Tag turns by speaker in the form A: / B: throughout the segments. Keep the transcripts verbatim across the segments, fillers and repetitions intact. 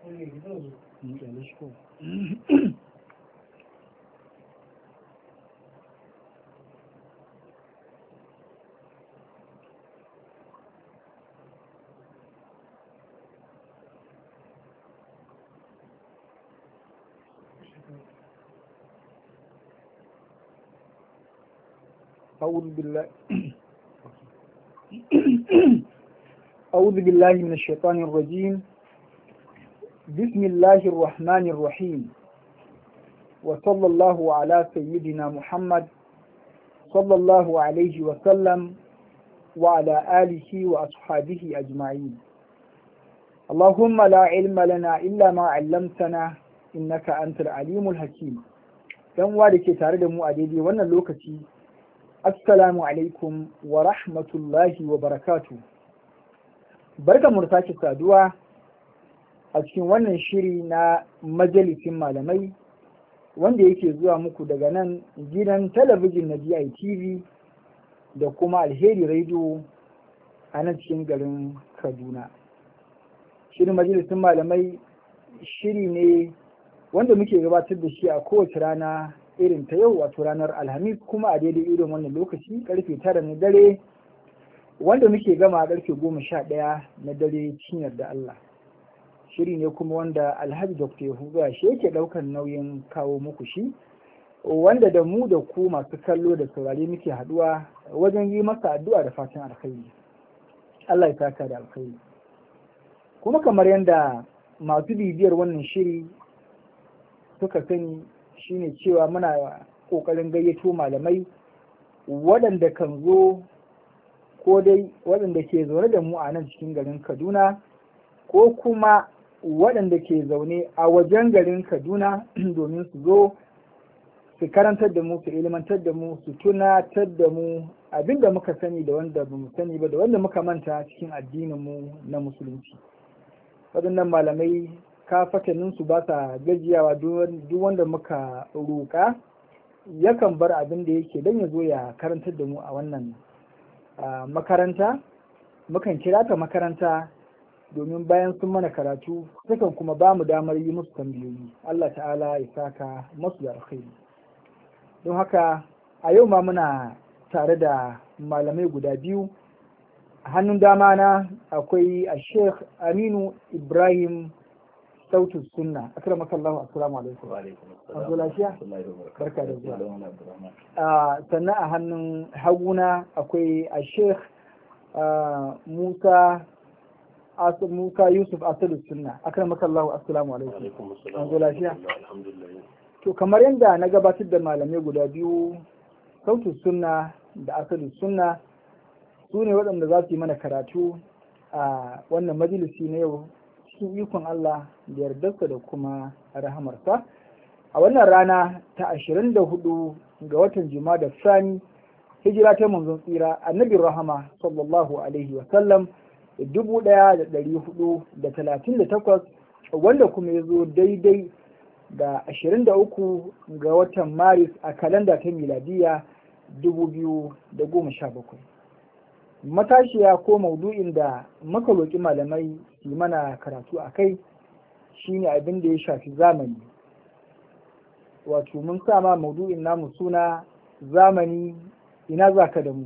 A: أعوذ بالله أعوذ بالله من الشيطان الرجيم. بسم الله الرحمن الرحيم، وصلى الله على سيدنا محمد صلى الله عليه وسلم وعلى آله وأصحابه أجمعين. اللهم لا علم لنا إلا ما علمتنا إنك أنت العليم الحكيم. dan wa da ke tare da mu a daidai wannan lokaci, assalamu alaikum wa rahmatullahi wa barakatu. Barka mu da sake saduwa a cikin wannan shiri na majalisin malamai wanda yake zuwa muku daga nan gidan talabijin na B I T V da kuma Alheri Radio a nan cikin garin Kaduna. Shirin majalisin malamai shiri ne wanda muke gabatar da shi a kowace rana irin ta yau, wato ranar Alhamis, kuma a daidai irin wannan lokaci karfe tara na dare, wanda muke gama a karfe goma sha ɗaya na dare cikin yarda Allah. Shiri ne kuma wanda Alhaji Doctor Yahuza shi yake ɗaukar nauyin kawo muku shi, wanda da mu da ku masu kallo da saurare muke haɗuwa wajen yi masa addu'a da fatan alkhairi. Allah ya saka da alkhairi. Kuma kamar yadda masu bibiyar wannan shiri suka sani, shine cewa muna ƙoƙarin gayyato malamai waɗanda kan zo, ko dai waɗanda ke zaune da mu a nan cikin garin Kaduna, ko kuma waɗanda ke zaune a wajen garin Kaduna domin su zo su karantar da mu, su ilimantar da mu, su tunatar da mu abinda muka sani da wanda ba mu sani ba, da wanda muka manta cikin addinin mu na musulunci. Waɗannan malamai kafataninsu ba sa gajiyawa, duk wanda muka roƙa yakan bar abin da yake don ya zo ya karantar da mu a wannan makaranta. Mukan kira ta makaranta domin bayan sun mana karatu sukan kuma ba mu damar yi musu tambayoyi. Allah ta'ala ya saka masu da alkhairi. Don haka a yau ma muna tare da malamai guda biyu. A hannun dama na akwai a Sheikh Aminu Ibrahim Sautu Sunna. Akramaka Allah, assalamu alaikum.
B: Wa alaikum assalam.
A: An lafiya? Barka da zuwa. Sannan a hannun haguna akwai a Sheikh Musa Musa Yusuf Asadu Sunna. Akramaka Allah, assalamu alaikum. An lafiya?
B: Alhamdulillah.
A: To kamar yadda na gabatar da malamai guda biyu, Sautu Sunna da Asadu Sunna, su ne waɗanda za su yi mana karatu a wannan majalisi na yau cikin ikon Allah da yardarsa da kuma rahamarsa a wannan rana ta ashirin da hudu ga watan Jumada Sani, hijira ta manzon tsira annabi rahama sallallahu alaihi wa sallam dubu ɗaya da ɗari hudu da talatin da takwas, wanda kuma ya zo daidai da ashirin da uku ga watan Maris a kalanda ta miladiya dubu biyu da goma sha bakwai. Matashiya ko maudu'in da muka roƙi malamai su yi mana karatu a kai shine abin da ya shafi zamani. Wato mun sama maudu'in namu suna zamani ina za ka da mu.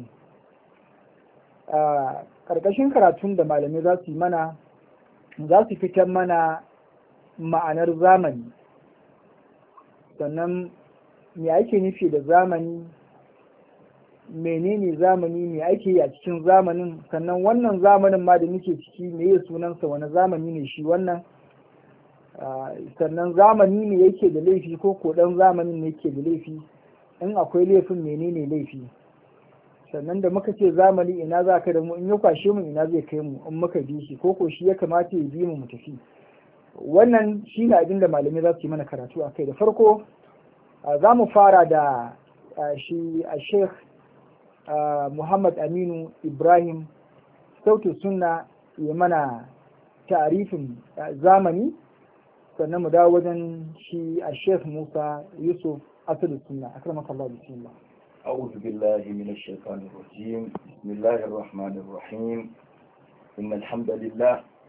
A: A ƙarƙashin karatun da malamai za su yi mana, za su fitar mana ma'anar zamani, sannan me ake nufi da zamani, menene zamani, me ake yi a cikin zamanin, sannan wannan zamanin ma da muke ciki me ya sunansa, wani zamani ne shi wannan, sannan zamani ne yake da laifi ko ko dan zamanin ne yake da laifi, in akwai laifin menene laifi, sannan da muka ce zamani ina za ka da mu, in ya kwashe mu ina zai kai mu in muka bi shi, ko ko shi ya kamata ya bi mu mu tafi. Wannan shi ne abin da malamai za su yi mana karatu a kai. Da farko za mu fara da shi a Sheikh Uh, Muhammad Aminu Ibrahim Sautu Sunna ya mana ta'arifin uh, zamani, sannan mu dawo wajen shi a Sheikh Musa Yusuf Asadu Sunna. Akramaka Allah, bismillah.
B: أعوذ بالله من الشيطان الرجيم. بسم الله الرحمن الرحيم. إن الحمد لله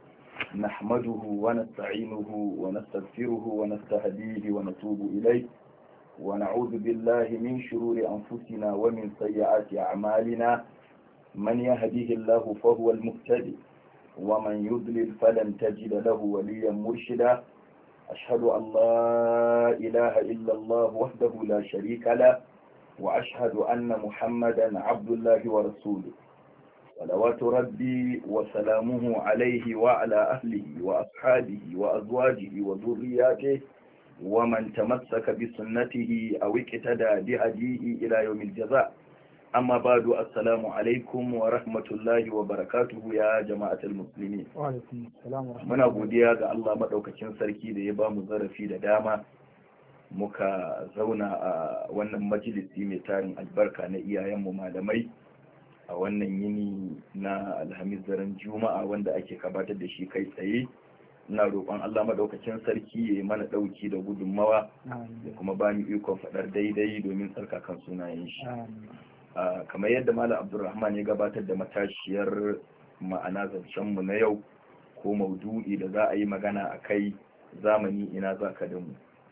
B: نحمده ونستعينه ونستغفره ونستهديه ونتوب إليه ونعوذ بالله من شرور أنفسنا ومن سيئات أعمالنا من يهده الله فهو المهتدي ومن يضلل فلن تجد له وليا مرشدا أشهد أن لا إله إلا الله وحده لا شريك له وأشهد أن محمدا عبد الله ورسوله صلوات ربي وسلامه عليه وعلى أهله وأصحابه وأزواجه وذرياته ومن تمسك بسنته أو اقتدى بهديه إلى يوم الجزاء أما بعد السلام عليكم ورحمة الله وبركاته يا جماعة المسلمين.
A: وعليكم السلام ورحمة الله.
B: muna godiya ga Allah madaukakin sarki da ya ba mu zarafi da dama muka zauna a wannan majalisi mai tarin albarka na iyayenmu malamai a wannan yini na alhamis daren juma'a wanda ake gabatar da shi kai tsaye. ina roƙon Allah madaukakin sarki ya yi mana ɗauki da gudunmawa da kuma ba mu ikon faɗar daidai domin tsarkakan sunayen shi. kamar yadda Malam Abdulrahman ya gabatar da matashiyar ma'ana zancenmu na yau ko maudu'i da za a yi magana a kai zamani ina za ka da mu.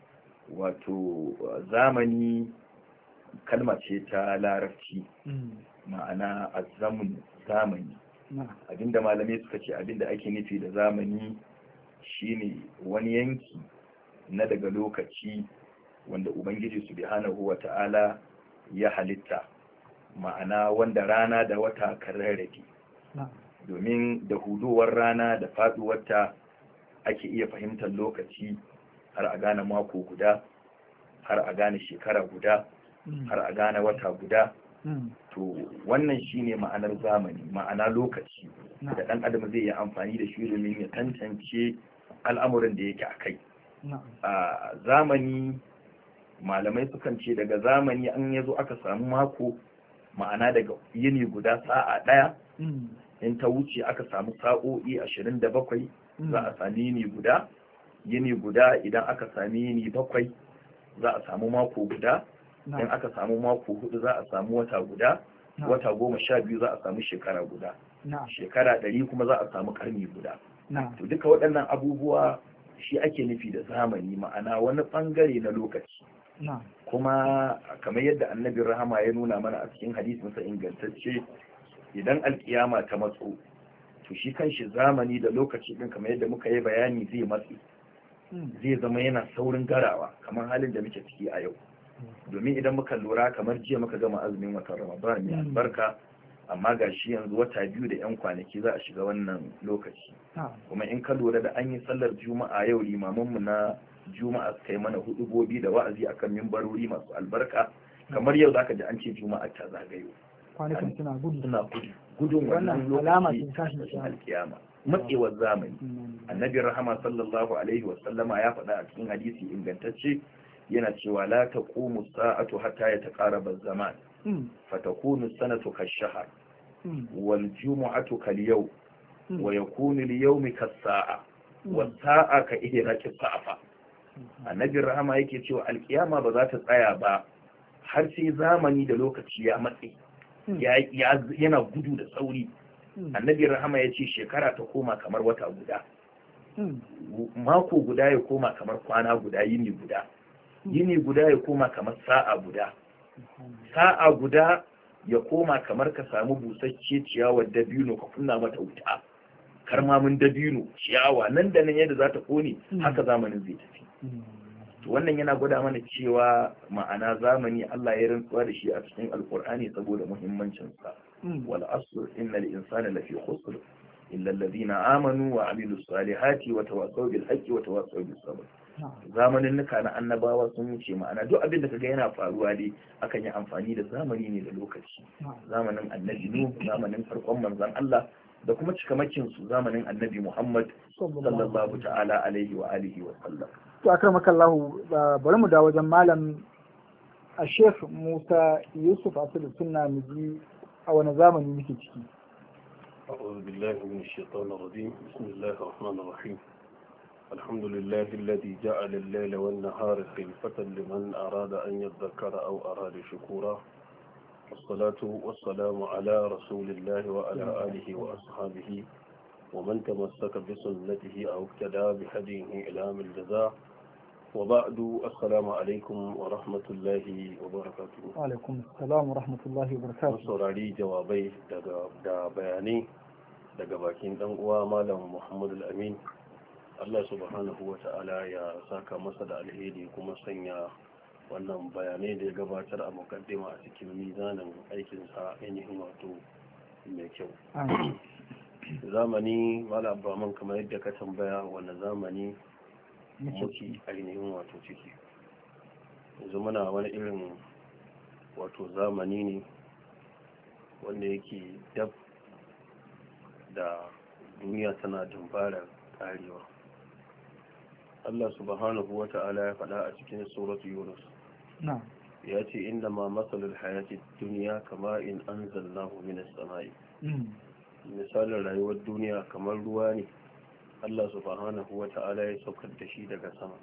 B: Wato zamani kalma ce ta larabci ma'ana azzamun zamani. Abinda malamai suka ce abinda ake nufi da zamani shine wani yanki na daga lokaci wanda Ubangiji subhanahu wa ta'ala ya halitta, ma'ana wanda rana da wata kan rarrabe. Domin da hudowar rana da faduwarta ake iya fahimtar lokaci har a gane mako guda, har a gane shekara guda, har a gane wata guda. To wannan shine ma'anar zamani, ma'ana lokaci da ɗan adam zai yi amfani da shi domin ya tantance al'amuran da yake a kai. A zamani malamai sukan ce daga zamani an yazo aka samu mako, ma'ana daga yini guda sa'a ɗaya in ta wuce aka samu sa'o'i ashirin da bakwai za a sami yini guda. Yini guda idan aka sami yini bakwai za a samu mako guda. In aka samu mako hudu za a samu wata guda. Wata goma sha biyu za a samu shekara guda. Shekara ɗari kuma za a samu karni guda. To duka waɗannan abubuwa shi ake nufi da zamani, ma'ana wani ɓangare na lokaci. Kuma kamar yadda annabin rahama ya nuna mana a cikin hadisinsa ingantacce, idan alkiyama ta matso to shi kanshi zamani da lokaci din kamar yadda muka yi bayani zai matsi, zai zama yana saurin garawa kamar halin da muke ciki a yau. Domin idan muka lura kamar jiya muka gama azumin watan Ramadan mai albarka, amma ga shi yanzu wata biyu da 'yan kwanaki za a shiga wannan lokaci. Kuma in ka lura da an yi sallar juma'a yau, limamanmu na juma'a suka yi mana hudubobi da wa'azi akan mimbarori masu albarka, kamar yau zaka ji an ce juma'a ta zagayo.
A: Kwanakin suna gudu.
B: Suna gudu. Gudun wannan lokaci tashin alkiyama. Matsewar zamani. Annabi rahama sallallahu alaihi wa sallama ya faɗa a cikin hadisi ingantacce yana cewa la taqumu sa'atu hatta yataqaraba az-zaman fatakunu sanatu kash-shahr wal jumu'atu kal-yawm wa yakunu al-yawmu kas-sa'a was-sa'a ka ihraqi sa'afa. Annabi rahama yake cewa alkiyama ba za ta tsaya ba har sai zamani da lokaci ya matse, yana gudu da sauri. Annabi rahama ya ce shekara ta koma kamar wata guda, mako guda ya koma kamar kwana guda, yini guda yini guda ya koma kamar sa'a guda, sa'a guda ya koma kamar ka samu busasshe ciyawar dabino ka kunna mata wuta, karmamin dabino ciyawa nan da nan yadda za ta kone, haka zamanin zai tafi. To wannan yana gwada mana cewa ma'ana zamani Allah ya rantsuwa da shi a cikin alkur'ani saboda muhimmancinsa. Wal asr innal insana lafi khusr illa alladhina amanu wa amilus salihati wa tawassaw bil haqqi wa tawassaw bis sabr. Zamanin nuka na annabawa sun wuce, ma'ana duk abin da kaga yana faruwa dai akan yi amfani da zamani ne da lokaci. Zamanin annabi Nuh, zamanin farkon manzon Allah, da kuma cikamakin su zamanin annabi Muhammad sallallahu ta'ala alaihi wa alihi wa sallam.
A: To akramaka Allah, bari mu da wajen malam a Sheikh Musa Yusuf Asadu Sunna, mu ji a wani zamani muke ciki.
C: أعوذ بالله من الشيطان الرجيم. بسم الله الرحمن الرحيم. الحمد لله الذي جعل الليل والنهار خلفة لمن أراد أن يذكر أو أراد شكورا. والصلاة والسلام على رسول الله وعلى آله وأصحابه ومن تمسك بسنته أو اقتدى بهديه إلى من الجزاء وبعد السلام عليكم ورحمة الله وبركاته.
A: وعليكم السلام ورحمة الله وبركاته.
C: saurari jawabai da bayanai daga bakin dan uwa malam Muhammad al-Amin. Allah subhanahu wa ta'ala ya saka masa da alheri kuma sanya wannan bayanai da ya gabatar a mukaddima a cikin mizanin aikinsa ainihin wato mai kyau. Zamani malam Abraman kamar yadda ka tambaya wanda zamani muke ainihin wato ciki, yanzu muna wani irin wato zamani ne wanda yake dab da duniya tana dumbarar karewa. Allah subhanahu wa ta'ala ya faɗa a cikin suratu Yunus ya ce inda ma matsalar hayati duniya kama in an zalnahu minas sama'i. Misalin rayuwar duniya kamar ruwa ne Allah subhanahu wa ta'ala ya saukar da shi daga sama.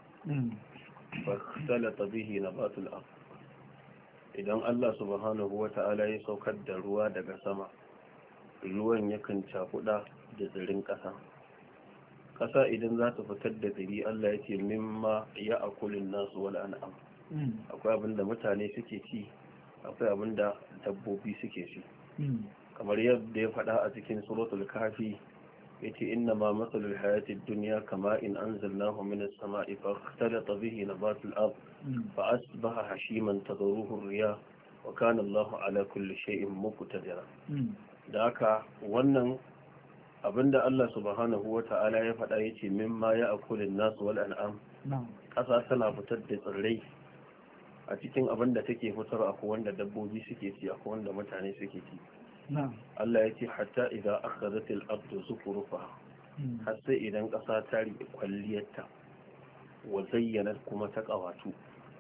C: Fakhtalata bihi nabatul ard. Idan Allah subhanahu wa ta'ala ya saukar da ruwa daga sama, ruwan yakan cakuɗa da tsirin ƙasa. Ƙasa idan za ta fitar da tsiri Allah ya ce mimma ya akulin nasu wal an'am. Akwai abin da mutane suke ci, akwai abin da dabbobi suke ci. Kamar yadda ya faɗa a cikin suratul kafi yace inna ma matsalul hayatid dunya kama in anzalnahu minas sama'i fa ikhtalata bihi nabatul ard fa asbaha hashiman tadruhu ar-riyah wa kana Allahu ala kulli shay'in muqtadira. Da haka wannan abinda Allah subhanahu wa ta'ala ya faɗa yace mimma ya'kulun nas wal an'am, ƙasa tana fitar da tsirrai a cikin abinda take fitarwa, akwai wanda dabbobi suke ci, akwai wanda mutane suke ci. Allah ya ce hatta idan aka zatil abdu zukurufa, har sai idan ƙasa ta riƙe kwalliyarta wa zayyana kuma ta ƙawatu,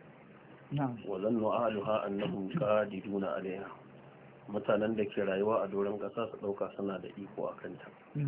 C: wa zannu ahluha annahum qadiruna alaiha, mutanen da ke rayuwa a doron ƙasa su ɗauka suna da iko a kanta.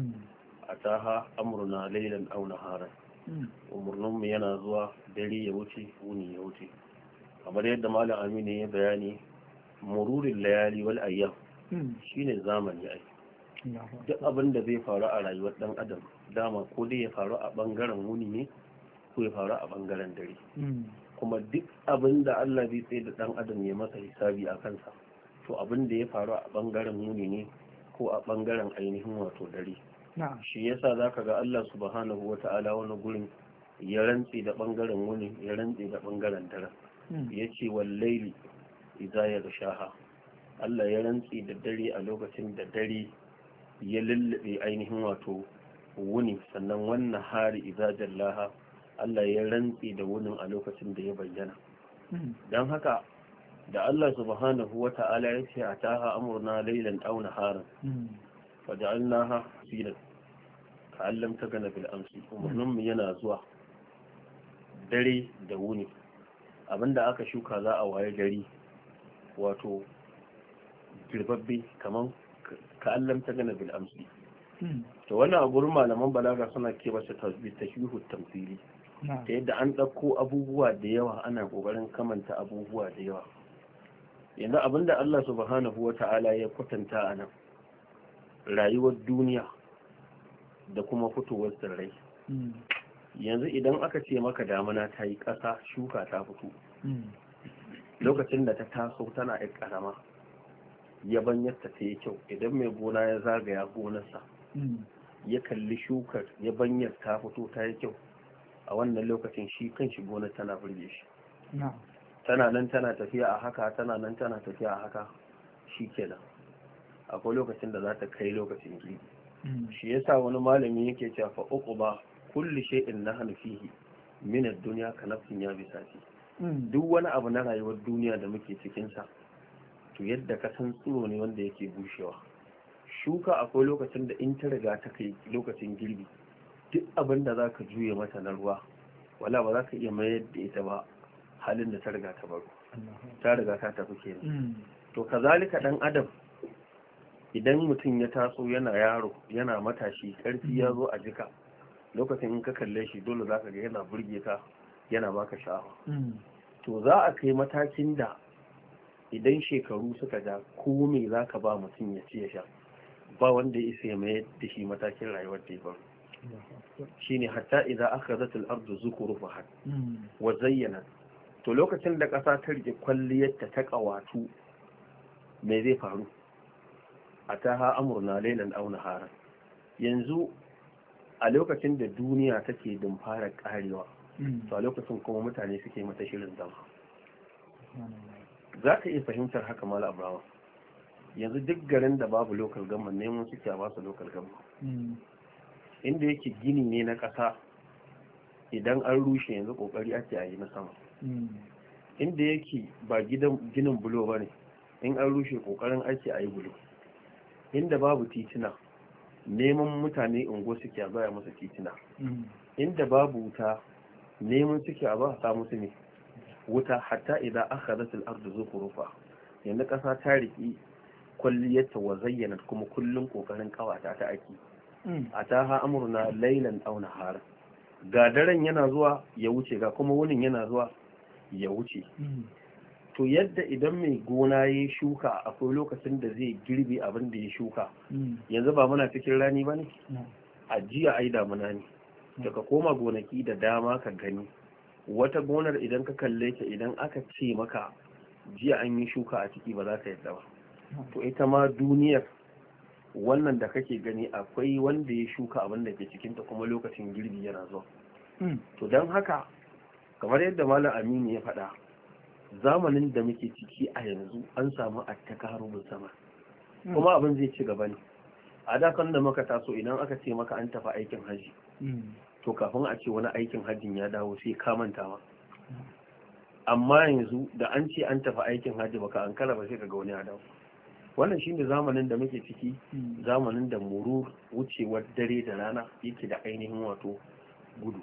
C: Ataha amruna laylan aw naharan, umurnin mu yana zuwa dare ya wuce wuni ya wuce, kamar yadda malam Aminu ya bayani mururin layali wal ayyam shine zamani ai. Duk abin da zai faru a rayuwar dan adam dama ko dai ya faru a bangaren wuni ne ko ya faru a bangaren dare, kuma duk abin da Allah zai tsaye da dan adam ya masa hisabi a kansa, to abin da ya faru a bangaren wuni ne ko a bangaren ainihin wato dare. Shi yasa zaka ga Allah subhanahu wata'ala wani gurin ya rantsi da bangaren wuni ya rantsi da bangaren dare, yace wallaili idza yaghshaha, Allah ya rantsi da dare a lokacin da dare ya lullube ainihin wato wuni, sannan wannan hari idza jallaha, Allah ya rantsi da wunin a lokacin da ya bayyana. Don haka da Allah subhanahu wa ta'ala ya ce ataha amruna laylan aw naharan faja'alnaha hasidan ka'allam tagana bil amsi. Umurnin mu yana zuwa dare da wuni, abinda aka shuka za a waye gari wato girbabbe kaman ka'allam tagana bil amsi. To wannan a gurin malaman balaga suna ke wasu tashbihu tamthili, ta yadda an ɗauko abubuwa da yawa ana ƙoƙarin kamanta abubuwa da yawa. Yanzu abinda Allah subhanahu wa ta'ala ya kwatanta a nan rayuwar duniya da kuma fitowar tsirrai. Yanzu idan aka ce maka damuna ta yi ƙasa, shuka ta fito, lokacin da ta taso tana yi ƙarama, yabanyarta ta yi kyau, idan mai gona ya zagaya gonarsa ya kalli shukar yabanyar ta fito ta yi kyau, a wannan lokacin shi kan shi gonar tana burge shi. Tana nan tana tafiya a haka, tana nan tana tafiya a haka, shi kenan akwai lokacin da za ta kai lokacin girbi. Shi yasa wani malami yake cewa fa uquba kulli shay'in nahnu fihi min ad-dunya ka nafsin ya bisati. Duk wani abu na rayuwar duniya da muke cikin sa, to yadda ka san tsiro ne wanda yake bushewa. Shuka akwai lokacin da in ta riga ta kai lokacin girbi, duk abin da za ka juye mata na ruwa, wala ba za ka iya mayar da ita ba halin da ta riga ta baro, ta riga ta tafi kenan. To kazalika dan adam, idan mutum ya taso yana yaro yana matashi, karfi ya zo a jika, lokacin in ka kalle shi dole za ka ga yana burge ka, yana baka sha'awa. To za a kai matakin da idan shekaru suka ja, ko me za ka ba mutum ya ci ya sha, ba wanda ya isa ya mayar da shi matakin rayuwar da ya faru shine hatta idan akhadhat al-ardu zukhrufaha wa zayyana to lokacin da ƙasa ta rike kwalliyarta ta ƙawatu me zai faru ataha amruna laylan aw naharan yanzu a lokacin da duniya take fara karewa to a lokacin kuma mutane suke mata shirin zama za ka iya fahimtar haka mala abrawa yanzu duk garin da babu local government neman suke a basu local government inda yake gini ne na ƙasa idan an rushe yanzu kokari ake a yi na sama inda yake ba ginin bulo ba ne in an rushe kokarin ake a yi bulo inda babu titina neman mutane ungo suke a baya musu titina inda babu wuta neman suke a ba a samu su ne wuta hatta idan aka rasul ardu zukurufa yanzu kasa ta riki kwalliyarta wa zayyana kuma kullum kokarin kawata ta ake a ta ha amurna lailan aw nahara ga daren yana zuwa ya wuce ga kuma wunin yana zuwa ya wuce to yadda idan mai gona ya shuka akwai lokacin da zai girbe abin da ya shuka yanzu ba muna cikin rani ba ne a jiya ai damuna ne daga koma gonaki da dama ka gani wata gonar idan ka kalle ta idan aka ce maka jiya an yi shuka a ciki ba za ka yadda ba to ita ma duniyar wannan da kake gani akwai wanda ya shuka abin da ke cikinta kuma lokacin girbi yana zuwa to don haka kamar yadda malam aminu ya faɗa zamanin da muke ciki a yanzu an samu attakarubin sama kuma abin zai ci gaba ne a da kan da muka taso idan aka ce maka an tafi aikin haji to kafin a ce wani aikin hajjin ya dawo sai ka mantawa amma yanzu da an ce an tafi aikin haji baka an kala ba sai ka ga wani ya dawo wannan shine zamanin da muke ciki zamanin da murur wucewar dare da rana yake da ainihin wato gudu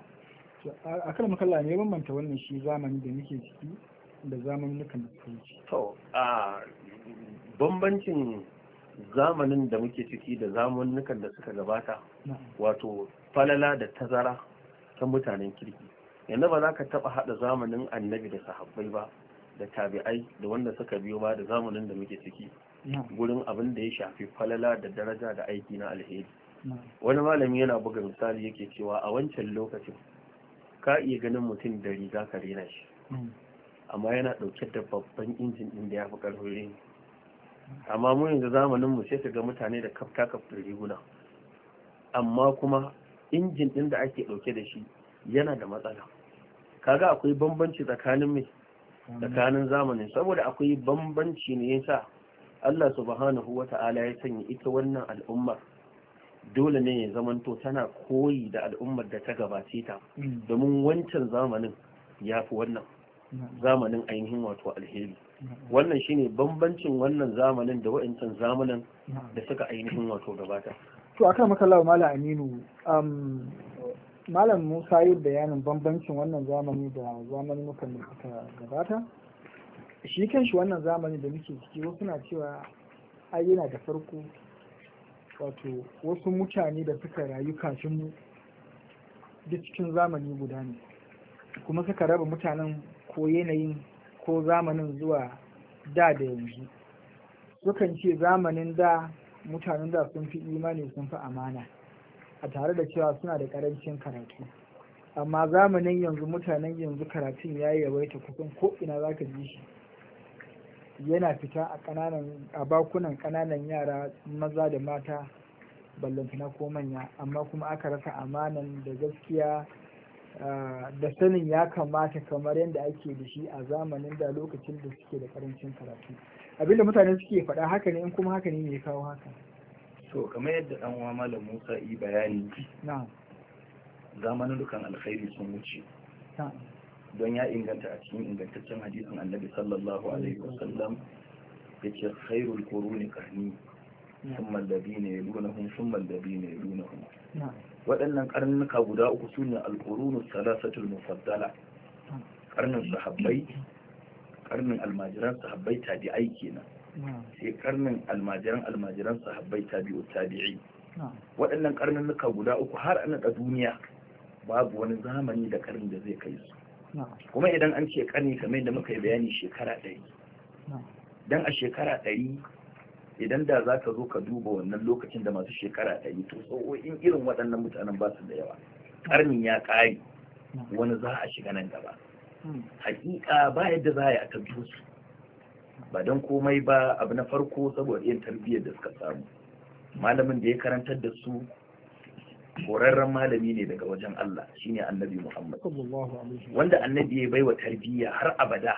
A: a kan makalla ne bambanta wannan shi zamanin da muke ciki da zamanin da suka wuce
C: to a bambancin zamanin da muke ciki da zamanin da suka gabata wato falala da tazara ta mutanen kirki yanzu ba za ka taba hada zamanin annabi da sahabbai ba da tabi'ai da wanda suka biyo ba da zamanin da muke ciki gurin abin da ya shafi falala da daraja da aiki na alheri wani malami yana buga misali yake cewa a wancan lokacin ka iya ganin mutum da riga ka rena shi amma yana dauke da babban injin din da ya fi karfin reni amma mu yanzu zamanin mu sai ka ga mutane da kafta kafta riguna amma kuma injin din da ake dauke da shi yana da matsala kaga akwai bambanci tsakanin mai tsakanin zamanin saboda akwai bambanci ne yasa Allah subhanahu wata'ala ya sanya ita wannan al'ummar dole ne ya zamanto tana koyi da al'ummar da ta gabace ta domin wancan zamanin ya fi wannan zamanin ainihin wato alheri wannan shine bambancin wannan zamanin da wa'ancan zamanin da suka ainihin wato gabata
A: to akan makallawa malam Aminu um, malam Musa yi bayanin bambancin wannan zamani da zamanin mukan da suka gabata shi kanshi wannan zamani da muke ciki wasu na cewa ai yana da farko wato wasu mutane da suka rayu kafin mu duk cikin zamani guda ne kuma suka raba mutanen ko yanayin ko zamanin zuwa da da yanzu sukan ce zamanin da mutanen da sun fi imani sun fi amana a tare da cewa suna da karancin karatu amma zamanin yanzu mutanen yanzu karatun ya yawaita kusan ko ina za ka ji shi yana fita a kananan a bakunan kananan yara maza da mata ballantana ko manya amma kuma aka rasa amanan da gaskiya da sanin ya kamata kamar yadda ake da shi a zamanin da lokacin da suke da karancin karatu abinda mutane suke faɗa haka ne in kuma haka ne mai kawo haka
B: to kamar yadda dan uwa malam Musa yi bayani
A: na'am
B: zamanin dukan alkhairi sun wuce don ya inganta a cikin ingantaccen hadisin annabi sallallahu alaihi wasallam yace khairul quruni qarni thumma alladhina yalunhum thumma alladhina yalunhum waɗannan karnuka guda uku sune al-qurunu salasatul mufaddala karnin sahabbai karnin almajiran sahabbai tabi'ai kenan sai karnin almajiran almajiran sahabbai tabi'u tabi'i waɗannan karnuka guda uku har an da duniya babu wani zamani da karnin da zai kai su kuma idan an ce karni kamar yadda muka yi bayani shekara ɗari don a shekara ɗari idan da za ka zo ka duba wannan lokacin da masu shekara ɗari to sau'o'in irin waɗannan mutanen ba su da yawa ƙarni ya ƙare wani za a shiga nan gaba hakika ba yadda za a yi a tabbatar su ba don komai ba abu na farko saboda yin tarbiyyar da suka samu malamin da ya karantar da su horarren malami ne daga wajen Allah shine annabi Muhammad wanda annabi ya baiwa tarbiyya har abada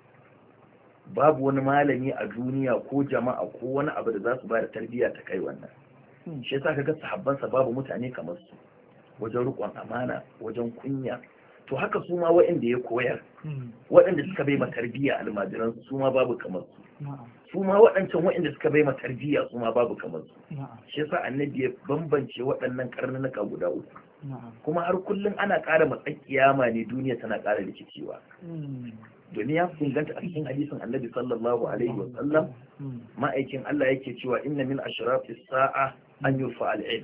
B: babu wani malami a duniya ko jama'a ko wani abu da za su ba da tarbiyya ta kai wannan shi yasa kaga sahabbansa babu mutane kamar su wajen riƙon amana wajen kunya to haka su ma waɗanda ya koyar waɗanda suka bai ma tarbiyya almajiran su ma babu kamar su su ma waɗancan waɗanda suka bai ma tarbiyya su ma babu kamar su shi yasa annabi ya bambance waɗannan karnuka guda uku kuma har kullum ana ƙara matsayi kiyama ne duniya tana ƙara rikicewa domin ya inganta a cikin hadisin annabi sallallahu alaihi wa sallam ma'aikin Allah yake cewa inna min ashrafis sa'a an yurfa al-ilm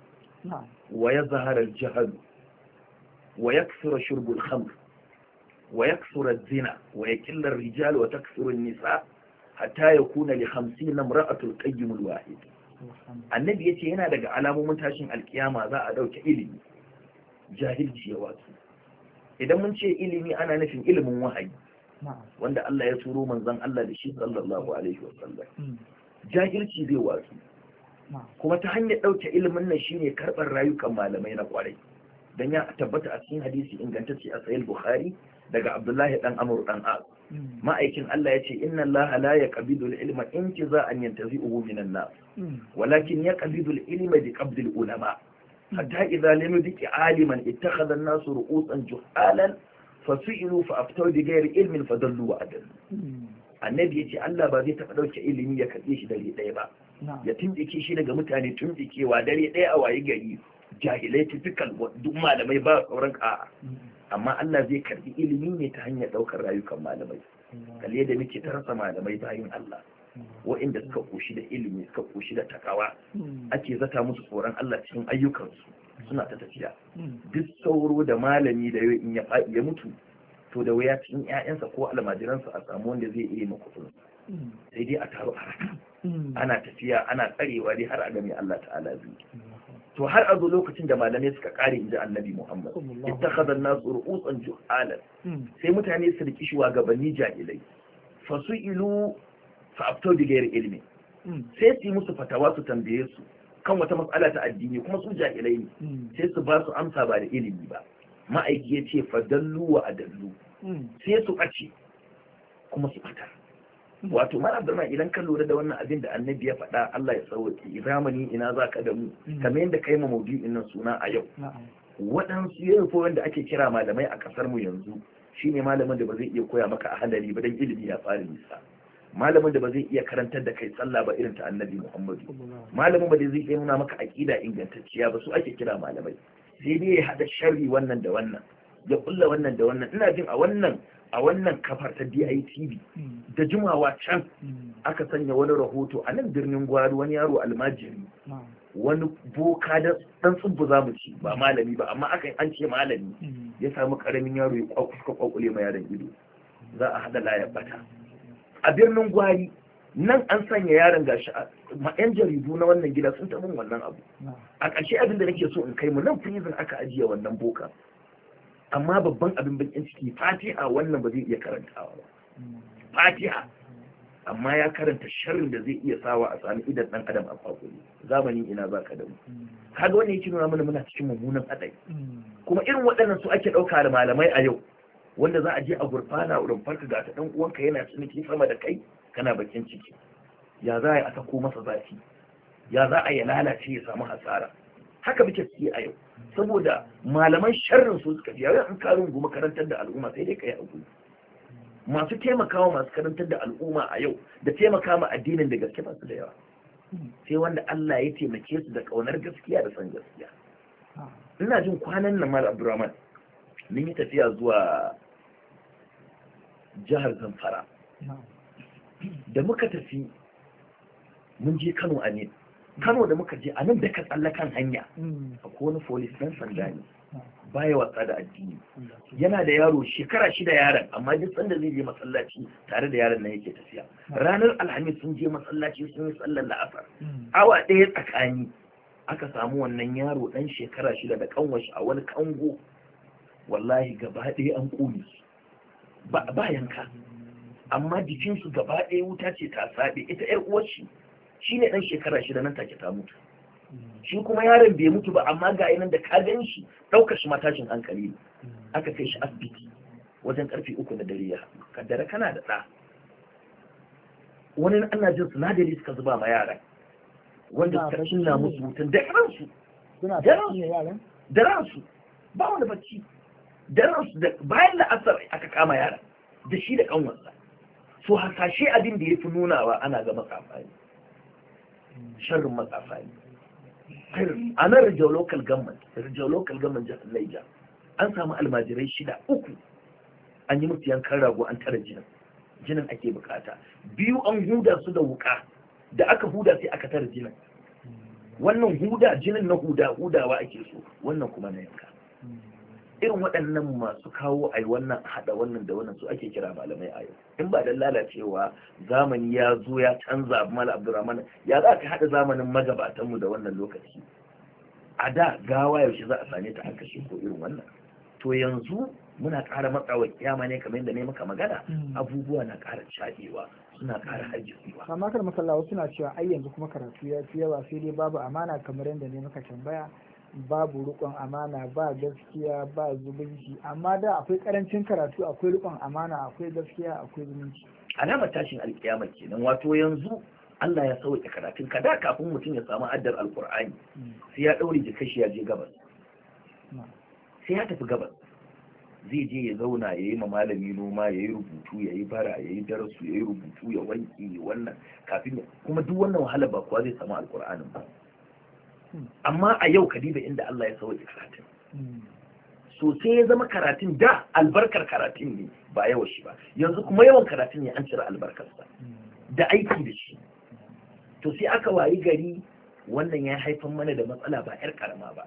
B: wa yazhar al-jahl wa yakthura shurb al-khamr wa yakthura az-zina wa yakilla ar-rijal wa takthura an-nisa hatta yakuna li khamsina imra'atul qayyim al-wahid annabi yace yana daga alamomin tashin alkiyama za a dauke ilimi jahilci ya wato idan mun ce ilimi ana nufin ilimin wahayi wanda Allah ya turo manzon Allah da shi sallallahu alaihi wasallam jahilci zai wasu kuma ta hanyar dauke ilimin nan shine karbar rayukan malamai na kwarai dan ya tabbata a cikin hadisi ingantacce a sahih bukhari daga Abdullahi dan Amr dan As ma'aikin Allah yace inna Allah la yaqbidu al-ilma intiza'an yantazi'uhu min an-nas walakin yaqbidu al-ilma bi qabdi al-ulama hatta idha lam yudiki aliman ittakhadha an-nasu ru'usan juhalan fasu'ilu fa aftau bi ghairi ilmin fadallu wa adallu annabi yace Allah ba zai taɓa dauke ilimi ya karbe shi dare ɗaya ba ya tumbike shi daga mutane tumbikewa dare ɗaya a waye gari jahilai typical duk malamai ba sauran ka'a amma Allah zai karbi ilimi ne ta hanyar daukar rayukan malamai kalle da muke tarasa malamai bayin Allah wa'inda suka koshi da ilimi suka koshi da takawa ake zata musu tsoron Allah cikin ayyukansu suna ta tafiya duk sauro da malami da yau in ya faɗi ya mutu to da waya cikin ƴaƴansa ko almajiransa a samu wanda zai iya makufin sai dai a taro a raka ana tafiya ana tsarewa dai har a game Allah ta'ala zai to har a zo lokacin da malamai suka kare inji annabi Muhammad ittakhadha an-nasu ru'usan juhalan sai mutane su riki shugabanni jahilai fasu'ilu fa afto bi ghairi ilmi sai su yi musu fatawa su tambaye su kan wata matsala ta addini kuma su jahilai ne sai su ba su amsa ba da ilimi ba ma'aiki ya ce fadallu wa adallu sai su ɓace kuma su ɓata wato mara abdurrahman idan ka lura da wannan abin da annabi ya faɗa Allah ya sauke zamani ina za ka da mu kamar yadda kai ma maudu'in nan suna a yau waɗansu yanzu wanda ake kira malamai a ƙasar mu yanzu shine malamin da ba zai iya koya maka a hadari ba dan ilimi ya fara nisa malamin da ba zai iya karantar da kai sallah ba irin ta annabi Muhammadu malamin ba da zai iya nuna maka aqida ingantacciya ba su ake kira malamai sai dai ya hada sharri wannan da wannan ya kulla wannan da wannan ina jin a wannan a wannan kafar ta D I T V da jimawa can aka sanya wani rahoto a nan birnin Gwari wani yaro almajiri wani boka da dan tsubbu zamu ci ba malami ba amma aka an ce malami ya samu karamin yaro ya kwakuska kwakule ma yaron ido za a hada layar bata a birnin Gwari nan an sanya yaron gashi ma yan jaridu na wannan gida sun taɓa wannan abu a ƙarshe abin da nake so in kai mu nan prison aka ajiye wannan boka amma babban abin bakin ciki fatiha wannan ba zai iya karantawa ba fatiha amma ya karanta sharrin da zai iya sawa a sami idan dan adam a kwakuli zamani ina baka da mu kaga wannan yake nuna mana muna cikin mummunan hadari kuma irin waɗannan su ake ɗauka da malamai a yau wanda za a je a gurfana wurin farka ga ta dan uwanka yana ciniki sama da kai kana bakin ciki ya za a yi a sako masa zafi ya za a yi lalace ya samu hasara haka muke ciki a yau saboda malaman sharrin su suka fiye an karin goma karantar da al'umma sai dai ka yi hakuri masu taimakawa masu karantar da al'umma a yau da taimaka ma addinin da gaske masu da yawa sai wanda Allah ya taimake su da kaunar gaskiya da san gaskiya ina jin kwanan nan Malam Abdurrahman mun yi tafiya zuwa jihar Zamfara da muka tafi mun je Kano a ne Kano da muka je a nan da ka tsallakan hanya akwai wani police ɗan sanda ne baya wasa da addini. Yana da yaro shekara shida yaron, amma duk sanda zai je masallaci tare da yaron nan yake tafiya. Ranar alhamis sun je masallaci sun yi sallar la'asar, awa ɗaya tsakani aka samu wannan yaro ɗan shekara shida da kanwashi a wani kango, wallahi gaba ɗaya an ƙone ba ba yanka, amma jikinsu gaba ɗaya wuta ce ta saɓe. Ita ƴar uwar shi shine ɗan shekara shida nan take ta mutu, shi kuma yaron bai mutu ba, amma ga nan da ka gan shi ɗaukar shi matashin hankali ne. Aka kai shi asibiti wajen karfe uku da dare ya kaddara kana da ɗa, wani ana jin sinadari suka zuba ma yaran wanda suka cinna musu mutum da ransu da ransu ba wani bacci da ransu da bayan la'asar aka kama yaran da shi da kanwarsa. So hasashe abin da ya fi nunawa ana ga matsafa ne, sharrin matsafa ne. A nan Rijau local government, Rijau local government jihar Niger, an samu almajirai shida uku an yi musu yankan rago an tara jinin, jinin ake bukata. Biyu an huda su da wuka, da aka huda sai aka tara jinin. Wannan huda jinin na huda hudawa ake so, wannan kuma na yanka. Irin waɗannan masu kawo ai wannan haɗa wannan da wannan su ake kira malamai a yau. In ba dan lalacewa zamani ya zo ya canza Malam Abdulrahman, ya za ka haɗa zamanin magabatanmu da wannan lokaci. A da gawa yaushe za a same ta an kashe ko irin wannan. To yanzu muna ƙara matsawa kiyama ne kamar yadda ne maka magana, abubuwa na ƙara caɗewa suna ƙara hargitsewa.
A: Amma kar masallawa suna cewa ai yanzu kuma karatu ya fi yawa, sai dai babu amana kamar yadda ne maka tambaya. Babu rikon amana, ba gaskiya, ba zumunci. Amma da akwai karancin karatu, akwai rikon amana, akwai gaskiya, akwai zumunci.
B: Alamar tashin alkiyama kenan. Wato yanzu Allah ya sauke karatun ka. Da kafin mutum ya samu addar alkur'ani sai ya daure jikashi ya je gabas, sai ya tafi gabas, zai je ya zauna ya yi ma malami noma, ya yi rubutu, ya yi bara, ya yi darasu, ya yi rubutu, ya wanki wannan kafin, kuma duk wannan wahala ba kuwa zai samu alkur'anin ba. Amma a yau kadiba inda Allah ya sauke karatun, so sai ya zama karatun da albarkar karatun ne ba yawan shi ba, yanzu kuma yawan karatun ne an cire albarkarsa da aiki da shi. To sai aka wayi gari wannan ya haifar mana da matsala ba 'yar karama ba.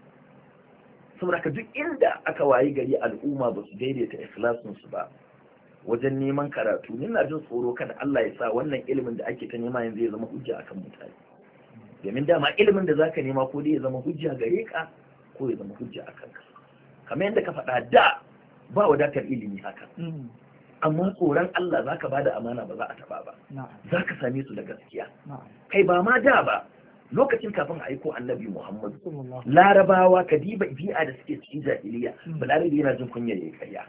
B: Saboda ka duk inda aka wayi gari al'umma ba su daidaita ikhlasinsu ba wajen neman karatu, ni na jin tsoro kada Allah ya sa wannan ilimin da ake ta nema yanzu ya zama hujja akan mutane. Domin dama ilimin da zaka nema ko dai ya zama hujja gare ka ko ya zama hujja a kanka. Kamar yadda ka faɗa da ba wadatar ilimi haka, amma tsoron Allah zaka bada amana ba za a taba ba, zaka same su da gaskiya. Kai ba ma da ba, lokacin kafin a aiko annabi Muhammad, larabawa kadiba bi'a da suke cikin jahiliya, balarabi yana jin kunyar yayi ƙarya,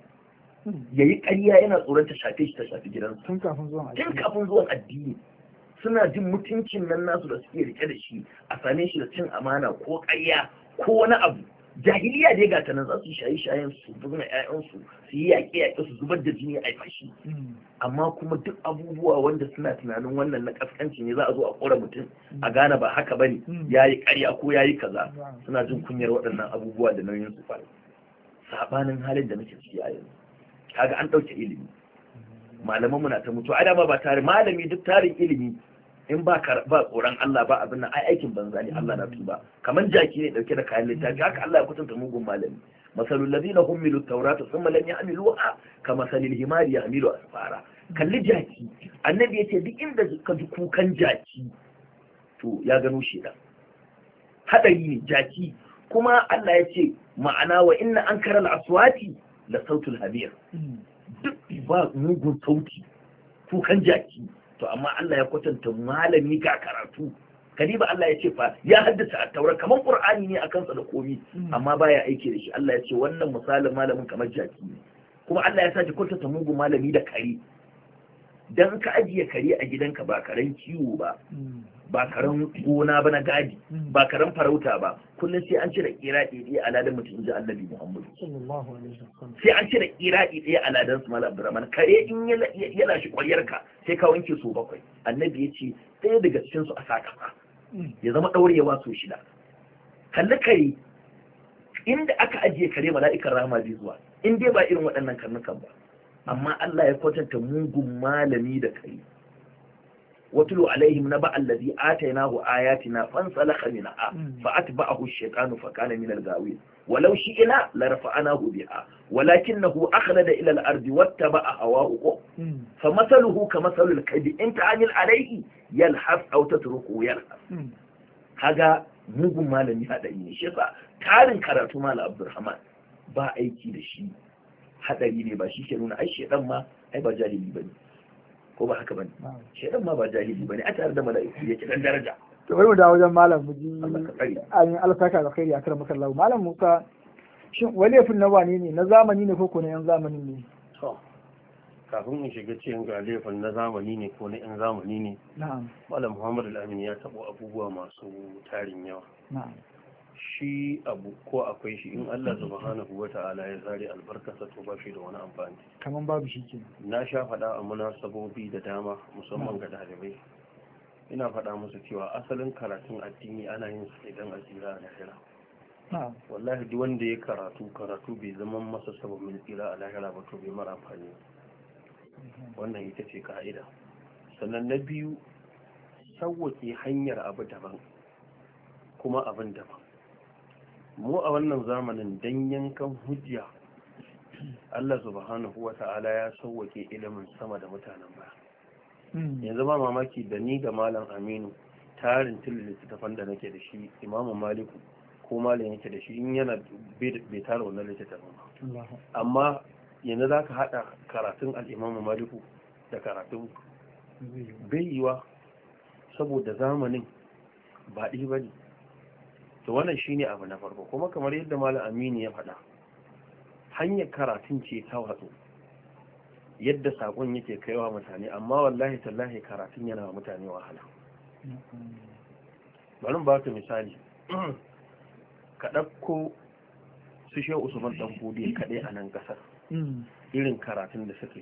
B: yayi ƙarya yana tsoron ta shafe shi ta shafi gidansu tun kafin zuwan addini. Suna jin mutuncin nan nasu da suke rike da shi, a same shi da cin amana ko ƙarya ko wani abu. Jahiliya dai gata nan za su shayi shayen su buga ƴaƴansu, su yi yaƙe yaƙe su zubar da jini a fashi. Amma kuma duk abubuwa wanda suna tunanin wannan na kaskanci ne, za a zo a kora mutum a gane ba haka bane, yayi ƙarya ko yayi kaza, suna jin kunyar waɗannan abubuwa da nauyin su fara. Sabanin halin da muke ciki a yanzu, kaga an ɗauke ilimi, malaman muna ta mutu. Adama ba tare malami duk tarin ilimi in ba ba tsoron Allah ba abin nan ai aikin banza ne, Allah na tuba. Kaman jaki ne dauke da kayan littafi, haka Allah ya kutunta mugun malami. Masalul ladina humilu tawrata thumma lam yahmiluha kamasalil himari yahmilu asfara. Kalli jaki, annabi yace duk inda ka ji kukan jaki to ya gano shi da hadari ne jaki. Kuma Allah ya ce ma'ana wa inna ankara al-aswati la sautul habir. Duk ba mugun sauti kukan jaki, to amma Allah ya kwatanta malami ga karatu. Kadiba Allah ya ce fa ya haddasa a taura kamar Qur'ani ne akan sa da komi, amma baya aiki da shi. Allah ya ce wannan misalin malamin kamar jaki ne. Kuma Allah ya sake kwatanta mugun malami da kare. Dan ka ajiye kare a gidanka ba karen kiwo ba, ba karen gona ba na gadi, ba karen farauta ba, kullum sai an cire iradi ɗaya a ladan mutum ji Annabi Muhammad. Sai an cire iradi ɗaya a ladan su Malam Abdurrahman. Kare in ya lashi ƙwaryarka sai ka wanke so bakwai. Annabi ya ce ɗaya daga cikin su a saka ya zama ɗaurewa so shida. Kalli kare, inda aka ajiye kare mala'ikan rahama zai zuwa, in dai ba irin waɗannan karnukan ba. Amma Allah ya kwatanta mugun malami da kai. watlu alaihim naba allazi atainahu ayatina fansalakha minha fa atba'ahu ash-shaytanu fa kana min al-ghawin walau shi'na la rafa'nahu biha walakinahu akhlada ila al-ardi wattaba'a hawahu famathaluhu kamathali al-kalbi in ta'amil alayhi yalhas aw tatruku yalhas. kaga mugun malami hadari ne shi yasa tarin karatu malam Abdulrahman ba aiki da shi hadari ne, ba shi ke nuna ai shedan ma ai ba jahili bane, ko ba haka bane? shedan ma ba jahili bane, a tare da mala'iku yake dan daraja.
A: to bari mu dawo wajen malam mu ji an alfaka da khairi akram kallahu. malam Musa, shin walefin na wane ne, na zamani ne ko ko na yan zamanin ne?
C: to kafin in shiga cikin ga laifin na zamani ne ko na yan zamani ne, na'am, malam Muhammad al-Amin ya tabo abubuwa masu tarin yawa. na'am, shi abu ko akwai shi in Allah subhanahu wa ta'ala ya zare albarkasa to ba shi da wani amfani,
A: kaman babu shi ke.
C: na sha faɗa a munasabobi da dama musamman ga ɗalibai, ina faɗa musu cewa asalin karatun addini ana yin su idan asira a lahira. wallahi duk wanda ya karatu karatu bai zama masa sababin tsira a lahira ba to bai mara amfani. wannan ita ce ka'ida. sannan na biyu, sauwaƙe hanyar abu daban kuma abin daban. mu a wannan zamanin dan yankan hujja Allah subhanahu wa ta'ala ya sauwake ilimin sama da mutanen ba. yanzu ba mamaki da ni da malam Aminu tarin tilin littattafan da nake da shi Imamu Maliku ko malam yake da shi in yana bai tara wannan littattafan ba. amma yanzu za ka haɗa karatun al'imamu Maliku da karatun bai yiwa saboda zamanin ba ɗi ba ne. to wannan shine abu na farko. kuma kamar yadda malam Aminu ya faɗa, hanyar karatun ce ta watsu yadda sakon yake kaiwa mutane, amma wallahi tallahi karatun yana wa mutane wahala. bari ba ka misali, ka ɗauko su Shehu Usman dan Fodiyo kaɗai a nan ƙasar, irin karatun da suke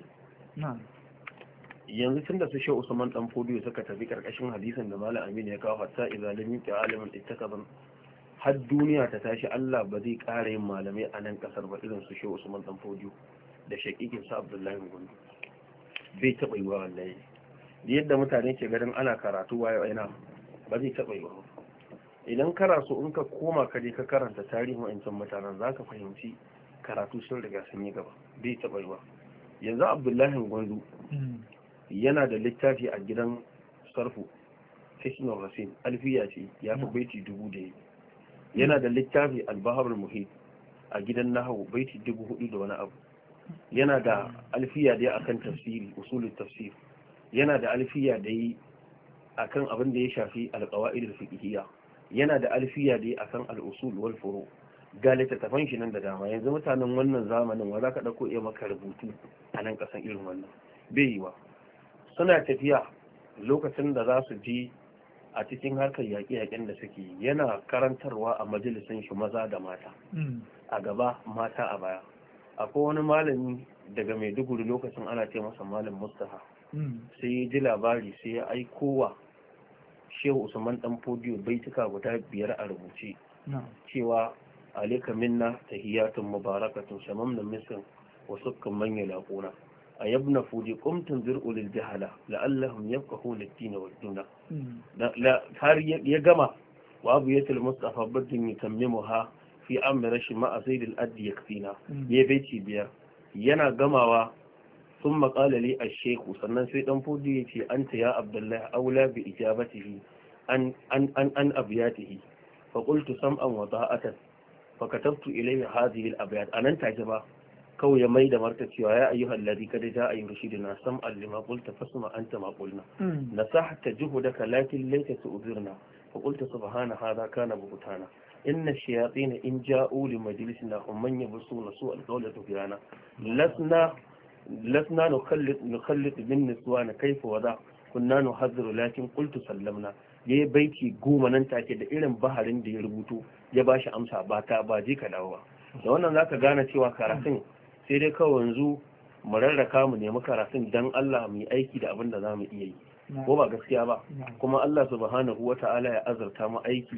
C: yanzu tun da su Shehu Usman dan Fodiyo suka tafi ƙarƙashin hadisin da malam Aminu ya kawo, hatta idza lam yuqi aliman ittakaban, har duniya ta tashi Allah ba zai ƙara yin malamai a nan ƙasar ba irin su Shehu Usman dan Fodiyo da shaƙiƙin sa Abdullahi Gundu. bai taɓa yi wa wallahi. yadda mutane ke ganin ana karatu waye waina ba zai taɓa yi wa. idan karasu in ka koma ka je ka karanta tarihin wa'ancan mutanen za ka fahimci karatu sun riga sun yi gaba. bai taɓa yi wa. yanzu Abdullahi Gundu yana da littafi a gidan sarfu Hisnul Rasim, alfiya ce ya fi baiti dubu da yi. yana da littafi Al-Baharul Muhit a gidan nahawu baiti dubu hudu da wani abu. yana da alfiya da akan tafsiri usulul tafsir. yana da alfiya da yi akan abin da ya shafi alqawaid al-fiqhiyya. yana da alfiya da akan al-usul wal furu. ga littattafan shi nan da dama. yanzu mutanen wannan zamanin wa zaka dauko iya maka rubutu a nan kasan irin wannan bai yi wa. suna tafiya lokacin da za su ji a cikin harkar yaƙe-yaƙen da suke yana karantarwa a majalisun shi maza da mata, a gaba mata a baya. akwai wani malami daga Maiduguri lokacin ana ce masa malam Mustafa, sai ya ji labari sai ya aiko wa Shehu Usman dan Fodiyo baituka guda biyar a rubuce cewa alayka minna tahiyatun mubarakatun shamamna miskin wa sukkan man yalaquna ayabna fudi qumtum zir'u lil jahala la'allahum yafqahuna ad-din wa ad-dunya. har ya gama wa abiyatul Mustafa badin yutammimuha fi amri rashi ma'a zaidil addi yakfina. ya baiti biyar yana gamawa sun maƙala li ash-shaykhu, sannan sai dan Fodiyo yace anta ya Abdullahi aula bi ijabatihi an an an an abiyatihi fa qultu sam'an wa ta'atan fa katabtu ilayhi hadhihi al-abyat. anan take ba kawai ya maida marta cewa ya ayyuhal ladhi kad ja'a yurshiduna sam'an lima qulta fasma anta ma qulna nasahta juhudaka lakin laysa tu'zirna fa qultu subhana hadha kana buhtana inna ash-shayatin in ja'u li majlisina hum man yabsuna su'a al-qawli tufyana lasna lasna nukhallit nukhallit bin niswana kayfa wada kunna nuhadhiru lakin qultu sallamna. yayi baiti goma nan take da irin baharin da ya rubuto ya bashi amsa ba ta ba je ka dawo ba. da wannan zaka gane cewa karatun sai dai kawai yanzu mu rarraka mu nemi karatun dan Allah mu yi aiki da abin da zamu iya yi, ko ba gaskiya ba. kuma Allah subhanahu wata'ala ya azurta mu aiki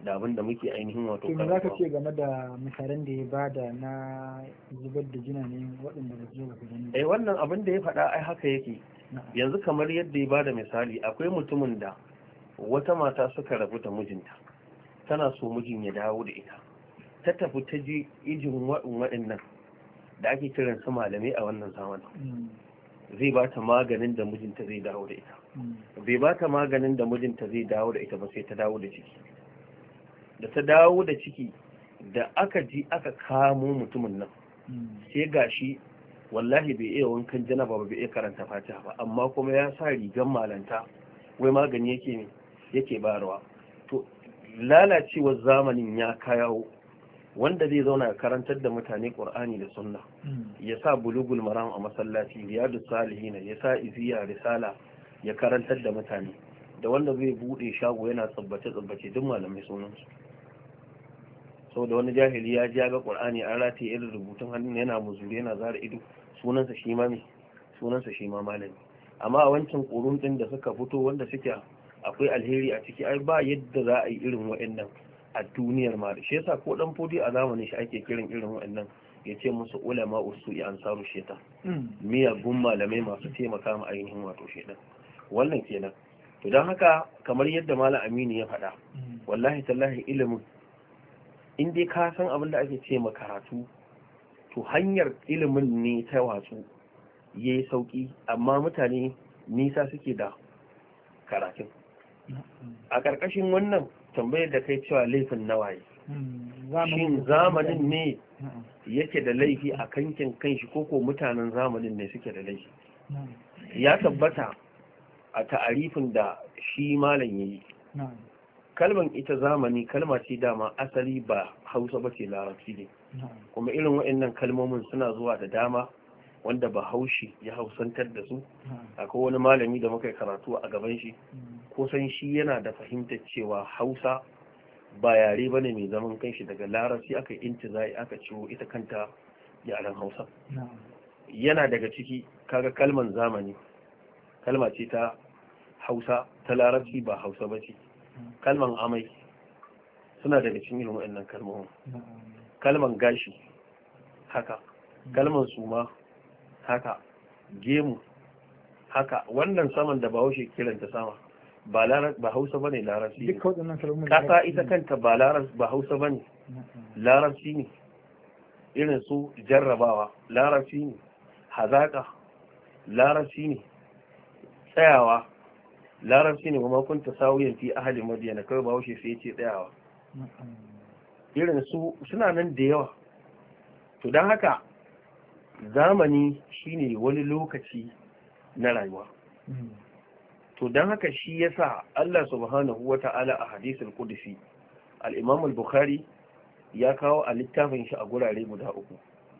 C: da abin da muke ainihin wato
A: to me za ka ce game da misalan da ya bada na zubar da jina ne waɗanda ba su zo ba su gani
C: eh wannan abin da ya faɗa ai haka yake yanzu kamar yadda ya bada misali akwai mutumin da wata mata suka rabu da mijinta tana so mijin ya dawo da ita ta tafi ta je ijin waɗannan da ake kiran su malamai a wannan zamanin zai ba ta maganin da mijinta zai dawo da ita bai ba ta maganin da mijinta zai dawo da ita ba sai ta dawo da ciki da ta dawo da ciki da aka ji aka kamo mutumin nan sai gashi wallahi bai iya wankan janaba ba bai iya karanta fatiha ba amma kuma ya sa rigan malanta wai magani yake ne yake bayarwa to lalacewar zamanin ya kayawo wanda zai zauna ya karantar da mutane Qur'ani da Sunna ya sa bulugul maram a masallaci riyadus salihin ya sa iziya risala ya karantar da mutane da wanda zai bude shago yana tsabbace tsabbace duk malamai sunan su saboda wani jahili ya ji ga Qur'ani an rataye irin rubutun hannu yana muzuri yana zara ido sunansa shi ma me sunansa shi ma malami amma a wancan kurun din da suka fito wanda suke akwai alheri a ciki ai ba yadda za a yi irin waɗannan a duniyar ma shi yasa ko dan fodi a zamanin shi ake kiran irin waɗannan ya ce musu ulama usu'i ansaru shaitan miyagun malamai masu taimaka ma ainihin wato shaitan wannan kenan to don haka kamar yadda malam Aminu ya faɗa wallahi tallahi ilimin in dai ka san abin da ake ce karatu to hanyar ilimin ne ta watsu yayi sauki amma mutane nisa suke da karatun a ƙarƙashin wannan tambayar da kai cewa laifin nawaye shin zamanin ne yake da laifi a kankin kanshi ko ko mutanen zamanin ne suke da laifi ya tabbata a ta'arifin da shi malam yayi kalman ita zamani kalma ce dama asali ba Hausa ba ce larabci ne kuma irin waɗannan kalmomin suna zuwa da dama wanda ba haushi ya hausantar da su akwai wani malami da muka karatu a gaban shi kusan shi yana da fahimtar cewa Hausa ba yare bane mai zaman kanshi daga larabci aka intizai aka ciwo ita kanta yaren Hausa yana daga ciki kaga kalman zamani kalma ce ta Hausa ta larabci ba Hausa ba ce kalman amai suna daga cikin irin waɗannan kalmomin kalman gashi haka kalman suma haka gemu haka wannan saman da bahaushe kiranta sama ba ba Hausa bane larabci ne kasa ita kanta ba larabci ba Hausa bane larabci ne irin su jarrabawa larabci ne hazaka larabci ne tsayawa larabci ne kuma kun tasawiyan fi ahli madiyana kai bahaushe sai ya ce tsayawa irin su suna nan da yawa to don haka zamani shine wani lokaci na rayuwa to don haka shi yasa Allah subhanahu wata'ala a hadisul qudsi al-Imam al-Bukhari ya kawo a littafin shi a gurare guda uku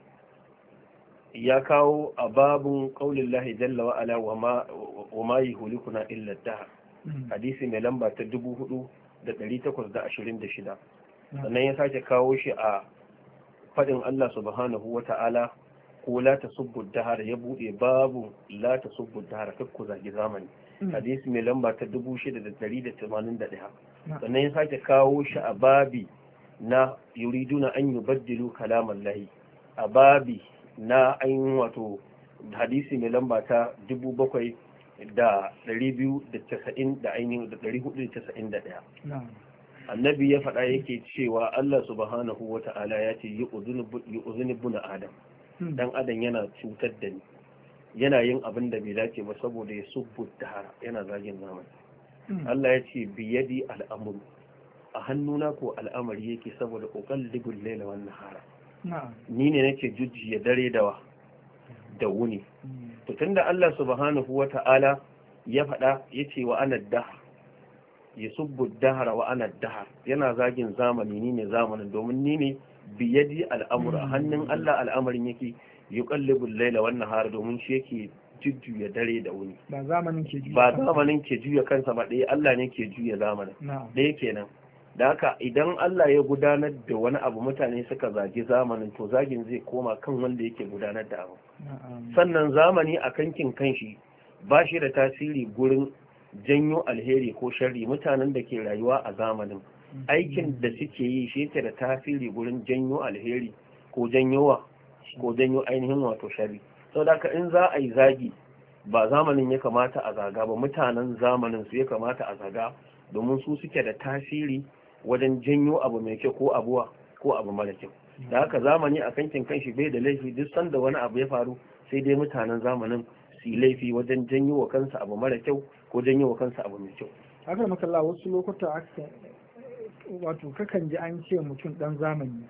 C: ya kawo a babun qaulillahi jalla wa ala wa ma wa ma yuhlikuna illa ad-dahr hadisi mai lamba ta dubu hudu da ɗari takwas da ashirin da shida sannan ya sake kawo shi a fadin Allah subhanahu wata'ala ko la tasubbu ad-dahr ya bude babu la tasubbu ad-dahr kakku zagi zamani hadisi mai lamba ta dubu shida da ɗari da tamanin da ɗaya sannan ya sake kawo shi a babi na yuriduna an yubaddilu kalaman lahi a babi na ainihin wato hadisi mai lamba ta dubu bakwai da ɗari biyu da casa'in da ainihin da ɗari hudu da casa'in da ɗaya annabi ya faɗa yake cewa Allah subhanahu wa ta'ala ya ce yi uzuni buna adam dan adam yana cutar da ni yana yin abin da bai dace ba saboda ya subbu dahara yana zagin zamani Allah ya ce biyadi al'amuru a hannuna ko al'amari yake saboda uqallibul layla wan nahara ni ne nake jujjiya dare da da wuni to tunda Allah subhanahu wata'ala ya faɗa yace wa ana dahar yasubbu dahara wa ana dahar yana zagin zamani ni ne zamanin domin ni ne biyadi al'amuru a hannun Allah al'amarin yake yuqallibul layla wan nahara domin shi yake jujjuya dare da wuni
A: ba zamanin ke juya
C: ba zamanin ke juya kansa ba ɗaya Allah ne ke juya zamanin ɗaya kenan da haka idan Allah ya gudanar da wani abu mutane suka zagi zamanin to zagin zai koma kan wanda yake gudanar da abu sannan zamani a kankin kanshi ba shi da tasiri gurin janyo alheri ko sharri mutanen da ke rayuwa a zamanin aikin da suke yi shi yake da tasiri gurin janyo alheri ko janyowa ko janyo ainihin wato shari. Saboda haka in za a yi zagi ba zamanin ya kamata a zaga ba, mutanen zamanin su ya kamata a zaga, domin su suke da tasiri wajen janyo abu mai kyau ko abuwa ko abu mara kyau. Da haka zamani a kankin kanshi bai da laifi, duk sanda wani abu ya faru sai dai mutanen zamanin su yi laifi wajen janyo wa kansa abu mara kyau ko janyo wa kansa abu mai kyau.
A: Haka makalla wasu lokuta aka wato kakan ji an ce mutum dan zamani.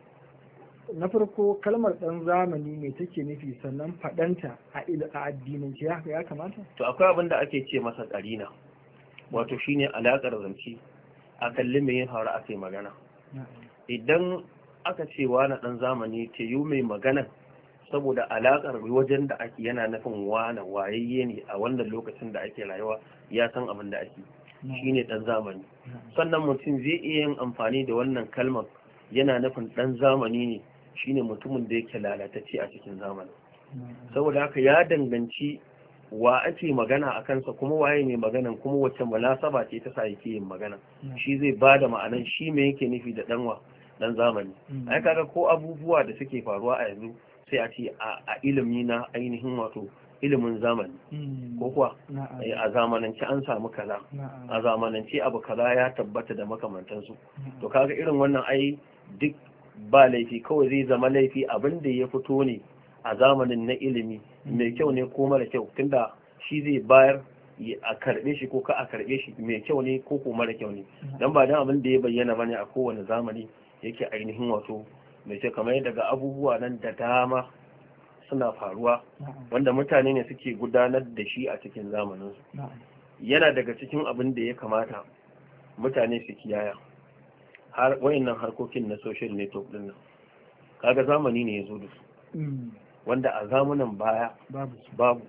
A: Na farko kalmar dan zamani ne take nufi, sannan fadanta a addinance ya kamata?
C: To akwai abin da ake ce masa karina, wato shine alaƙar zance a kalli mai yin haura ake magana. Idan aka ce wani dan zamani ce yi mai magana saboda alaƙar wajen da ake yana nufin wani wayayye ne a wannan lokacin da ake rayuwa, ya san abin da ake, shine dan zamani. Sannan mutum zai iya yin amfani da wannan kalmar yana nufin dan zamani ne shine mutumin da yake lalatacce a cikin zamani. Saboda haka ya danganci wa ake magana a kansa, kuma waye ne maganan, kuma wacce munasaba ce ta sa yake yin magana, shi zai ba da ma'anan shi me yake nufi da danwa dan zamani. Ai kaga ko abubuwa da suke faruwa a yanzu sai a ce a ilimi na ainihin wato ilimin zamani, ko kuwa a zamanance an samu kaza, a zamanance abu kaza ya tabbata da makamantansu. To kaga irin wannan ai duk ba laifi, kawai zai zama laifi abin da ya fito ne a zamanin na ilimi mai kyau ne ko mara kyau, tunda shi zai bayar a karbe shi ko ka a karbe shi mai kyau ne ko ko mara kyau ne, dan ba dan abin da ya bayyana bane a kowane zamani yake ainihin wato mai kyau. Kamar daga abubuwa nan da dama suna faruwa wanda mutane ne suke gudanar da shi a cikin zamanin su, yana daga cikin abin da ya kamata mutane su kiyaya har wayannan harkokin na social network din nan. Kaga zamani ne ya zo da su wanda a zamanin baya babu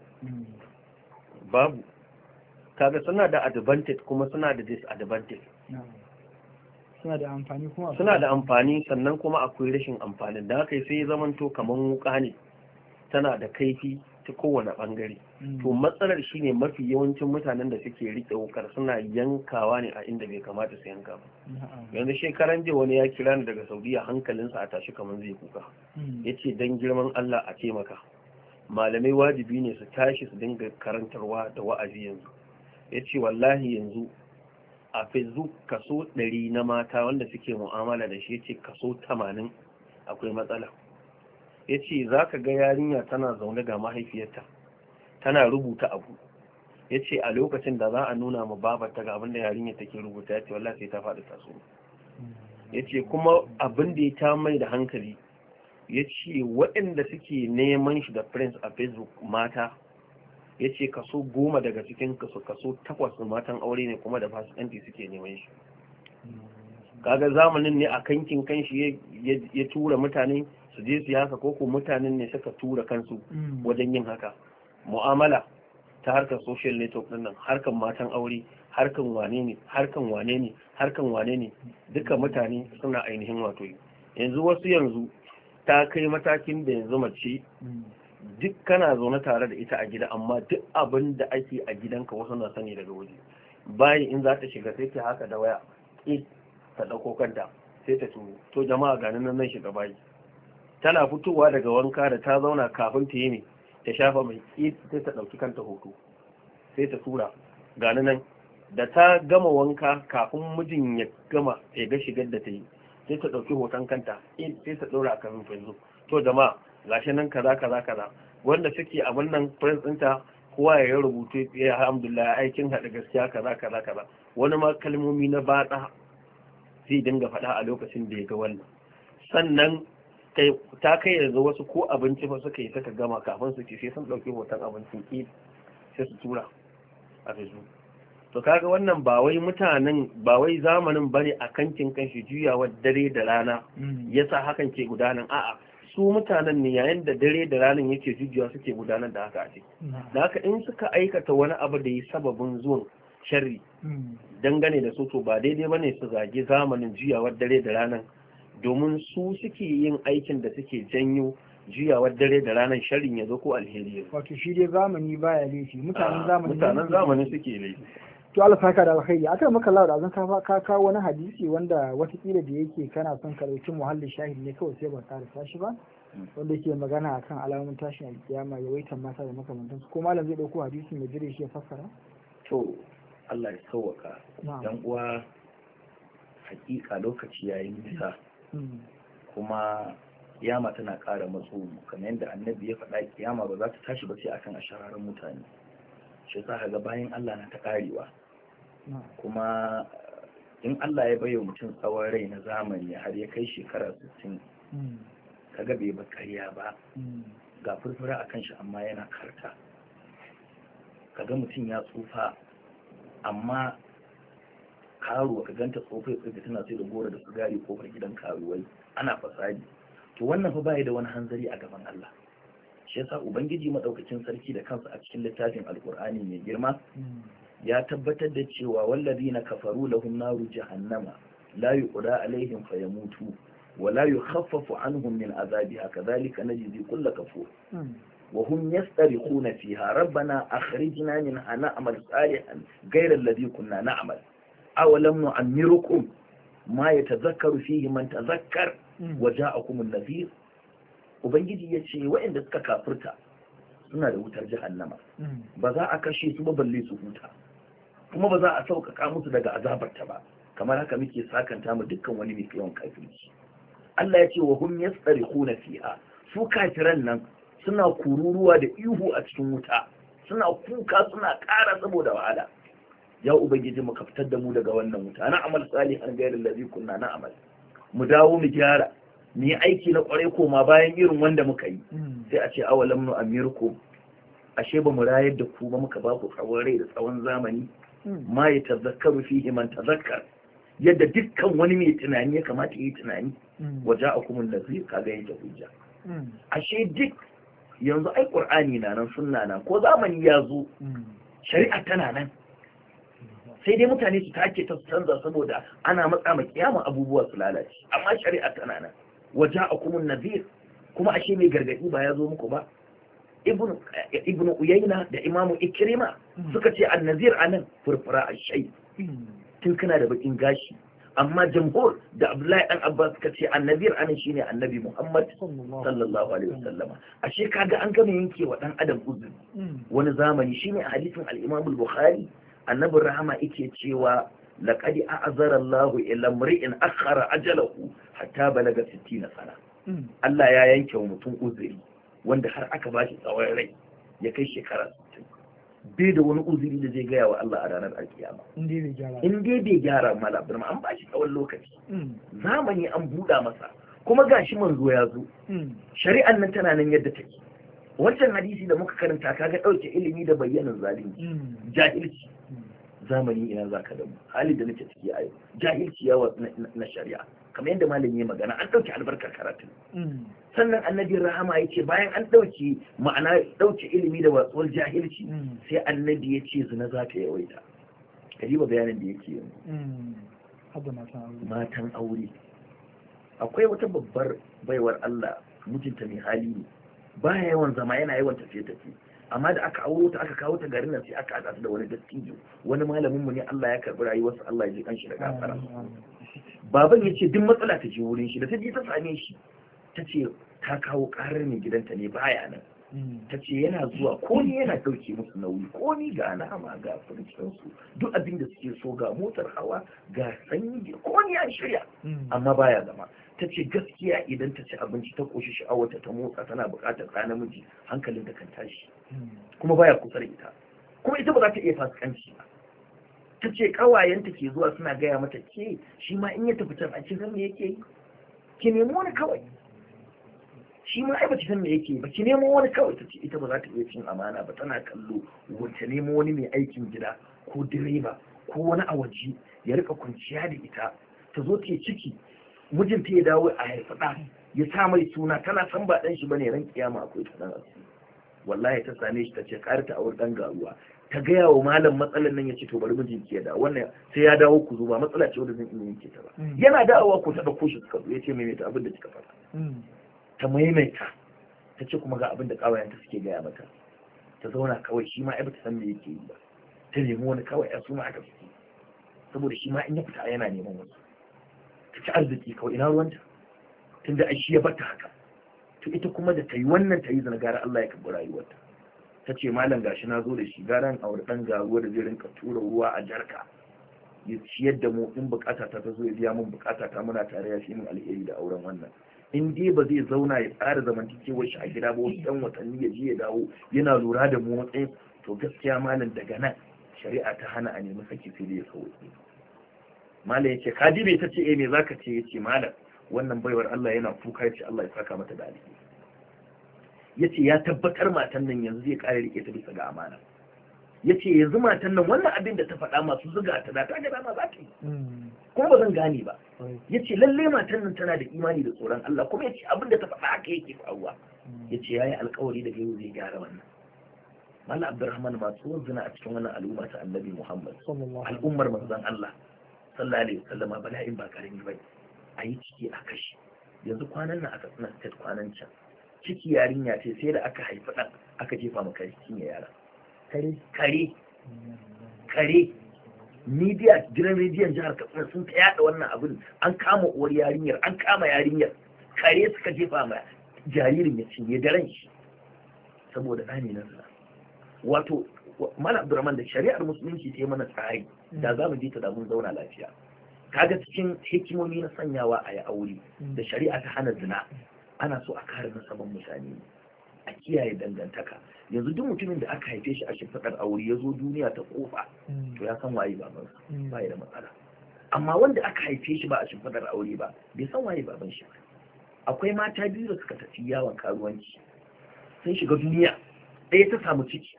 C: babu kaga suna da advantage kuma suna da disadvantage.
A: Suna da amfani kuma
C: suna da amfani sannan kuma akwai rashin amfani, da haka sai ya zamanto kaman wuka ne, tana da kaifi ta kowane bangare. To matsalar shine mafi yawancin mutanen da suke rike wukar suna yankawa ne a inda bai kamata su yanka ba. Yanzu shekaran jiya wani ya kira ni daga Saudiya, hankalinsa a tashi kamar zai kuka, yace dan girman Allah a taimaka, malamai wajibi ne su tashi su dinga karantarwa da wa'azi yanzu. Yace wallahi yanzu a Facebook kaso ɗari na mata wanda suke mu'amala da shi, yace kaso tamanin akwai matsala. Yace zaka ga yarinya tana zaune ga mahaifiyarta tana rubuta abu, yace a lokacin da za a nuna ma babarta ga abin da yarinya take rubuta, yace wallahi sai ta faɗi taso. Yace kuma abin da ya ta mai da hankali, yace waɗanda suke neman shi da friends a Facebook mata, yace kaso goma daga cikin kaso kaso takwas matan aure ne kuma da fasikanci suke neman shi. Kaga zamanin ne a kankin kanshi ya tura mutane su je su haka, ko ko mutanen ne suka tura kansu wajen yin haka. Mu'amala ta harkar social network din nan, harkar matan aure, harkar wane ne harkar wane ne harkar wane ne duka mutane suna ainihin wato yi. Yanzu wasu yanzu ta kai matakin da yanzu mace duk kana zaune tare da ita a gida, amma duk abin da ake a gidanka wasu na sani daga waje. Bayan in za ta shiga sai ta haka da waya ta ɗauko kanta sai ta turo, to jama'a ganin nan nan shiga bayi. Tana fitowa daga wanka da ta zauna kafin ta yi ne ta shafa mai sai ta ɗauki kanta hoto sai ta tura ganin nan. Da ta gama wanka kafin mijin ya gama ya ga shigar da ta yi sai ta ɗauki hoton kanta sai ta ɗora a kan Facebook. To jama'a gashi nan kaza kaza kaza, wanda suke abin nan friends ɗinta kowa ya rubutu ya alhamdulillah aikin haɗa gaskiya kaza kaza kaza, wani ma kalmomi na batsa zai dinga faɗa a lokacin da ya ga wannan. Sannan ta kai yanzu wasu ko abinci ba suka yi suka gama kafin su ci sai sun ɗauki hoton abincin ki sai su tura a Facebook. To kaga wannan ba wai mutanen ba wai zamanin bane a kankin kanshi juyawar dare da rana yasa hakan ke gudanar, a'a su mutanen ne yayin da dare da ranar yake jujjuwa suke gudanar da haka a ce. Da haka in suka aikata wani abu da yi sababin zuwan sharri dangane da su, to ba daidai bane su zagi zamanin juyawar dare da ranar, domin su suke yin aikin da suke janyo juyawar dare da ranar sharrin ya zo ko alheri ya zo.
A: Wato shi dai zamani baya laifi, mutanen zamani
C: mutanen zamani suke laifi.
A: to Allah saka da alkhairi aka maka Allah da zan ka ka kawo wani hadisi wanda watakila da yake kana son ka dauki muhallin shahid ne kawai sai ba ka rasa shi ba wanda yake magana akan alamun tashin alkiyama yawaitan mata da makamantansu ko malam zai dauko hadisi mai jire shi ya fassara
B: to Allah ya sauwaka dan uwa hakika lokaci yayin nisa kuma kiyama tana ƙara matso kamar yadda annabi ya faɗa kiyama ba za ta tashi ba sai akan ashararin mutane shi sa ga bayan Allah na ta karewa kuma in Allah ya bayo mutum tsawon rai na zamani har ya kai shekara sittin kaga bai ba ƙarya ba ga furfura akan shi amma yana karta kaga mutum ya tsufa amma karuwa ka ganta tsofai tsofi tana sai da gora da sigari kofar gidan karuwai ana fasadi to wannan fa bai da wani hanzari a gaban Allah shi yasa ubangiji madaukakin sarki da kansa a cikin littafin alqur'ani mai girma ya tabbatar da cewa wallazina kafaru lahum naru jahannama la yuqda alaihim fayamutu wa la yukhaffafu anhum min azabiha kadhalika najzi kull kafur wa hum yastarikhuna fiha rabbana akhrijna minha na'mal salihan ghayra alladhi kunna na'mal aw lam nu'ammirukum ma yatadhakkaru fihi man tadhakkar wa ja'akum an-nadhir ubangiji yace waɗanda suka kafirta suna da wutar jahannama ba za a kashe su ba balle su huta kuma ba za a sauƙaƙa musu daga azabarta ba kamar haka muke sakanta mu dukkan wani mai yawan kafirci Allah ya ce wa hum yastarikhuna fiha su kafiran nan suna kururuwa da ihu a cikin wuta suna kuka suna ƙara saboda wahala ya ubangiji mu fitar da mu daga wannan wuta na amal salihan gairin ladhi kunna na amal mu dawo mu gyara mu yi aiki na kwarai koma bayan irin wanda muka yi sai a ce awalam nu amirku ashe ba mu rayar da ku ba muka ba ku tsawon rai da tsawon zamani ma ya tazakkaru fihi man tazakkar yadda dukkan wani mai tunani ya kamata yi tunani waje a kuma nazir kaga yake hujja ashe duk yanzu ai qur'ani na nan sunna nan ko zamani ya zo shari'a tana nan sai dai mutane su take ta canza saboda ana matsa ma kiyama abubuwa su lalace amma shari'a tana nan waje a kuma nazir kuma ashe mai gargadi ba ya zo muku ba ibnu ibnu uyayna da imamu ikrima suka ce annazir anan furfura ashai tun kana da bakin gashi amma jamhur da abdullahi dan abbas suka ce annabiyar anan shine annabi muhammad sallallahu alaihi wasallama ashe kaga an gama yanke wa dan adam uzuri wani zamani shine a hadisin al-imam al-bukhari annabin rahama yake cewa laqad a'zara Allah ila mri'in akhara ajalahu hatta balaga sittina sana Allah ya yanke wa mutum uzuri wanda har aka bashi tsawon rai ya kai shekara sittin bai da wani uzuri da zai gaya wa Allah a ranar alkiyama in dai bai gyara mala birma an bashi tsawon lokaci zamani an buɗa masa kuma gashi manzo ya zo shari'an nan tana nan yadda take wancan hadisi da muka karanta kaga ɗauke ilimi da bayyanin zalunci jahilci zamani ina zaka da mu hali da nake ciki a yau jahilci yawa na shari'a kamar yadda malami ya magana an ɗauke albarkar karatu sannan annabi rahama ya ce bayan an ɗauke ma'ana ɗauke ilimi da watsuwar jahilci sai annabi ya ce zina za ta yawaita kariba bayanin da yake yanzu matan aure akwai wata babbar baiwar Allah mijinta mai hali ne baya yawan zama yana yawan tafiye-tafiye amma da aka auro ta aka kawo ta garin nan sai aka haɗa ta da wani dattijo wani malamin mu ne Allah ya karɓi rayuwarsa Allah ya ji kanshi da gafara baban ya ce duk matsala ta je wurin shi da ta je ta same shi ta ce ta kawo ƙarar mai gidanta ne baya nan ta ce yana zuwa ko ni yana ɗauke musu nauyi ko ni ga nama ga furcinsu duk abin da suke so ga motar hawa ga sanyi ko ni an shirya amma baya zama ta ce gaskiya idan ta ci abinci ta koshi sha'awarta ta motsa tana buƙatar ɗa namiji hankalin ta kan tashi kuma baya kusa da ita kuma ita ba za ta iya fasikanci ba ta ce ƙawayenta ke zuwa suna gaya mata ke shi ma in ya tafi can a cikin me yake yi ki nemi wani kawai shi ma ai ba ki san me yake ba ki nemo wani kawai ta ce ita ba za ta iya cin amana ba tana kallo wacce nemo wani mai aikin gida ko direba ko wani a waje ya rika kwanciya da ita ta zo ta ciki mijinta ya dawo a haifa ɗa ya sa mai suna tana san ba ɗan shi bane ran kiyama akwai ta nan asiri wallahi ta same shi ta ce kar ta aure ɗan garuwa ta gaya wa malam matsalar nan ya ce to bari mijin ki ya dawo wannan sai ya dawo ku zo ba matsala ce wanda zan iya yanke ta ba yana dawowa ko ta ɗauko shi suka zo ya ce maimaita abin da kika faɗa ta maimaita ta ce kuma ga abin da ƙawayenta suke gaya mata ta zauna kawai shi ma ai ba ta san me yake yi ba ta nemi wani kawai ya suma aka fiti saboda shi ma in ya fita yana neman wasu ta ci arziki kawai ina ruwanta tunda ai shi ya bata haka to ita kuma da ta yi wannan ta yi zana gara Allah ya karɓi rayuwarta ta ce malam gashi na zo da shi gara in aure ɗan garuwa da zai rinka tura ruwa a jarka ya ciyar da mu in bukata ta ta zo ya biya mun bukata ta muna tare ya shi min alheri da auren wannan in dai ba zai zauna ya tsara zamantakewar shi a gida ba wasu ɗan watanni ya je ya dawo yana lura da mu matsayin to gaskiya malam daga nan shari'a ta hana a nemi saki sai dai ya sauke malam yace ka dibe ta ce eh me zaka ce yace malam wannan baiwar Allah yana kuka yace Allah ya saka mata da alheri yace ya tabbatar matan nan yanzu zai kare rike ta bisa ga amana yace yanzu matan nan wannan abin da ta faɗa masu zuga ta da ta ga dama za ta yi kuma ba zan gane ba yace lalle matan nan tana da imani da tsoron Allah kuma yace abin da ta faɗa haka yake faruwa yace yayi alƙawari da yau zai gyara wannan Mala Abdurrahman masu zina a cikin wannan al'umma ta Annabi Muhammad al'ummar manzon Allah sallallahu alaihi wasallama bala'in ba karami bane a yi ciki a kashi yanzu kwanan nan aka tsina state kwanan can ciki yarinya ce sai da aka haifi ɗan aka jefa maka cikin yara kare kare kare media gidan rediyon jihar Katsina sun ta yada wannan abin an kama uwar yarinyar an kama yarinyar kare suka jefa ma jaririn ya cinye daren shi saboda ɗani na zina wato Mala Abdurrahman da shari'ar musulunci ta yi mana tsari da za mu je ta da mun zauna lafiya kaga cikin hikimomi na sanyawa a yi aure da shari'a ta hana zina ana so a kare nasaban mutane a kiyaye dangantaka yanzu duk mutumin da aka haife shi a shimfiɗar aure ya zo duniya ta kofa to ya san waye babansa ba da matsala amma wanda aka haife shi ba a shimfiɗar aure ba bai san waye baban shi ba akwai mata biyu da suka tafi yawon karuwanci sun shiga duniya ɗaya ta samu ciki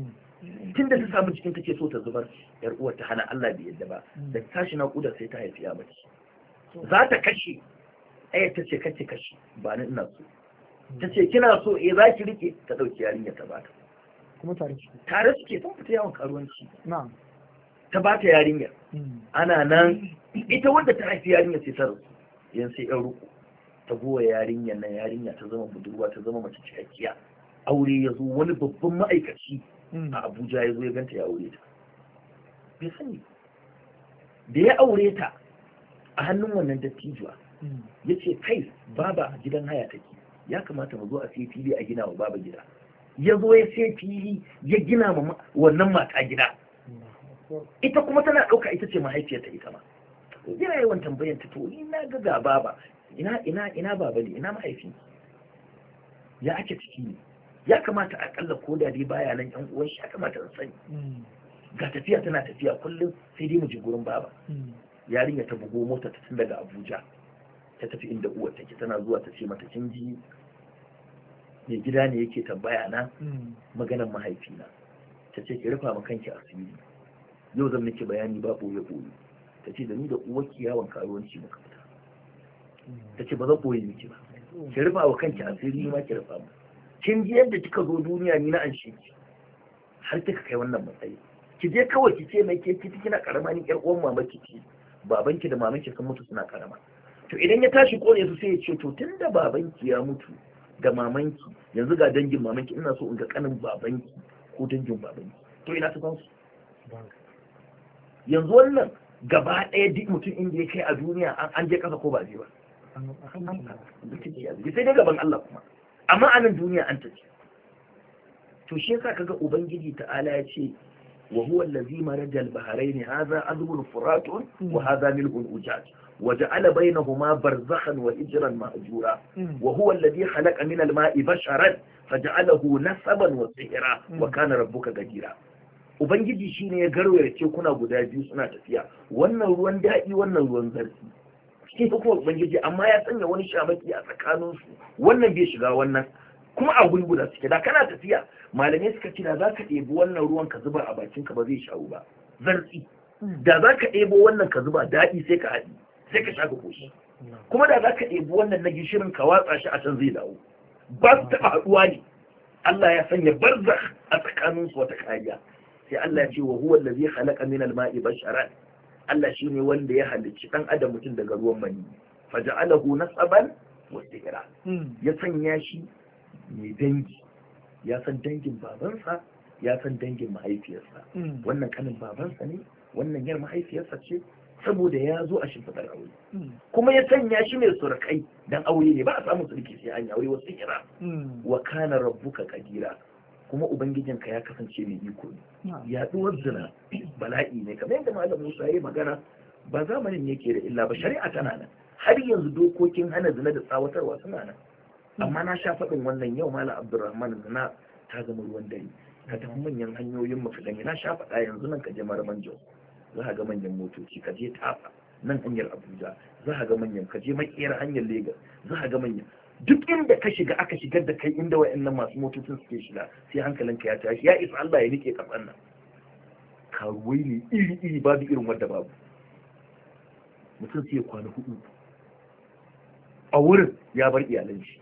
B: tun da ta samu cikin take so ta zubar yar uwar ta hana Allah bai yadda ba da tashi naƙuda sai ta haifi ya mace za ta kashe ɗaya ta ce kace kashe ba ni ina so ta ce kina so eh za ki rike ta ɗauki yarinya ta bata
A: kuma tare suke
B: tare suke sun fita yawon karuwanci
A: na'am
B: ta bata yarinya ana nan ita wanda ta haifi yarinya sai ta rasu yan sai yan ruku ta goya yarinyar nan yarinya ta zama budurwa ta zama mace cikakkiya aure ya zo wani babban ma'aikaci a Abuja ya zo ya ganta ya aure ta bai sani da ya aure ta a hannun wannan dattijuwa ya ce kai baba gidan haya take ya kamata mu zo a sai fili a gina wa baba gida ya zo ya sai fili ya gina ma wannan mata gida ita kuma tana ɗauka ita ce mahaifiyarta ita ma yana yawan tambayar ta to ni na ga ga baba ina ina ina baba ne ina mahaifi ya ake ciki ne ya kamata a kalla ko da dai baya nan yan uwan shi ya kamata in sani ga tafiya tana tafiya kullum sai dai mu je gurin baba yarinya ta bugo mota ta tun daga Abuja ta tafi inda uwar take tana zuwa ta ce mata kin ji mai gida ne yake tambaya na maganar mahaifina ta ce ki rufa ma kanki asiri yau zan miki bayani ba boye boye ta ce da ni da uwar ki yawon karuwanci muka fita ta ce ba zan boye miki ba ki rufa wa kanki asiri ma ki rufa mu kin ji yadda kika zo duniya ni na an shi har kika kai wannan matsayi ki je kawai ki ce mai ke kiti kina karama ni yar uwan mama ki ce babanki da mamanki sun mutu suna karama to idan ya tashi kone su sai ya ce to tunda babanki ya mutu da mamanki yanzu ga dangin mamanki ina so in ga kanin babanki ko dangin babanki to ina ta san su yanzu wannan gaba ɗaya duk mutum inda ya kai a duniya an je kasa ko ba je ba sai dai gaban Allah kuma amma a nan duniya an tafi to shi yasa kaga ubangiji ta'ala ya ce wa huwa allazi maraja al-bahrayn hadha adbun furatun wa hadha milhun ujaj wa ja'ala bainahuma barzakhan wa hijran mahjura wa huwa allazi khalaqa min al-ma'i basharan faj'alahu nasaban wa sihra wa kana rabbuka gadira ubangiji shine ya garwaya tekuna guda biyu suna tafiya wannan ruwan daɗi wannan ruwan zarfi cikin hukumar ubangiji amma ya sanya wani shamaki a tsakaninsu wannan bai shiga wannan kuma a guri guda suke da kana tafiya malamai suka ce da za ka ɗebi wannan ruwan ka zuba a bakinka ba zai shawo ba zartsi da za ka ɗebo wannan ka zuba daɗi sai ka haɗi sai ka sha ka koshi kuma da za ka ɗebi wannan na gishirin ka watsa shi a can zai dawo ba su taɓa haɗuwa ne Allah ya sanya barzakh a tsakaninsu wata kariya sai Allah ya ce wa huwa allazi khalaqa min al-ma'i basharan Allah shine wanda ya halicci dan adam mutum daga ruwan mani faja'alahu nasaban wa sihra ya sanya shi mai dangi ya san dangin babansa ya san dangin mahaifiyarsa wannan kanin babansa ne wannan yar mahaifiyarsa ce saboda ya zo a shimfiɗar aure kuma ya sanya shi mai surukai dan aure ne ba a samun surki sai an yi aure wasu kira wa kana rabbuka qadira kuma ubangijinka ya kasance mai iko ne yaduwar zina bala'i ne kamar yadda malam Musa ya yi magana ba zamanin yake da illa ba shari'a tana nan har yanzu dokokin hana zina da tsawatarwa suna nan amma na sha faɗin wannan yau malam Abdulrahman zina ta zama ruwan dare ka tafi manyan hanyoyin mu ka gani na sha faɗa yanzu nan ka je Maraman Jos za ka ga manyan motoci ka je Tafa nan hanyar Abuja za ka ga manyan ka je makiyar hanyar Lagos za ka ga manyan duk inda ka shiga aka shigar da kai inda wayannan masu motocin suke shiga sai hankalinka ya tashi ya isa Allah ya nike kasan nan karuwai ne iri iri babu irin wanda babu mutum sai ya kwana hudu a wurin ya bar iyalan shi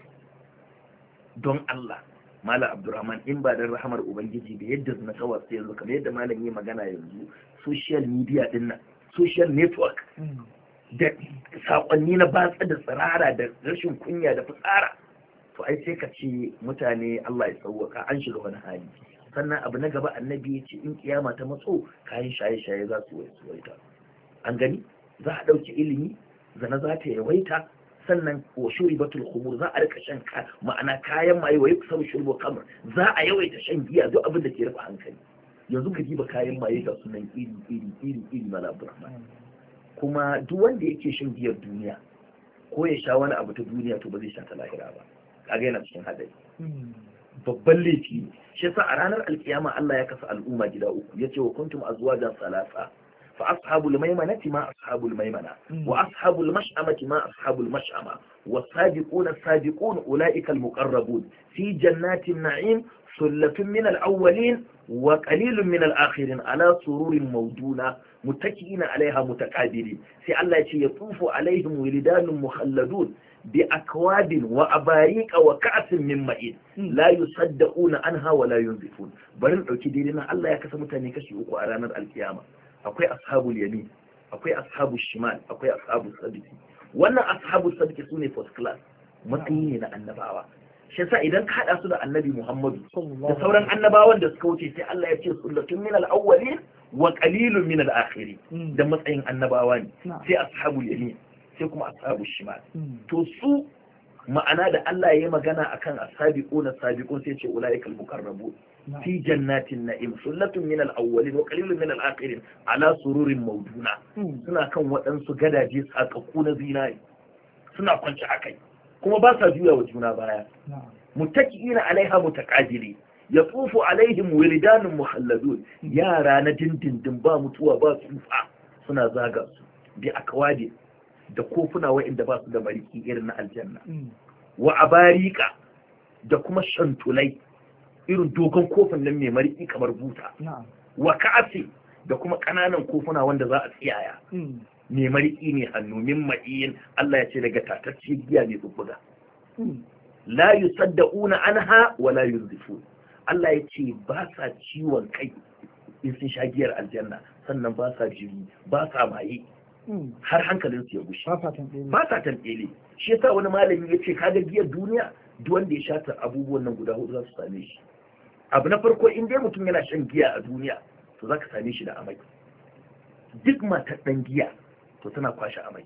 B: don Allah Malam Abdurrahman in ba dan rahamar ubangiji da yadda na kawar sai yanzu kamar yadda malam yi magana yanzu social media din nan social network da sakonni na batsa da tsirara da rashin kunya da fitsara to ai sai ka ce mutane Allah ya sauwaka an shiga wani hali sannan abu na gaba annabi ya ce in kiyama ta matso kayan shaye-shaye za su yawaita an gani za a ɗauki ilimi zana za ta yawaita sannan wa shuribatul khumur za a rika shan ka ma'ana kayan maye wa yuksabu shurbu kamar za a yawaita shan giya duk abin da ke rufe hankali yanzu ka diba kayan maye ga sunan iri iri iri iri Malam Abdurrahman kuma duk wanda yake shan giyar duniya ko ya sha wani abu ta duniya to ba zai sha ta lahira ba kaga yana cikin hadari babban laifi ne shi yasa a ranar alkiyama Allah ya kasa al'umma gida uku yace wa kuntum azwajan salasa fa ashabul maimanati ma ashabul maimana wa ashabul mash'amati ma ashabul mash'ama was-sabiquna as-sabiqun ulaika al-muqarrabun fi jannatin na'im sullatun min al-awwalin wa qalilun min al-akhirin ala sururin mawduna متكئين عليها متقابلين سي الله يجي يطوف عليهم ولدان مخلدون بأكواب وأباريق وكأس من معين لا يصدقون عنها ولا ينزفون بل dauki dai nan Allah ya kasa mutane kashi uku a ranar alkiyama akwai ashabul yamin akwai ashabul shimal akwai ashabul sabiti wannan ashabul sabiti sune first class matsayi ne na annabawa shi yasa idan ka hada su da annabi Muhammadu da sauran annabawan da suka wuce sai Allah ya ce sullatun min al-awwalin wa qalilun min al-akhirin da matsayin annabawa ne sai ashabul yamin sai kuma ashabul shimal to su ma'ana da Allah ya yi magana akan asabiqun asabiqun sai ce ulaikal muqarrabun fi jannatin na'im sullatun min al-awwalin wa qalilun min al-akhirin ala sururin mawduna suna kan waɗansu gadaje sakakku na zinari suna kwance akai kuma ba sa juya wa juna baya muttaki'ina alaiha mutaqabili yatufu alaihim wildanun muhalladun yara na dindindin ba mutuwa ba tsufa suna zaga su bi akwadi da kofuna wa'inda ba su da mariki irin na aljanna wa abarika da kuma shantulai irin dogon kofin nan mai mariki kamar buta wa ka'asi da kuma kananan kofuna wanda za a tsiyaya mai mariki ne hannu min ma'iyin Allah ya ce daga tatacce giya ne bubbuga la yusaddauna anha wa la yunzifun Allah ya ce ba sa ciwon kai in sun sha giyar aljanna sannan ba sa jiri ba sa maye har hankalin su ya gushe ba sa tambele shi yasa wani malami ya ce kaga giyar duniya duk wanda ya sha ta abubuwan nan guda hudu za su same shi abu na farko in dai mutum yana shan giya a duniya to za ka same shi da amai duk matar ɗan giya to tana kwashe amai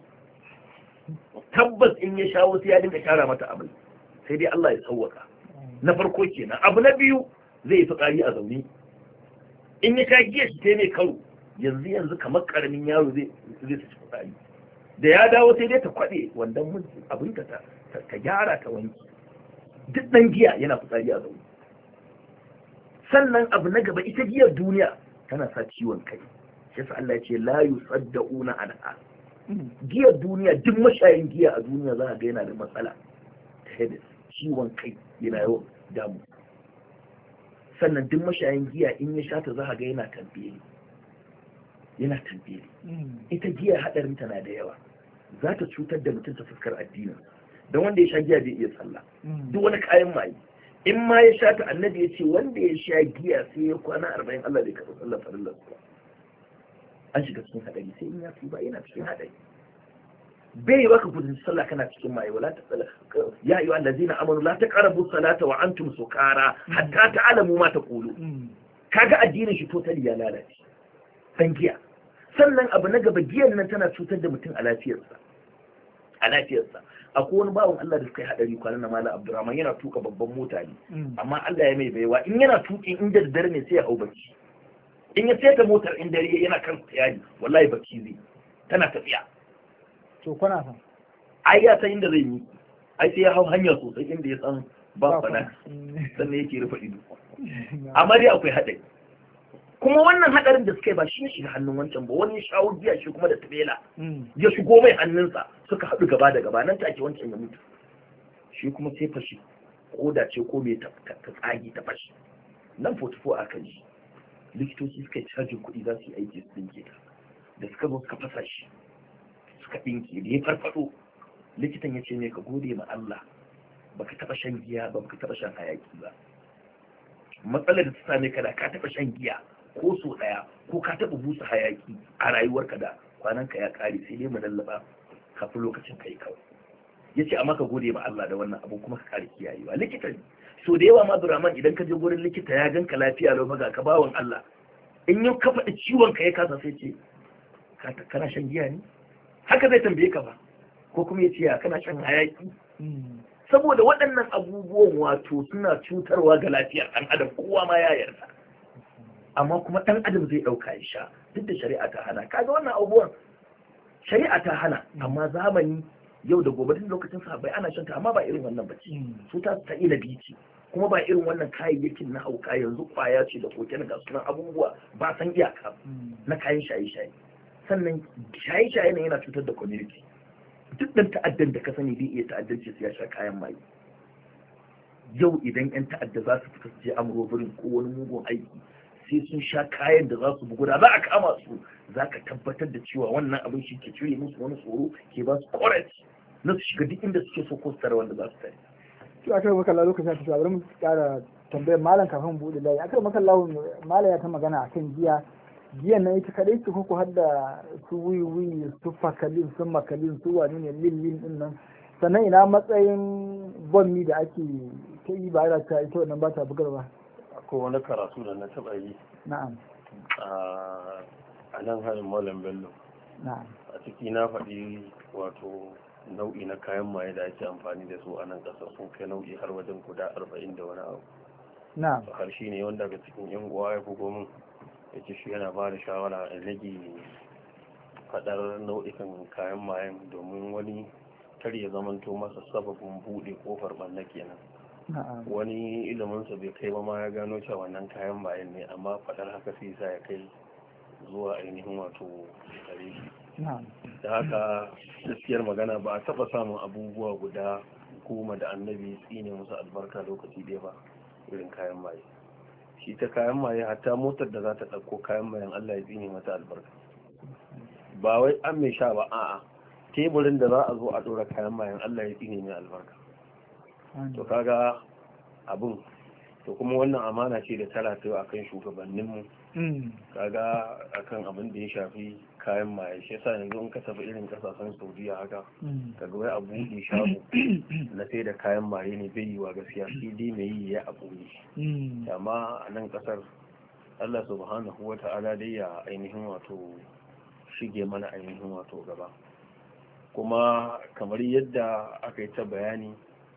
B: tabbas in ya sha wasu ya dinga shara mata amai sai dai Allah ya sauwaka na farko kenan abu na biyu zai yi fitsari a zaune in ya sha giya shi sai mai karo yanzu yanzu kamar karamin yaro zai zai ci fitsari da ya dawo sai dai ta kwade wandan mun abin ta ta gyara ta wanki duk dan giya yana fitsari a zaune sannan abu na gaba ita giyar duniya tana sa ciwon kai yasa Allah ya ce la yusaddauna anha giyar duniya duk mashayin giya a duniya za ga yana da matsala ta headache ciwon kai yana yawan damu sannan duk mashayin giya in ya sha ta za ga yana tambele yana tambele ita giya hadarin ta na da yawa za ta cutar da mutum ta fuskar addinin don wanda ya sha giya bai iya sallah duk wani kayan maye in ma ya sha ta annabi ya ce wanda ya sha giya sai ya kwana arba'in Allah bai karɓi sallar farillar ba an shiga cikin hadari sai in ya fi ba yana cikin hadari bai yi baka gudun sallah kana cikin maye wala ta tsala ya ayyuhal ladina amanu la taqrabu salata wa antum sukara hatta ta'lamu ma taqulu kaga addinin shi totally ya lalace dan giya. Sannan abu na gaba, giyan nan tana cutar da mutum a lafiyarsa a lafiyarsa akwai wani bawan Allah da suka yi hadari kwanan na Malam Abdurrahman, yana tuka babban mota ne amma Allah ya mai baiwa in yana tuki in da dare ne sai ya hau bacci, in ya sai ta motar in dare yana kan tsayani wallahi bacci zai tana tafiya.
A: to kuna san
B: ai ya san inda zai yi, ai sai ya hau hanya sosai inda ya san ba fana sannan yake rufe ido. Amma dai akwai haɗari, kuma wannan haɗarin da suka yi ba shi ne shiga hannun wancan ba, wani shawo giya shi kuma da tabela ya shigo mai hannunsa suka haɗu gaba da gaba, nan take wancan ya mutu, shi kuma sai fashi ko da ce ko mai ta tsagi ta fashi nan fotofo a kan shi. Likitoci suka yi cajin kuɗi za su yi aiki su ɗinke ta, da suka zo suka fasa shi suka ɗinke da ya farfaɗo, likitan ya ce ne ka gode ma Allah baka taɓa shan giya ba, baka taɓa shan hayaki ba. Matsalar da ta same ka da ka taɓa shan giya ko so ɗaya ko ka taɓa busa hayaki a rayuwarka da kwanan ka ya ƙare, sai dai mu lallaba kafin lokacin kai kawai. Ya ce amma ka gode ma Allah da wannan abu kuma ka kare kiyayewa. Likita ne so da yawa ma Abdurrahman, idan ka je gurin likita ya ganka lafiya lau ga ka bawan Allah, in yau ka faɗi ciwon ka ya kasa sai ce kana shan giya ne, haka zai tambaye ka ba, ko kuma ya ce ya kana shan hayaki. Saboda waɗannan abubuwan wato suna cutarwa ga lafiyar ɗan adam, kowa ma ya yarda, amma kuma ɗan adam zai ɗauka ya sha duk da shari'a ta hana. Kaga wannan abubuwan shari'a ta hana, amma zamani yau da gobe tun lokacin sahabbai ana shan ta, amma ba irin wannan bace, su ta ta ila bici, kuma ba irin wannan kayayyakin na hauka yanzu kwaya ce da koken ga sunan abubuwa ba san iyaka na kayan shaye-shaye. Sannan shaye-shaye ne yana cutar da community. Duk ɗan ta'addan da ka sani zai iya ta'addanci su ya sha kayan maye. Yau idan 'yan ta'adda za su fita su je amurobirin ko wani mugun aiki sai sun sha kayan da za su bugu da za a kama su, za ka tabbatar da cewa wannan abin shi ke cire musu wani tsoro, ke ba su courage na su shiga duk inda suke so ko su tare wanda za su tare.
A: to aka maka Allah lokacin ta bari mu kara tambayar malam kafin buɗe layi. Aka maka Allah malam ya ta magana akan giya, giyan nan ita kadai su ko hadda su wiwi su fakalin su makalin su wani ne lillin din nan, sannan ina matsayin bommi da ake ta yi ba da ta ita wannan ba ta bugar ba.
C: Akwai wani karatu da na taɓa yi
A: na'am
C: a nan harin Malam Bello,
A: na'am,
C: a ciki na faɗi wato nau'i na kayan maye da ake amfani da su a nan ƙasar sun kai nau'i har wajen guda arba'in da wani abu.
A: na'am,
C: har shi ne wanda daga cikin yan uwa ya bugo min ya ce shi yana ba da shawara a rage faɗar nau'ikan kayan mayen domin wani kar ya zamanto masa sababin buɗe kofar ɓanna kenan.
A: na'am,
C: wani iliminsa bai kai ba ma ya gano cewa wannan kayan mayen ne, amma faɗar haka sai sa ya kai zuwa ainihin wato kare shi.
A: na'am,
C: da haka gaskiyar magana ba a taɓa samun abubuwa guda goma da annabi tsine musu albarka lokaci ɗaya ba irin kayan maye. Shi ta kayan maye hatta motar da za ta ɗauko kayan mayen Allah ya tsine mata albarka, ba wai an mai sha ba, a'a teburin da za a zo a ɗora kayan mayen Allah ya tsine mai albarka. To kaga abin, to kuma wannan amana ce da tara ta akan shugabanninmu, kaga akan abin da ya shafi kayan maye. Shi yasa yanzu in ka tafi irin kasashen Saudiya haka kaga wai a buɗe shago na sai da kayan maye ne bai yi wa gaskiya, shi dai mai yi ya abu ne. Amma a nan kasar Allah subhanahu wa ta'ala dai ya ainihin wato shige mana ainihin wato gaba. Kuma kamar yadda aka yi ta bayani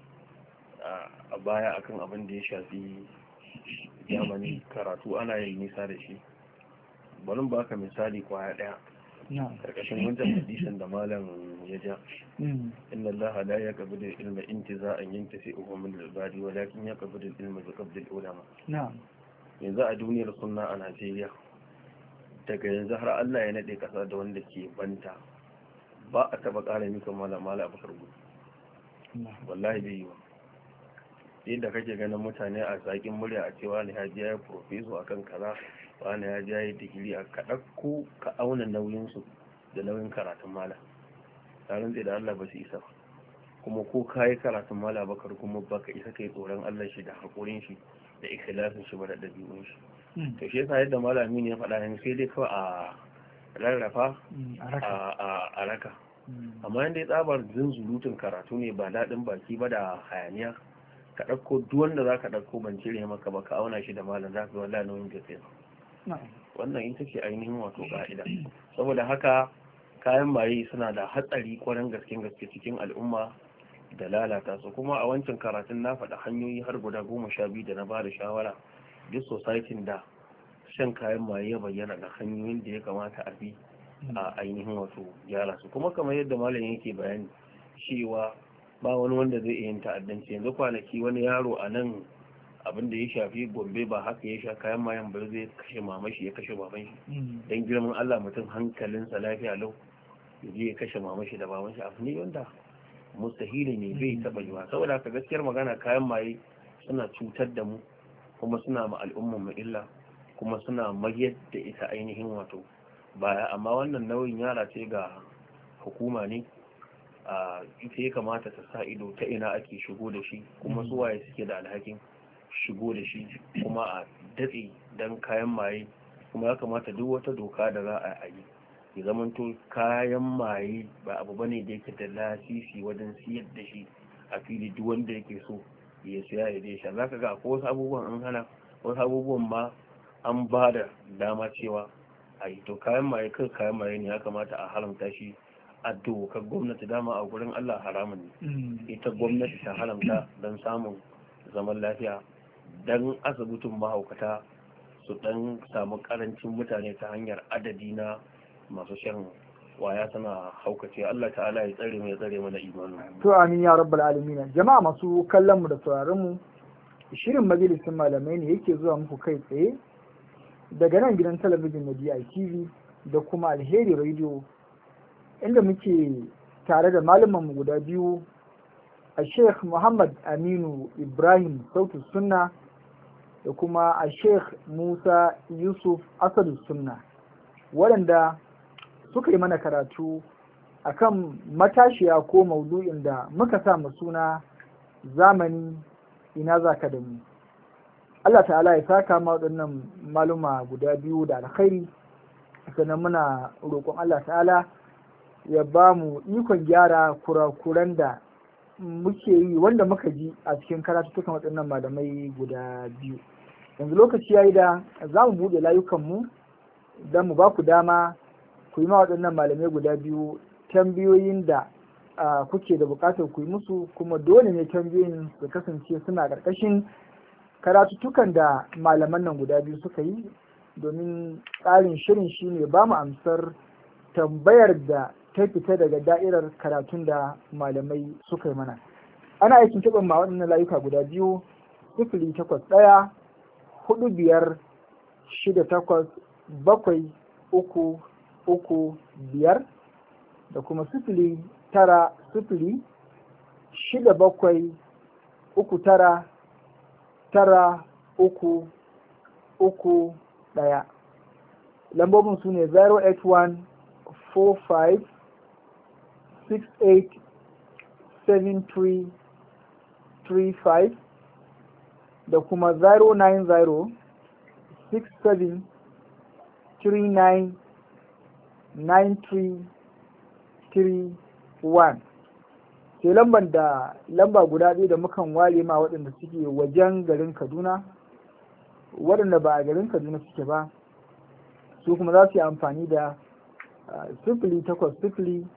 C: a baya akan abin da ya shafi zamani karatu ana yin nisa da shi, bari baka misali kwaya daya karkashin wancan hadisin da malam ya ja, inna allaha la yaqbidu ilma intiza'an yantasi'uhu min al-ibadi walakin yaqbidu ilma bi qabdi al-ulama. Yanzu a duniyar sunna a Najeriya daga yanzu har Allah ya nade kasa da wanda ke banta ba a taba ƙara mika malam malam Abubakar Gumi, wallahi bai yi ba. Yadda kake ganin mutane a zaƙin murya a cewa ne haji ya yi profeso a kan kaza, wani haji ya yi digiri a kaɗakko ka auna nauyinsu da nauyin karatun mala, tarin da Allah ba su isa ba. Kuma ko ka yi karatun mala bakar kuma baka isa kai tsoron Allah shi da haƙurin shi da ikhlasin shi ba da ɗabi'un shi. To shi yasa yadda malami ne ya faɗa yanzu sai dai kawai a rarrafa a raka. Amma yadda ya tsabar zunzurutun karatu ne ba daɗin baki ba da hayaniya, ka ɗauko duk wanda za ka ɗauko ban cire maka ba ka auna shi da malam za ka ga wallahi nauyin gaske wannan ita ce ainihin wato ka'ida. Saboda haka kayan maye suna da hatsari kwarin gaske gaske cikin al'umma da lalata su. Kuma a wancan karatun na faɗa hanyoyi har guda goma sha biyu da na ba da shawara duk societin da shan kayan maye ya bayyana da hanyoyin da ya kamata a bi a ainihin wato gyara su. Kuma kamar yadda malam yake bayani cewa ba wani wanda zai iya yin ta'addanci. Yanzu kwanaki wani yaro a nan abin da ya shafi Gombe ba haka ya sha kayan mayan ba zai kashe mamashi ya kashe baban shi dan girman Allah mutum hankalinsa lafiya lau ya je ya kashe mamashi da baban shi abu ne wanda mustahili ne bai taba yiwa. Saboda haka gaskiyar magana kayan maye suna cutar da mu kuma suna ma al'ummar mu illa kuma suna mayar da ita ainihin wato baya. Amma wannan nauyin yara ce ga hukuma ne a ita ya kamata ta sa ido ta ina ake shigo da shi kuma su waye suke da alhakin shigo da shi kuma a datse dan kayan maye. Kuma ya kamata duk wata doka da za a yi ya zamanto kayan maye ba abu bane da yake da lasisi wajen siyar da shi a fili duk wanda yake so ya siya ya dai sha. Zaka ga akwai wasu abubuwan an hana, wasu abubuwan ma an ba da dama cewa a yi. To kayan maye kai kayan maye ne ya kamata a haramta shi a dokar gwamnati. Dama a gurin Allah haramun ne, ita gwamnati ta haramta don samun zaman lafiya, don asibitin mahaukata su dan samu karancin mutane ta hanyar adadi na masu shan waya suna haukace. Allah ta'ala ya tsare mu ya tsare mana imani.
A: To amin ya rabbal alamin. Jama'a masu kallon mu da sauraron mu, shirin majalisin malamai ne yake zuwa muku kai tsaye daga nan gidan talabijin na D I T V da kuma Alheri Radio, inda muke tare da malaman mu guda biyu, a Sheikh Muhammad Aminu Ibrahim Sautu Sunna da kuma a Sheikh Musa Yusuf Asadu Sunna, waɗanda suka yi mana karatu akan matashiya ko maudu'in da muka sa mu suna zamani ina zaka da mu. Allah ta'ala ya saka ma waɗannan maluma guda biyu da alkhairi, sannan muna roƙon Allah ta'ala ya ba mu ikon gyara kurakuran da muke yi wanda muka ji a cikin karatuttukan waɗannan malamai guda biyu. Yanzu lokaci ya yi da za mu buɗe layukanmu don mu ba ku dama ku yi ma waɗannan malamai guda biyu tambayoyin da kuke da buƙatar ku yi musu, kuma dole ne tambayoyin su kasance suna ƙarƙashin karatuttukan da malaman nan guda biyu suka yi, domin tsarin shirin shine ba mu amsar tambayar da ta fita daga da'irar karatun da malamai suka yi mana. Ana aikin taɓa ma waɗannan layuka guda biyu, sifili takwas ɗaya hudu biyar shida takwas bakwai uku uku biyar da kuma sifili tara sifili shida bakwai uku tara tara uku uku ɗaya. Lambobin su ne zero eight one four five six eight seven three three five da kuma zero nine zero six seven three nine nine three three one. sai lambar da lamba guda ɗaya da mukan ware ma waɗanda suke wajen garin Kaduna, waɗanda ba a garin Kaduna suke ba, su kuma za su yi amfani da sifili takwas sifili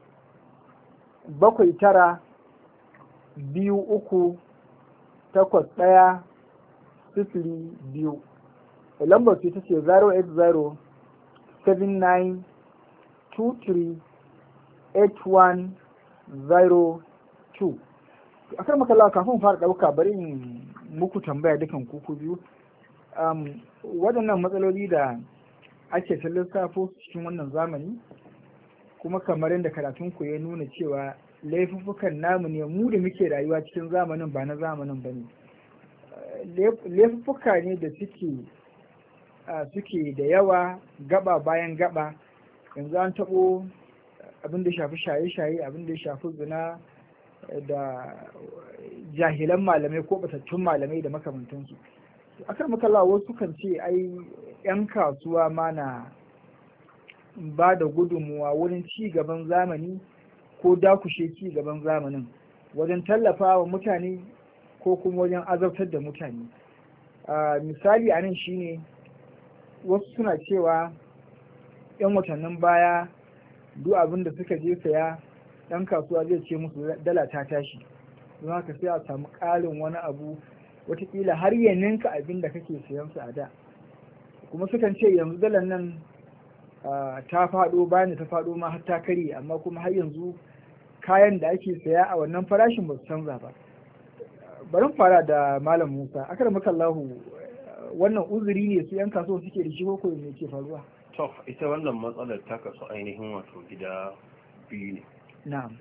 A: bakwai tara biyu uku takwas ɗaya sifili biyu. lambar su ita ce zero eight zero seven nine two three eight one zero two. a kan makalla kafin fara ɗauka bari in muku tambaya dukan kuku biyu. um, waɗannan matsaloli da ake ta lissafo cikin wannan zamani, kuma kamar yadda karatun ku ya nuna cewa laifuffukan namu ne mu da muke rayuwa cikin zamanin ba na zamanin ba ne. Laifuffuka ne da suke suke da yawa gaba bayan gaba. Yanzu an taɓo abin da shafi shaye-shaye, abin da shafi zina da jahilan malamai ko batattun malamai da makamantansu. Akan makalla wasu kan ce ai 'yan kasuwa ma na ba da gudunmuwa wurin ci gaban zamani ko dakushe ci gaban zamanin wajen tallafa wa mutane ko kuma wajen azabtar da mutane. Misali a nan shine wasu suna cewa 'yan watannin baya duk abin da suka je saya ɗan kasuwa zai ce musu dala ta tashi, don haka sai a samu ƙarin wani abu watakila har ya ninka abin da kake sayan su a da. Kuma sukan ce yanzu dalar nan ta faɗo, bayan da ta faɗo ma har ta karye, amma kuma har yanzu kayan da ake saya a wannan farashin ba su canza ba. Bari fara da Malam Musa, akar makallahu, wannan uzuri ne su 'yan kasuwa suke da shi ko me ke faruwa?
C: To ita wannan matsalar ta kasu ainihin wato gida biyu ne.
A: Na'am.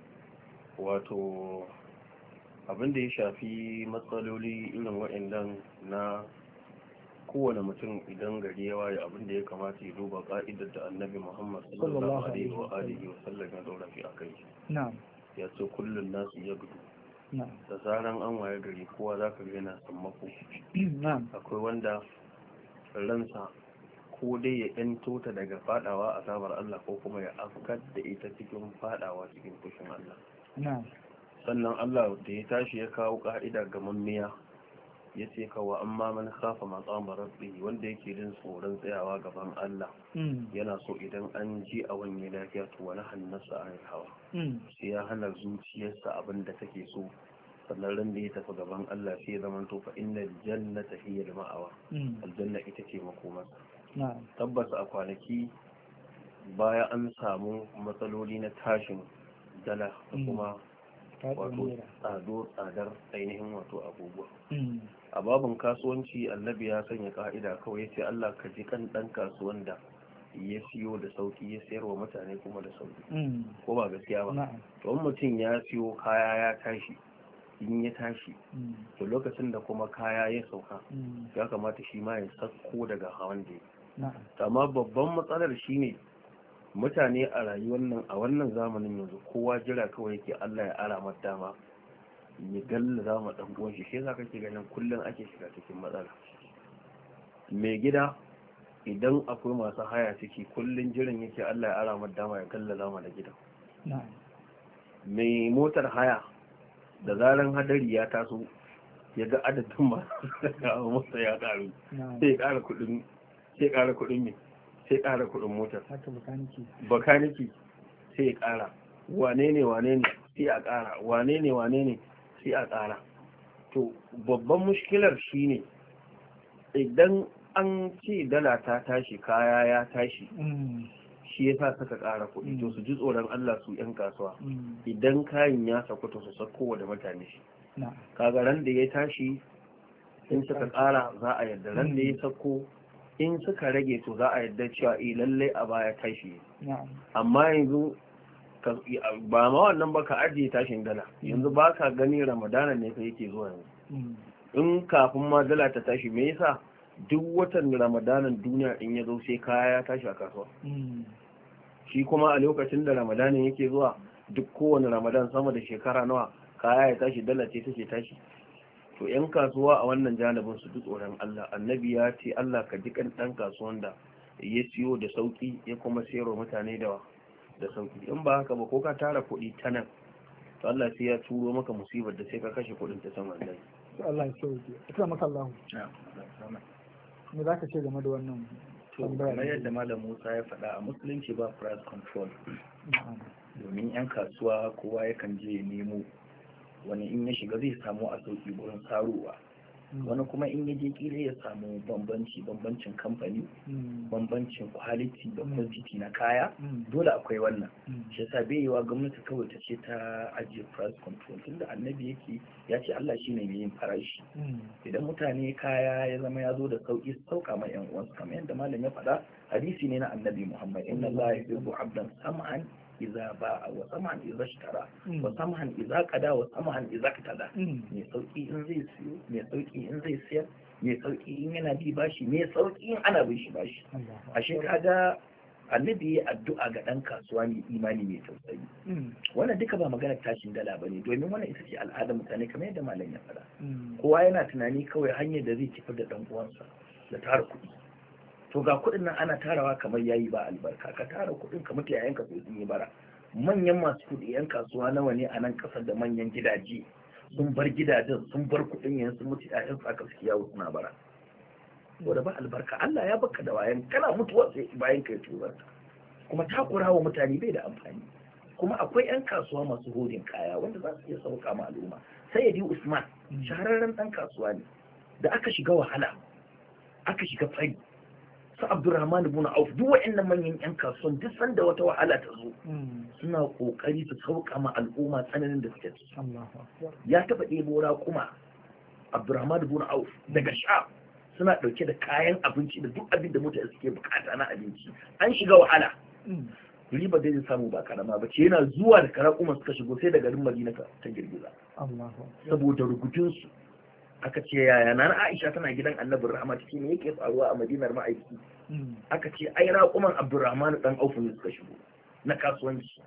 C: Wato abin da ya shafi matsaloli irin waɗannan na kowane mutum idan gari ya waye abin da ya kamata ya duba ka'idar da Annabi Muhammad sallallahu alaihi wa alihi wa sallam ya daura shi akai.
A: Na'am.
C: Ya ce kullun nasu ya gudu.
A: Na'am.
C: Da zaran an waye gari kowa zaka ga yana sammako.
A: Na'am.
C: Akwai wanda ransa ko dai ya ɗanto ta daga fadawa a sabar Allah ko kuma ya afkar da ita cikin fadawa cikin fushin Allah.
A: Na'am.
C: Sannan Allah da ya tashi ya kawo ka'ida ga mammiya ya ce kawo amma man khafa maqama rabbi, wanda yake jin tsoron tsayawa gaban Allah yana so idan an ji a wani lafiya to wani hannasa an hawa sai ya hana zuciyarsa abin da take so, sannan ran da ya tafi gaban Allah sai ya zama to fa innal jannata hiya al-ma'awa, aljanna ita ce makomarsa. Tabbas a kwanaki baya an samu matsaloli na tashin dala da kuma wato tsado tsadar ainihin wato abubuwa. A babin kasuwanci Annabi ya sanya ka'ida kawai yace Allah ka ji kan dan kasuwan da ya siyo da sauki ya sayar wa mutane kuma da sauki, ko ba gaskiya ba? To mutum ya siyo kaya ya tashi, in ya tashi to lokacin da kuma kaya ya sauka ya kamata shi ma ya sako daga hawan da ya. Amma babban matsalar shine mutane a rayuwar nan a wannan zamanin yanzu kowa jira kawai yake Allah ya ara mata dama ya galla za mu dan uwan shi, sai za ka ke ganin kullum ake shiga cikin matsala. Mai gida idan akwai masu haya ciki kullum jiran yake Allah ya ara mata dama ya galla za mu da gidan. Mai motar haya da zaran hadari ya taso ya ga adadin masu mota ya karu sai ya kara kudin sai kara kudin mai sai ƙara kuɗin motar. Bakaniki sai ya ƙara, wane ne wane ne sai a ƙara, wane ne wane ne sai a ƙara. To babban mushkilar shi ne idan an ce dala ta tashi kaya ya tashi shi ya sa suka ƙara kuɗi, to su ji tsoron Allah su 'yan kasuwa idan kayan ya sako to su sako da mutane shi. Kaga ran da ya tashi in suka ƙara za a yarda, ran da ya sako in suka rage to za a yadda cewa eh lalle a baya tashi. Amma yanzu ba ma wannan ba, ka ajiye tashin dala yanzu ba ka gani ramadana ne fa yake zuwa yanzu. In kafin ma dala ta tashi me yasa duk watan ramadanan duniya in ya zo sai kaya ya tashi a kasuwa, shi kuma a lokacin da ramadanan yake zuwa duk kowane ramadan sama da shekara nawa kaya ya tashi, dala ce take tashi. To 'yan kasuwa a wannan janibin su ji tsoron Allah. Annabi ya ce Allah ka ji kan ɗan kasuwan da ya siyo da sauki ya kuma sayarwa mutane da da sauki. In ba haka ba ko ka tara kuɗi ta nan to Allah sai ya turo maka musibar da sai ka kashe kuɗin ta saman dai.
A: To Allah ya sauke. Ita maka Allah. Me za ka ce game da wannan?
B: To kamar yadda Malam Musa ya faɗa, a musulunci ba price control. Domin 'yan kasuwa kowa yakan je nemo, wani in ya shiga zai samu a sauki wurin saruwa, wani kuma in ya je kila ya samu bambanci bambancin kamfani, bambancin quality da quantity na kaya, dole akwai wannan. Shi yasa bai yiwa gwamnati kawai ta ce ta ajiye price control, tunda Annabi yake ya ce Allah shine mai yin farashi. Idan mutane kaya ya zama ya zo da sauki su sauka mai yan uwansu, kamar yadda malam ya faɗa hadisi ne na Annabi Muhammad, inna Allah yuhibbu 'abdan sam'an iza ba wa samhan iza shitara wa samhan iza qada wa samhan iza qtada. Mai sauki in zai siyo, mai sauki in zai siyar, mai sauki in yana bi bashi, mai sauki in ana bin shi bashi. Ashe kaga Annabi ya addu'a ga dan kasuwa mai imani mai tausayi. Wannan duka ba magana tashin dala bane, domin wannan ita ce al'adar mutane kamar yadda malam ya faɗa. Kowa yana tunani kawai hanyar da zai kifar da dan uwansa da tara kuɗi. To ga kuɗin nan ana tarawa kamar yayi ba albarka, ka tara kuɗin kamar ta yayan ka sun yi bara. Manyan masu kuɗi yan kasuwa nawa ne a nan ƙasar da manyan gidaje sun bar gidajen sun bar kuɗin yanzu sun mutu ƴaƴan su aka suke yawo suna bara wanda ba albarka Allah ya baka da wayan kana mutuwa sai bayan kai tubar kuma takura wa mutane bai da amfani kuma akwai ƴan kasuwa masu hodin kaya wanda za su iya sauka ma al'umma sayyidi Usman shahararren ɗan kasuwa ne da aka shiga wahala aka shiga fari su Abdurrahman ibn Auf duk waɗannan manyan ƴan kasuwan duk sanda wata wahala ta zo suna kokari su sauka ma al'umma tsananin da suke ciki ya taba ɗebo raƙuma Abdurrahman ibn Auf daga Sham suna ɗauke da kayan abinci da duk abin da mutane suke bukata na abinci an shiga wahala riba dai zai samu ba karama ba ce yana zuwa da karaƙuma suka shigo sai da garin Madina ta girgiza saboda rugutunsu aka ce yaya na Aisha tana gidan Annabin Rahama take ne yake faruwa a Madinar ma'aiki aka ce ai raƙuman Abdurrahman dan Auf ne suka shigo na kasuwanci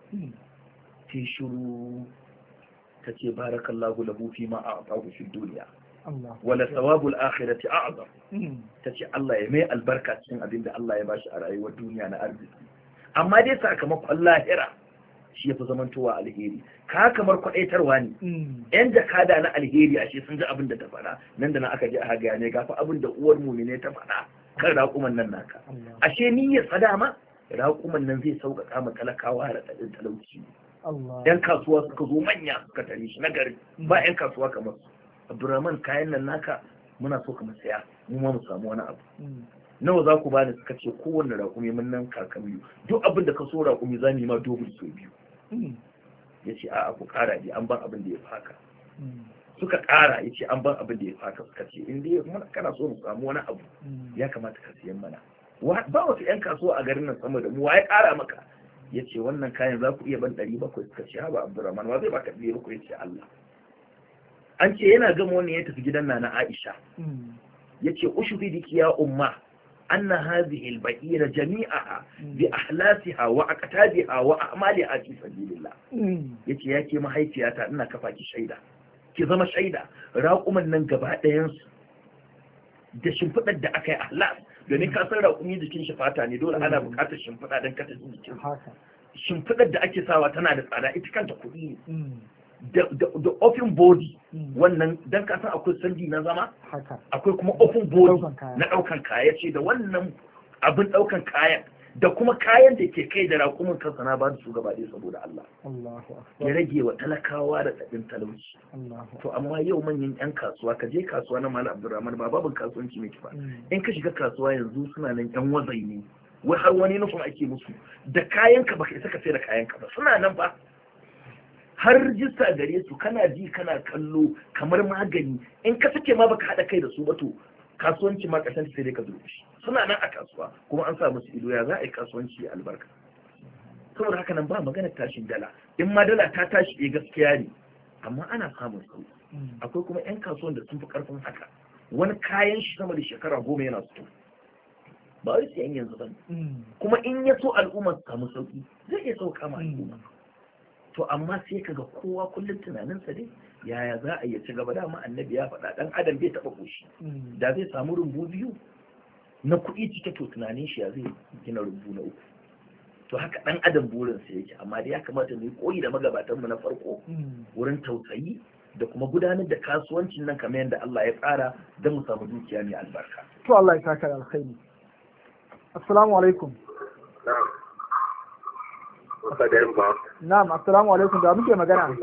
B: ta shiru ta ce barakallahu lahu fi ma a'tahu fi dunya wala thawabul akhirati a'zam ta ce Allah ya mai albarka cikin abin da Allah ya bashi a rayuwar duniya na arziki amma dai sakamakon lahira shi ya fi zamantowa alheri ka kamar kwaɗaitarwa ne yan jakada na alheri ashe sun ji abin da ta faɗa nan da nan aka je a hagaya ne gafa abin da uwar mumine ta faɗa kan raƙuman nan naka ashe ni ya tsada ma raƙuman nan zai sauƙaƙa ma talakawa da ɗaɗin talauci yan kasuwa suka zo manya suka tare shi na gari ba yan kasuwa kamar su Abdurrahman kayan nan naka muna so ka mu saya mu ma mu samu wani abu nawa za ku bani suka ce kowanne raƙumi mun nan kakan biyu duk abin da ka so raƙumi za mu yi ma dobin so biyu ya ce a'a ku ƙara ne an ban abin da ya faka suka ƙara ya ce an ban abin da ya faka suka ce in dai kana so mu samu wani abu ya kamata ka siyan mana ba wasu ƴan kasuwa a garin nan sama da mu wa ya ƙara maka ya ce wannan kayan za ku iya ban ɗari bakwai suka ce haba Abdurrahman wa zai baka ɗari bakwai ya ce Allah an ce yana gama wannan ya tafi gidan Nana Aisha ya ce ushfidiki ya umma أن هذه البئيرة جميعها بأحلاسها وأكتابها وأعمالها في سبيل الله يتي ياكي ما هي فياتا إنا كفاكي شايدة كي زما شايدة راقما ننقبها دينس da shimfiɗar da aka yi ahlas domin ka san raƙumi jikin shi fata ne dole ana buƙatar shimfiɗa don kata jikin shimfiɗar da ake sawa tana da tsada ita kanta kuɗi ne da open body wannan dan kasan akwai sandi na zama akwai kuma open body na daukan kaya ce da wannan abin daukan kayan da kuma kayan da ke kai da raƙumin kansa na ba da su gaba ɗaya saboda Allah ya rage wa talakawa da tsabin talauci to amma yau manyan yan kasuwa ka je kasuwa na Malam Abdurrahman ba babin kasuwanci mai kifa in ka shiga kasuwa yanzu suna nan yan wazai ne wai har wani nufin ake musu da kayan ka baka isa ka sai da kayan ka ba suna nan ba har rijista gare su kana ji kana kallo kamar magani in ka sake ma baka haɗa kai da su ba to kasuwanci ma kasan sai dai ka zo shi suna nan a kasuwa kuma an sa musu ido ya za a yi kasuwanci ya albarka saboda haka nan ba magana tashin dala in ma dala ta tashi eh gaskiya ne amma ana samun sauki akwai kuma yan kasuwan da sun fi karfin haka wani kayan shi sama da shekara goma yana fito ba wai sai yanzu ba kuma in ya so al'umma su samu sauki zai iya sauka ma al'umma to amma sai kaga kowa kullum tunaninsa dai yaya za a yi ci gaba dama annabi ya faɗa ɗan adam bai taɓa ƙoshi da zai samu rumbu biyu na kuɗi cike to tunanin shi ya zai gina rumbu na uku to haka ɗan adam burinsa yake amma dai ya kamata mu yi koyi da magabatanmu na farko wurin tausayi da kuma gudanar da kasuwancin nan kamar yadda Allah ya tsara don mu samu dukiya mai albarka
A: to Allah ya saka da alkhairi assalamu alaikum Na'am, assalamu alaikum da muke magana.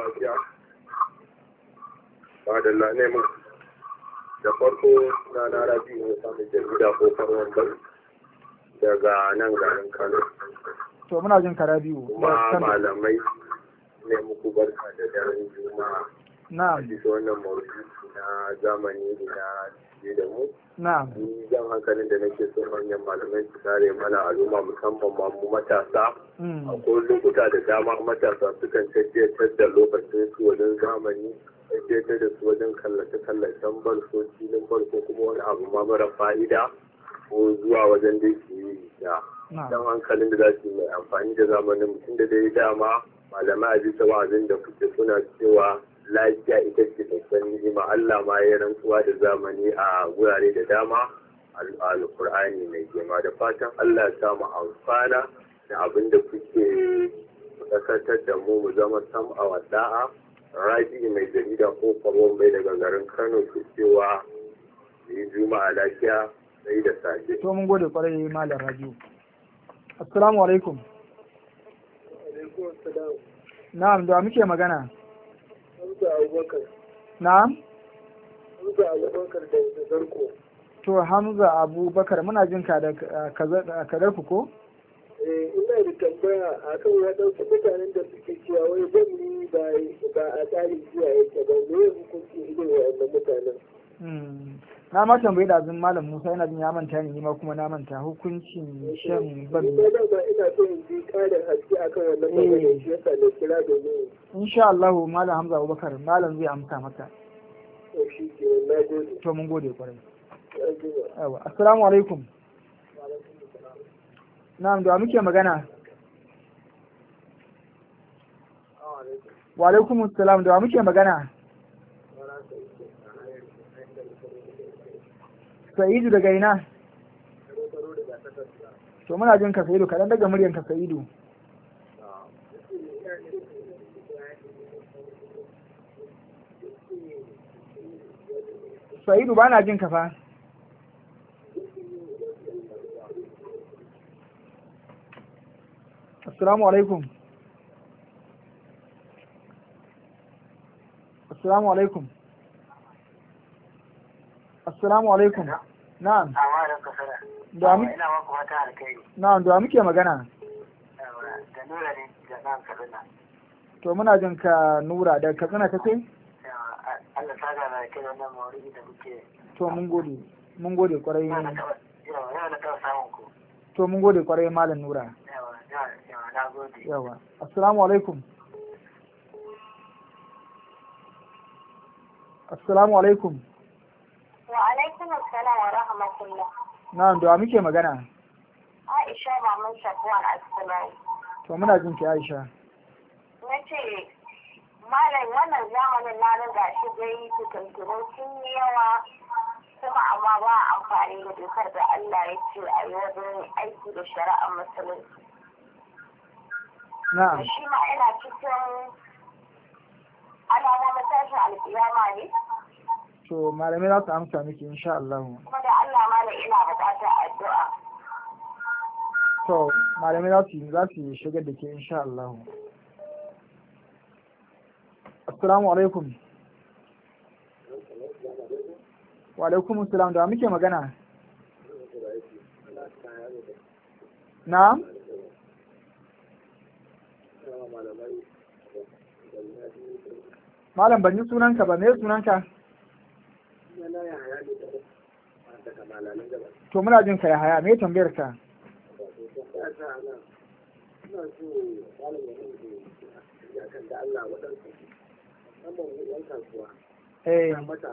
D: Ba da ne mu. Da farko na na rabi ne samun jarida ko farwan bai daga nan garin Kano.
A: To muna jin ka Rabiu.
D: Ma malamai ne muku barka da daren Juma'a.
A: Na'am.
D: Bisa wannan maudu'i na zamani da ke da mu.
A: Na'am.
D: Ni jan hankalin da nake so manyan malamai su kare mana al'umma musamman ma mu matasa. Akwai lokuta da dama matasa sukan tafiyatar da lokacin su wajen zamani, tafiyatar da su wajen kallace-kallacen barso, filin barko kuma wani abu ma mara fa'ida ko zuwa wajen da ke yi da jan hankalin da za su yi mai amfani da zamanin mutum da dai dama malamai a bisa wa'azin da kuke suna cewa lafiya ita ce babban ni'ima Allah ma ya rantsuwa da zamani a wurare da dama al-Qur'ani mai girma da fatan Allah ya samu amfana da abin da kuke kasantar da mu mu zama sam'a wa da'a Rabi mai jarida ko kwamon bai daga garin Kano su cewa yi juma'a lafiya sai da safe.
A: To mun gode kwarai malam Rabiu. Assalamu alaikum. Na'am, da muke magana?
E: Hamza Abubakar.
A: Na'am?
E: Hamza Abubakar da Zarko.
A: To Hamza Abubakar muna jin ka da kadar ku ko?
E: Eh, ina da tambaya akan waɗansu mutanen da suke cewa wai jami'i ba a tsarin jiya yake ba, me ya hukunci irin wa'annan mutanen?
A: Na ma tambayi da azin Malam Musa yana jin ya manta ne ma kuma na manta hukuncin shan ban.
E: Ina da ba ina so in ji ƙarin haske akan wannan maganar shi yasa da kira domin.
A: Insha Allah Malam Hamza Abubakar Malam zai amsa maka.
E: To shi ke na gode.
A: To mun gode kwarai. Yawa assalamu alaikum. Na'am, da muke magana? Wa alaikum assalam, da muke magana? Sa'idu daga ina? To muna jin ka Sa'idu, kaɗan daga muryan ka Sa'idu. Sa'idu ba na jin ka fa. Assalamu alaikum. Assalamu alaikum. Assalamu alaikum. Na'am. Da mu ina maka fata alkhairi. Na'am, da muke magana.
F: Da Nura ne da nan Kaduna.
A: To muna jin ka Nura da Kaduna kace?
F: Allah ta ga na kai wannan mawuri da muke.
A: To mun gode. Mun gode kwarai.
F: Yawa yawa na kawo samun ku.
A: To mun gode kwarai Malam Nura.
F: Yawa yawa na gode.
A: Yawa. Assalamu alaikum. Assalamu alaikum.
G: Wa alaikum assalam wa rahmatullah.
A: Na'am, da muke magana?
G: Aisha Maman Safwan Assalai.
A: To muna jin ki Aisha.
G: Nace malam wannan zamanin na riga shi dai tuntunu sun yi yawa kuma amma ba amfani da dokar da Allah ya ce a yi wajen aiki da shari'ar musulunci.
A: Na'am.
G: Shi ma ina cikin alamomin tashin alƙiyama ne.
A: To malamai za su amsa miki insha Allah.
G: Kuma da Allah malam ina buƙatar addu'a.
A: To malamai za su za su shigar da ke insha Allah. Assalamu alaikum. Wa alaikum assalam, da muke magana? Na'am? Malam ban yi sunanka ba, me sunanka? To muna jin ka ya haya, me tambayar ka? Eh.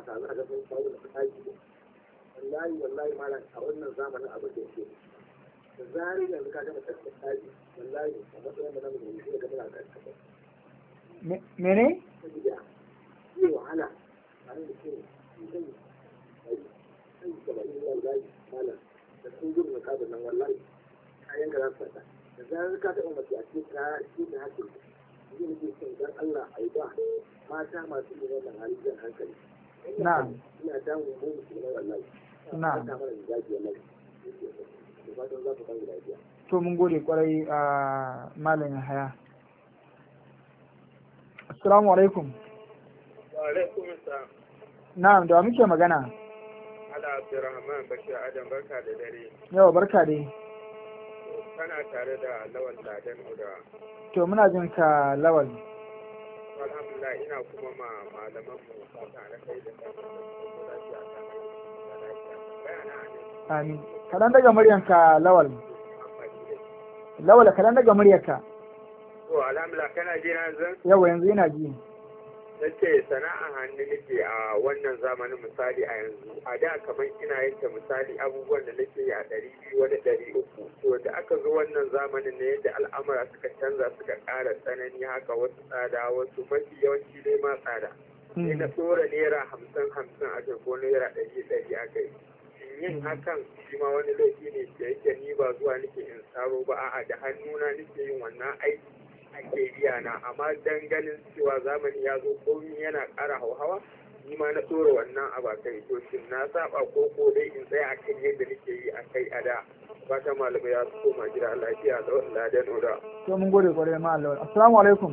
E: Wallahi wallahi malam a wannan zamanin abin da yake da zari yanzu ka gama tsari wallahi a matsayin da namu da shi da muna da
A: mene?
E: saboda yi wahala a nan da ke zai yi sai da bari wallahi malam da sun gudu na kabin nan wallahi kayan ka za su fata da zarar ka taɓa mace a ce ka ce ta hakin zai nake son dan Allah a yi ba mata masu yin wannan hali jan hankali
A: na'am
E: ina damun mu musulmai wallahi
A: na'am
E: ta mara jaji wallahi da fatan za ku kan lafiya
A: to mun gode kwarai a malam haya. Assalamu alaikum.
E: wa alaikum assalam.
A: Na'am, da muke magana?
E: Ala Abdurrahman Bashir Adam, barka da dare.
A: Yawa barka dai.
E: Kana tare da Lawal Ladan Uda.
A: To muna jin ka Lawal.
E: Alhamdulillah ina kuma ma malaman mu fata na kai da lafiya ta
A: Amin. Kadan daga muryanka Lawal. Lawal kadan daga muryarka.
E: To alhamdulillah kana ji na yanzu?
A: Yawa yanzu yana ji.
E: Nace sana'a hannu nake a wannan zamanin misali a yanzu. A da kamar ina yanke misali abubuwan da nake yi a ɗari biyu wani ɗari uku. To da aka zo wannan zamanin ne yadda al'amura suka canza suka ƙara tsanani haka wasu tsada wasu mafi yawanci dai ma tsada. Sai na tsora naira hamsin hamsin a ko naira ɗari ɗari a kai. Yin hakan shi ma wani laifi ne da yake ni ba zuwa nake in saro ba a'a da hannuna nake yin wannan aiki ake biya na, amma dan ganin cewa zamani ya zo komi yana ƙara hauhawa ni ma na tsora wannan a bakai to shin na saba ko ko dai in tsaya akan yadda nake yi a kai a da. Fata malamai ya su koma gida lafiya da ladan oda.
A: To mun gode kwarai ma Allah. Assalamu alaikum.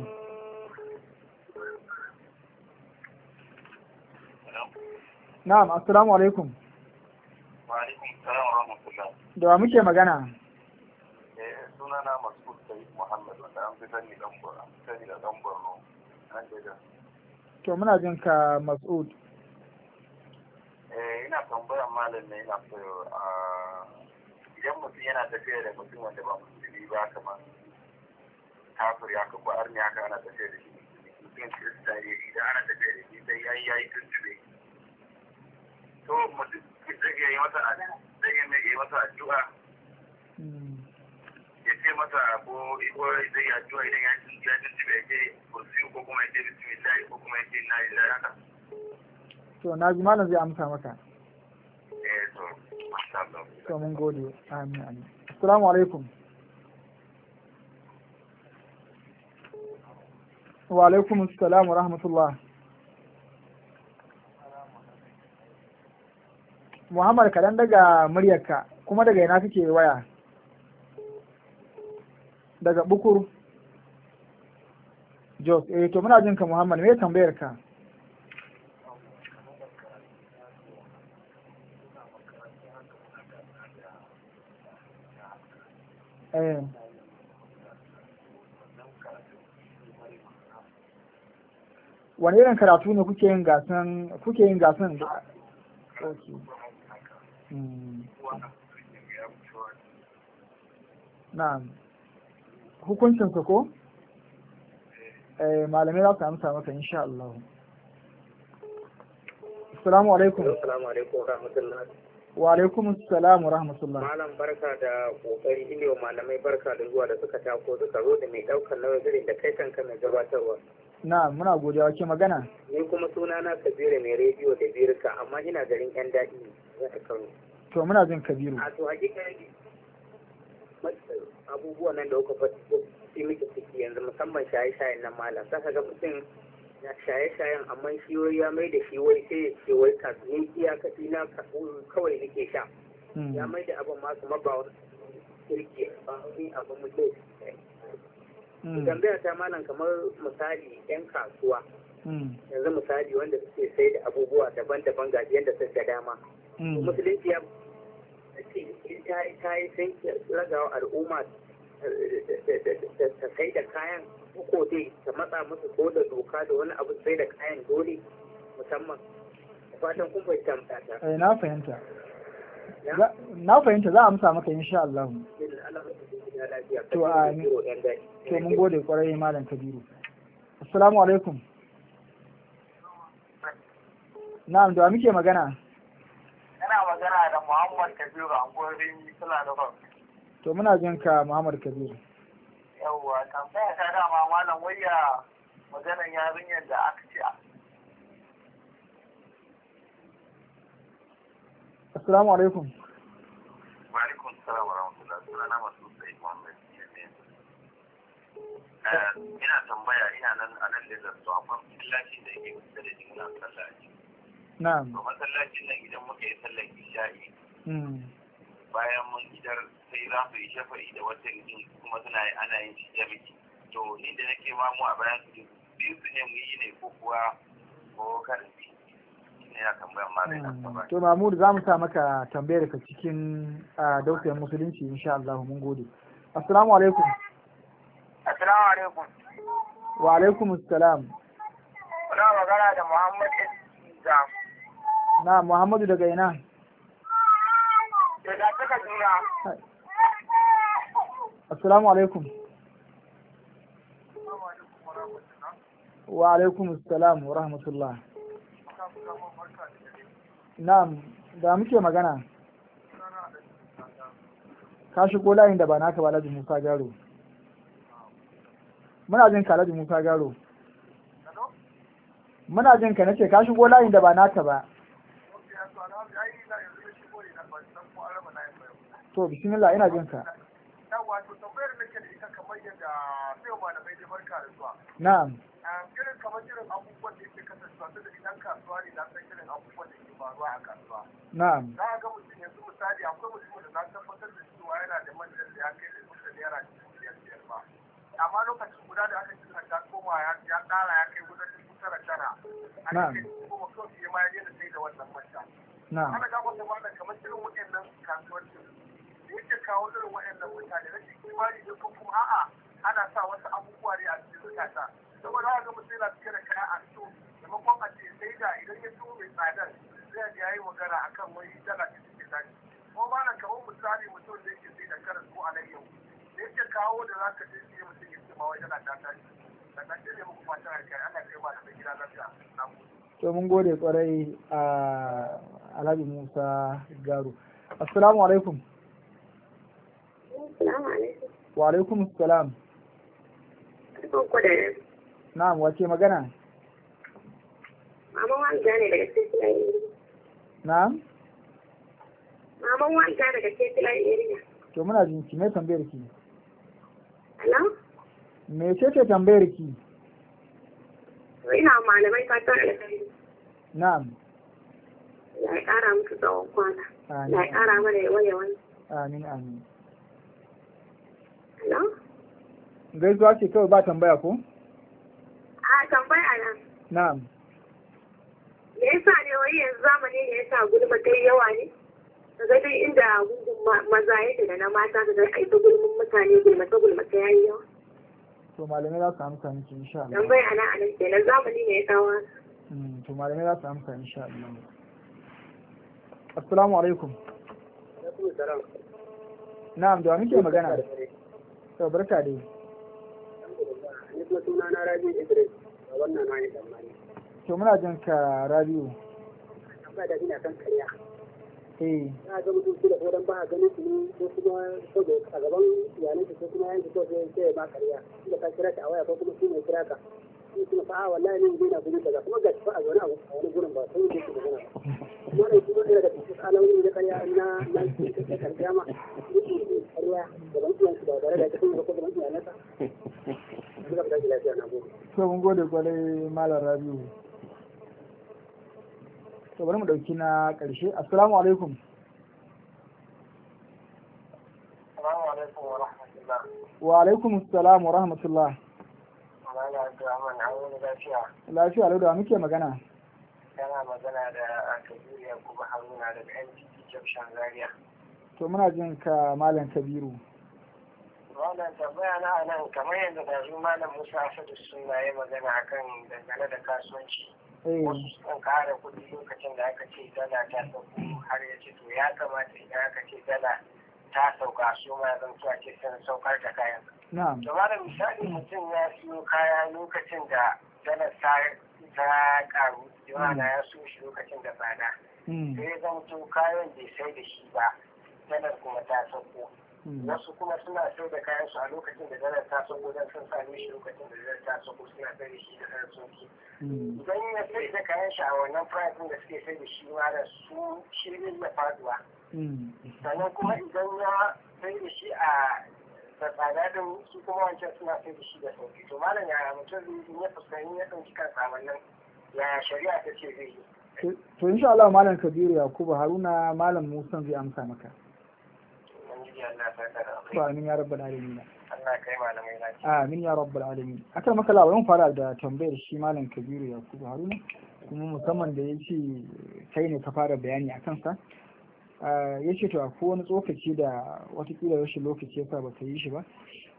A: Na'am, assalamu alaikum.
H: Wa alaikum salam wa rahmatullah.
A: Da wa muke magana?
H: Eh sunana Mas'ud Sayyid Muhammad wanda an fi sani dan Borno, sani da dan Borno. An daga.
A: To muna jin ka Mas'ud.
H: Eh ina tambayar malam ne ina so a idan mutum yana tafiya da mutum wanda ba musulmi ba kamar kafir ya ka ko arni haka ana tafiya da shi mutum kirista ne idan ana tafiya da shi sai yayi yayi tuntube to mutum zai yi masa zai yi masa addu'a ya ce masa ko ko zai yi addu'a idan ya tuntube ya ce kursi ko kuma ya ce bismillah ko kuma ya ce na ilaha haka.
A: To na ji malam zai amsa maka.
H: Eh to masha Allah.
A: To mun gode. Amin amin. Assalamu alaikum. Wa alaikum assalam wa rahmatullah. Muhammad kadan daga muryarka kuma daga ina kake waya? Daga Bukur. Jos, eh to muna jin ka Muhammad, me tambayar ka? Eh. Wani irin karatu ne kuke yin gasan kuke yin gasan da okay. Hmm. Na'am. Hukuncin sa ko? Eh malamai za su amsa maka insha Allah. Assalamu alaikum.
E: Assalamu alaikum wa rahmatullahi.
A: Wa alaikum assalam wa rahmatullah.
E: Malam barka da kokari, ine wa malamai barka da zuwa da suka tako suka zo da mai daukar nauyin irin da kai kanka mai gabatarwa.
A: Na muna godiya wake magana.
E: Ni kuma suna na Kabiru mai rediyo da birka amma ina garin yan daɗi ne a Kano.
A: To muna jin Kabiru.
E: A to hakika abubuwan nan da kuka faɗi miki ciki yanzu musamman shaye-shayen nan malam zaka ga mutum na shaye-shayen amma shi wai ya mai da shi wai sai ya ce wai ka ne iyakaci na kawai nake sha ya mai da abin masu mabawa kirki ba wani abin mutum tambaya ta malam kamar misali yan kasuwa yanzu misali wanda suke sai da abubuwa daban-daban ga yadda suka dama musulunci ya ta yi sai ragawa al'umma ta sai da kayan ko dai ta matsa musu ko da doka da wani abu sai da kayan dole musamman fatan kun fahimta mutata.
A: Eh na fahimta. Na fahimta za a amsa maka insha Allah. To a to mun gode kwarai malam Kabiru. Assalamu alaikum. Na'am da muke magana?
H: Ina magana da Muhammad Kabiru a gurin Sula da Kwan.
A: To muna jin ka Muhammad Kabiru.
H: Yawwa tambaya ta dama malam wayya maganar yarinyar da aka ce.
A: Assalamu alaikum.
H: Wa alaikum salam wa rahmatullah. Sunana Masu Sayyid Muhammad. Ina tambaya ina nan a nan da zarto amma masallacin da yake kusa da ni muna sallah a ciki.
A: Na'am.
H: To masallacin nan idan muka yi sallar isha'i. Bayan mun idar sai za su yi shafa'i da wata yin kuma suna ana yin shi jami'i. To ni da nake mamu a bayan su biyu su ne mu yi ne ko kuwa ko kada su ne ya tambayar malai na tambaya.
A: To Mahmud za mu sa maka tambayar ka cikin dausayin musulunci insha Allah mun gode. Assalamu alaikum.
H: Assalamu alaikum.
A: Wa alaikum assalam.
H: Kuna magana da Muhammad Isa.
A: Na Muhammadu daga ina?
H: Daga taka juna.
A: Assalamu alaikum. Wa alaikum assalam wa rahmatullah. Na'am, da muke magana. Ka shigo layin da ba naka ba Alhaji Musa Garo. Muna jin ka Alhaji Musa Garo. Muna jin ka nace ka shigo layin da ba naka ba. To bismillah ina jin ka.
I: Yawa to tambayar nake da ita kamar yadda sai malamai da barka da zuwa.
A: Na'am.
I: Irin kamar irin abubuwan da yake kasancewa tunda idan kasuwa ne na san irin abubuwan da ke faruwa a kasuwa.
A: Na'am.
I: Za a ga mutum yanzu misali akwai mutum da na tabbatar da cewa yana da manjan da ya kai da mutum naira dubu biyar biyar ba. Amma lokacin guda da aka cika ta koma ya ƙara ya kai wajen dubu tara tara. A cikin kuma kawai ya ma ya daina sai da wannan manja.
A: Na'am.
I: Ana ga wata mana kamar irin waɗannan kasuwancin da yake kawo irin waɗannan mutane rashin kimani da kuma a'a ana sa wasu abubuwa ne a cikin zukata. Saboda haka mutum yana cike da kaya a fito maimakon a ce sai da idan ya so mai tsadar zai ga yayi magana akan wani dala ta cikin tashi. Kuma ma nan kamar misali mutum da yake sai da karas ko alayyahu da yake kawo da za ka je sai mutum ya ce ma wai dala ta tashi. Sannan sai ne muku fata da kai ana kai ma da gida lafiya. Na gode.
A: To mun gode kwarai a Alhaji Musa Garu. Assalamu alaikum.
G: Assalamu alaikum.
A: Wa alaikum assalam. Na'am, wace magana?
G: Maman wanda ne daga cikin area.
A: Na'am?
G: Maman wanda daga cikin area.
A: To muna jin ki, me tambayar ki?
G: Hello?
A: Me ce ce tambayar ki?
G: Ina malamai fatan alkhairi.
A: Na'am.
G: Ya ƙara musu tsawon kwana.
A: Amin.
G: Ya ƙara mana yawan yawan.
A: Amin amin.
G: Hello?
A: Gaisuwa ce kawai ba tambaya ko?
G: A tambaya nan.
A: Na'am.
G: Me yasa ne wai yanzu zamani ne yasa gulma ta yawa ne? Daga dai inda gungun maza yake da na mata da ai ta gulmin mutane gulma ta gulma ta yayi yawa.
A: To malamai za su amsa miki insha Allah.
G: Tambaya nan anan kenan zamani ne ya kawo.
A: Mm, to malamai za su amsa insha Allah. Assalamu alaikum. Na'am, da muke magana? To barka dai.
J: Ni kuma suna na Rabi Idris a wannan hanyar zamani.
A: To muna jin ka Rabiu.
J: Ba da ina kan kariya.
A: Eh.
J: Na ga mutum da horon ba a ganin su ne ko kuma saboda a gaban iyalan ko kuma yanki ko sai sai ba kariya. Inda ka kira ta a waya ko kuma shi ne kira ka. Shi kuma fa wallahi ne ina gudu daga kuma ga fa a zaune a wani gurin ba sai ne ke magana. Kuma ne kuma ina da cikin alamomi da kariya na na cikin kariya ma. Kariya gaban iyalan ba tare da kuma ko gaban iyalan sa.
A: To mun gode kwarai Malam Rabiu. To bari mu dauki na karshe. Assalamu alaikum.
F: Assalamu alaikum wa rahmatullah.
A: Wa alaikum assalam wa rahmatullah.
F: Malam Abdulrahman, an wani lafiya.
A: Lafiya lau da muke magana.
F: Kana magana da Kabiru Yakubu Haruna daga N T T Junction Zaria.
A: To muna jin ka Malam Kabiru.
F: Wannan tambaya na nan kamar yadda da zu malam Musa Asadu suna yi magana akan dangane da kasuwanci. Wasu sukan kara kuɗi lokacin da aka ce dala ta sauko har ya ce to ya kamata idan aka ce dala ta sauka su ma zan so a ce sun saukar da kayan. To malam misali mutum ya siyo kaya lokacin da dala ta ta karu, yawa na ya so shi lokacin da tsada. Sai ya zamto kayan bai sai da shi ba, dalar kuma ta sauko. Wasu kuma suna sai da kayan su a lokacin da dalar ta sauko don sun same shi lokacin da dalar ta sauko suna sai da shi da ɗan sauki. Idan ya sai da kayan shi a wannan price da suke sai da shi ma da su shirin da faduwa. Sannan kuma idan ya sai da shi a da tsada din su kuma wancan suna sai da shi da sauki. To malam yaya mutum zai ya fuskanci ya ɗauki kansa wannan yaya shari'a ta ce zai yi.
A: To insha Allah Malam Kabiru Yakubu Haruna Malam Musa zai amsa maka. Amin ya rabbal alamin.
F: Allah kai malamai lafiya.
A: Amin ya rabbal alamin. Akan maka labarin fara da tambayar shi Malam Kabiru Yakubu Haruna kuma musamman da yace kai ne ka fara bayani a kansa. Yace to akwai wani tsokaci da watakila rashin lokaci yasa ba ka yi shi ba.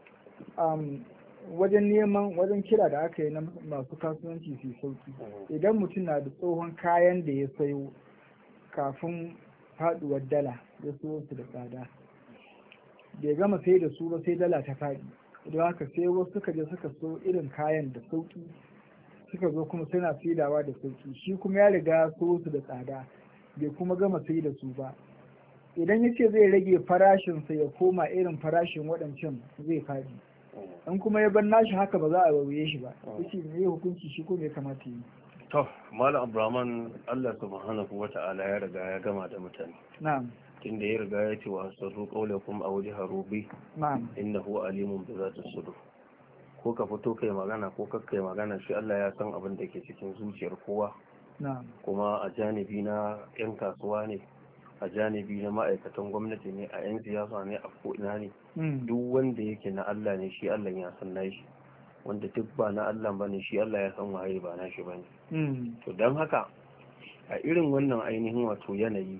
A: Wajen neman wajen kira da aka yi na masu kasuwanci su sauki. Idan mutum na da tsohon kayan da ya sayo kafin faduwar dala ya so su da tsada. Bai gama sai da su ba sai dala ta faɗi, don haka sai wasu suka je suka so irin kayan da sauki suka zo kuma suna saidawa da sauki, shi kuma ya riga so su da tsada bai kuma gama sai da su ba. Idan ya ce zai rage farashinsa ya koma irin farashin waɗancan zai faɗi, in kuma ya bar nashi haka ba za a wauye shi ba. Yace me hukunci shi ko me kamata yi?
C: To Malam Abraman, Allah subhanahu wa ta'ala ya riga ya gama da mutane.
A: Na'am.
C: Tunda ya riga ya ce wa asarru qawlakum aw jaharu bi.
A: Na'am.
C: Innahu alimun bi zati sudur. ko ka fito kai magana ko kakkai magana shi Allah ya san abin da ke cikin zuciyar kowa kuma a janibi na 'yan kasuwa ne, a janibi na ma'aikatan gwamnati ne, a 'yan siyasa ne, a ko'ina ne, duk wanda yake na Allah ne shi Allah ya san nashi, wanda duk ba na Allah ba ne shi Allah ya san waye ba nashi ba ne. To don haka a irin wannan ainihin wato yanayi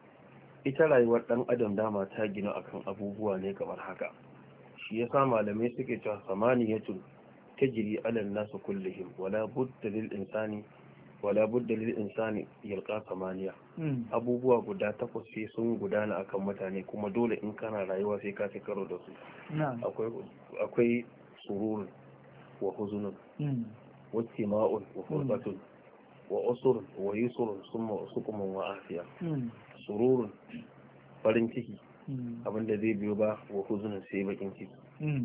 C: ita rayuwar ɗan adam dama ta gina akan abubuwa ne kamar haka. Shi yasa malamai suke cewa samaniyatun tajri alal nasu kullihim wala budda lil insani wala budda lil insani yalqa samaniya. Abubuwa guda takwas sai sun gudana akan mutane kuma dole in kana rayuwa sai ka ci karo da su. Akwai akwai sururun wa huzunun wa tima'un wa furqatun wa usrun wa yusrun summa suqumun wa afiya. Sururun farin ciki abinda zai biyo ba wa huzunin sai bakin ciki,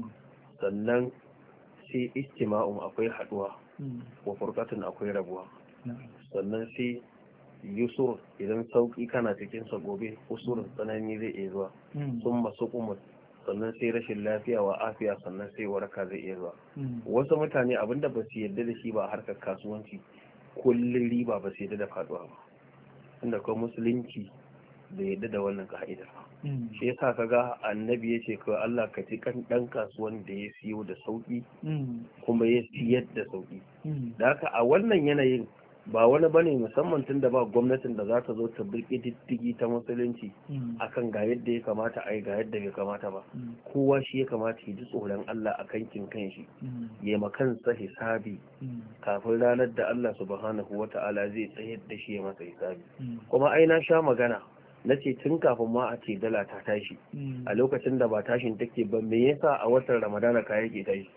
C: sannan sai istima'un akwai haduwa wa furqatun akwai rabuwa, sannan sai yusur idan sauki kana cikin sa gobe usurun tsanani zai iya zuwa, sun masu kuma sannan sai rashin lafiya wa afiya sannan sai waraka zai iya zuwa. Wasu mutane abinda ba su yarda da shi ba a harkar kasuwanci kullum riba ba su yarda da faduwa ba, inda kuma musulunci bai yarda da wannan ka'idar ba. Shi yasa kaga annabi ya ce kawai Allah ka ci kan dan kasuwan da ya siyo da sauki kuma ya siyar da sauki. Da haka a wannan yanayin ba wani bane musamman tun da ba gwamnatin da za ta zo ta birki diddigi ta musulunci akan ga yadda ya kamata a yi ga yadda bai kamata ba. Kowa shi ya kamata ya ji tsoron Allah a kankin kanshi ya makansa hisabi kafin ranar da Allah subhanahu wata'ala zai tsayar da shi ya masa hisabi. Kuma ai na sha magana na ce tun kafin ma a ce dala ta tashi a lokacin da ba tashin take ba me yasa a watan ramadana kaya ke tashi,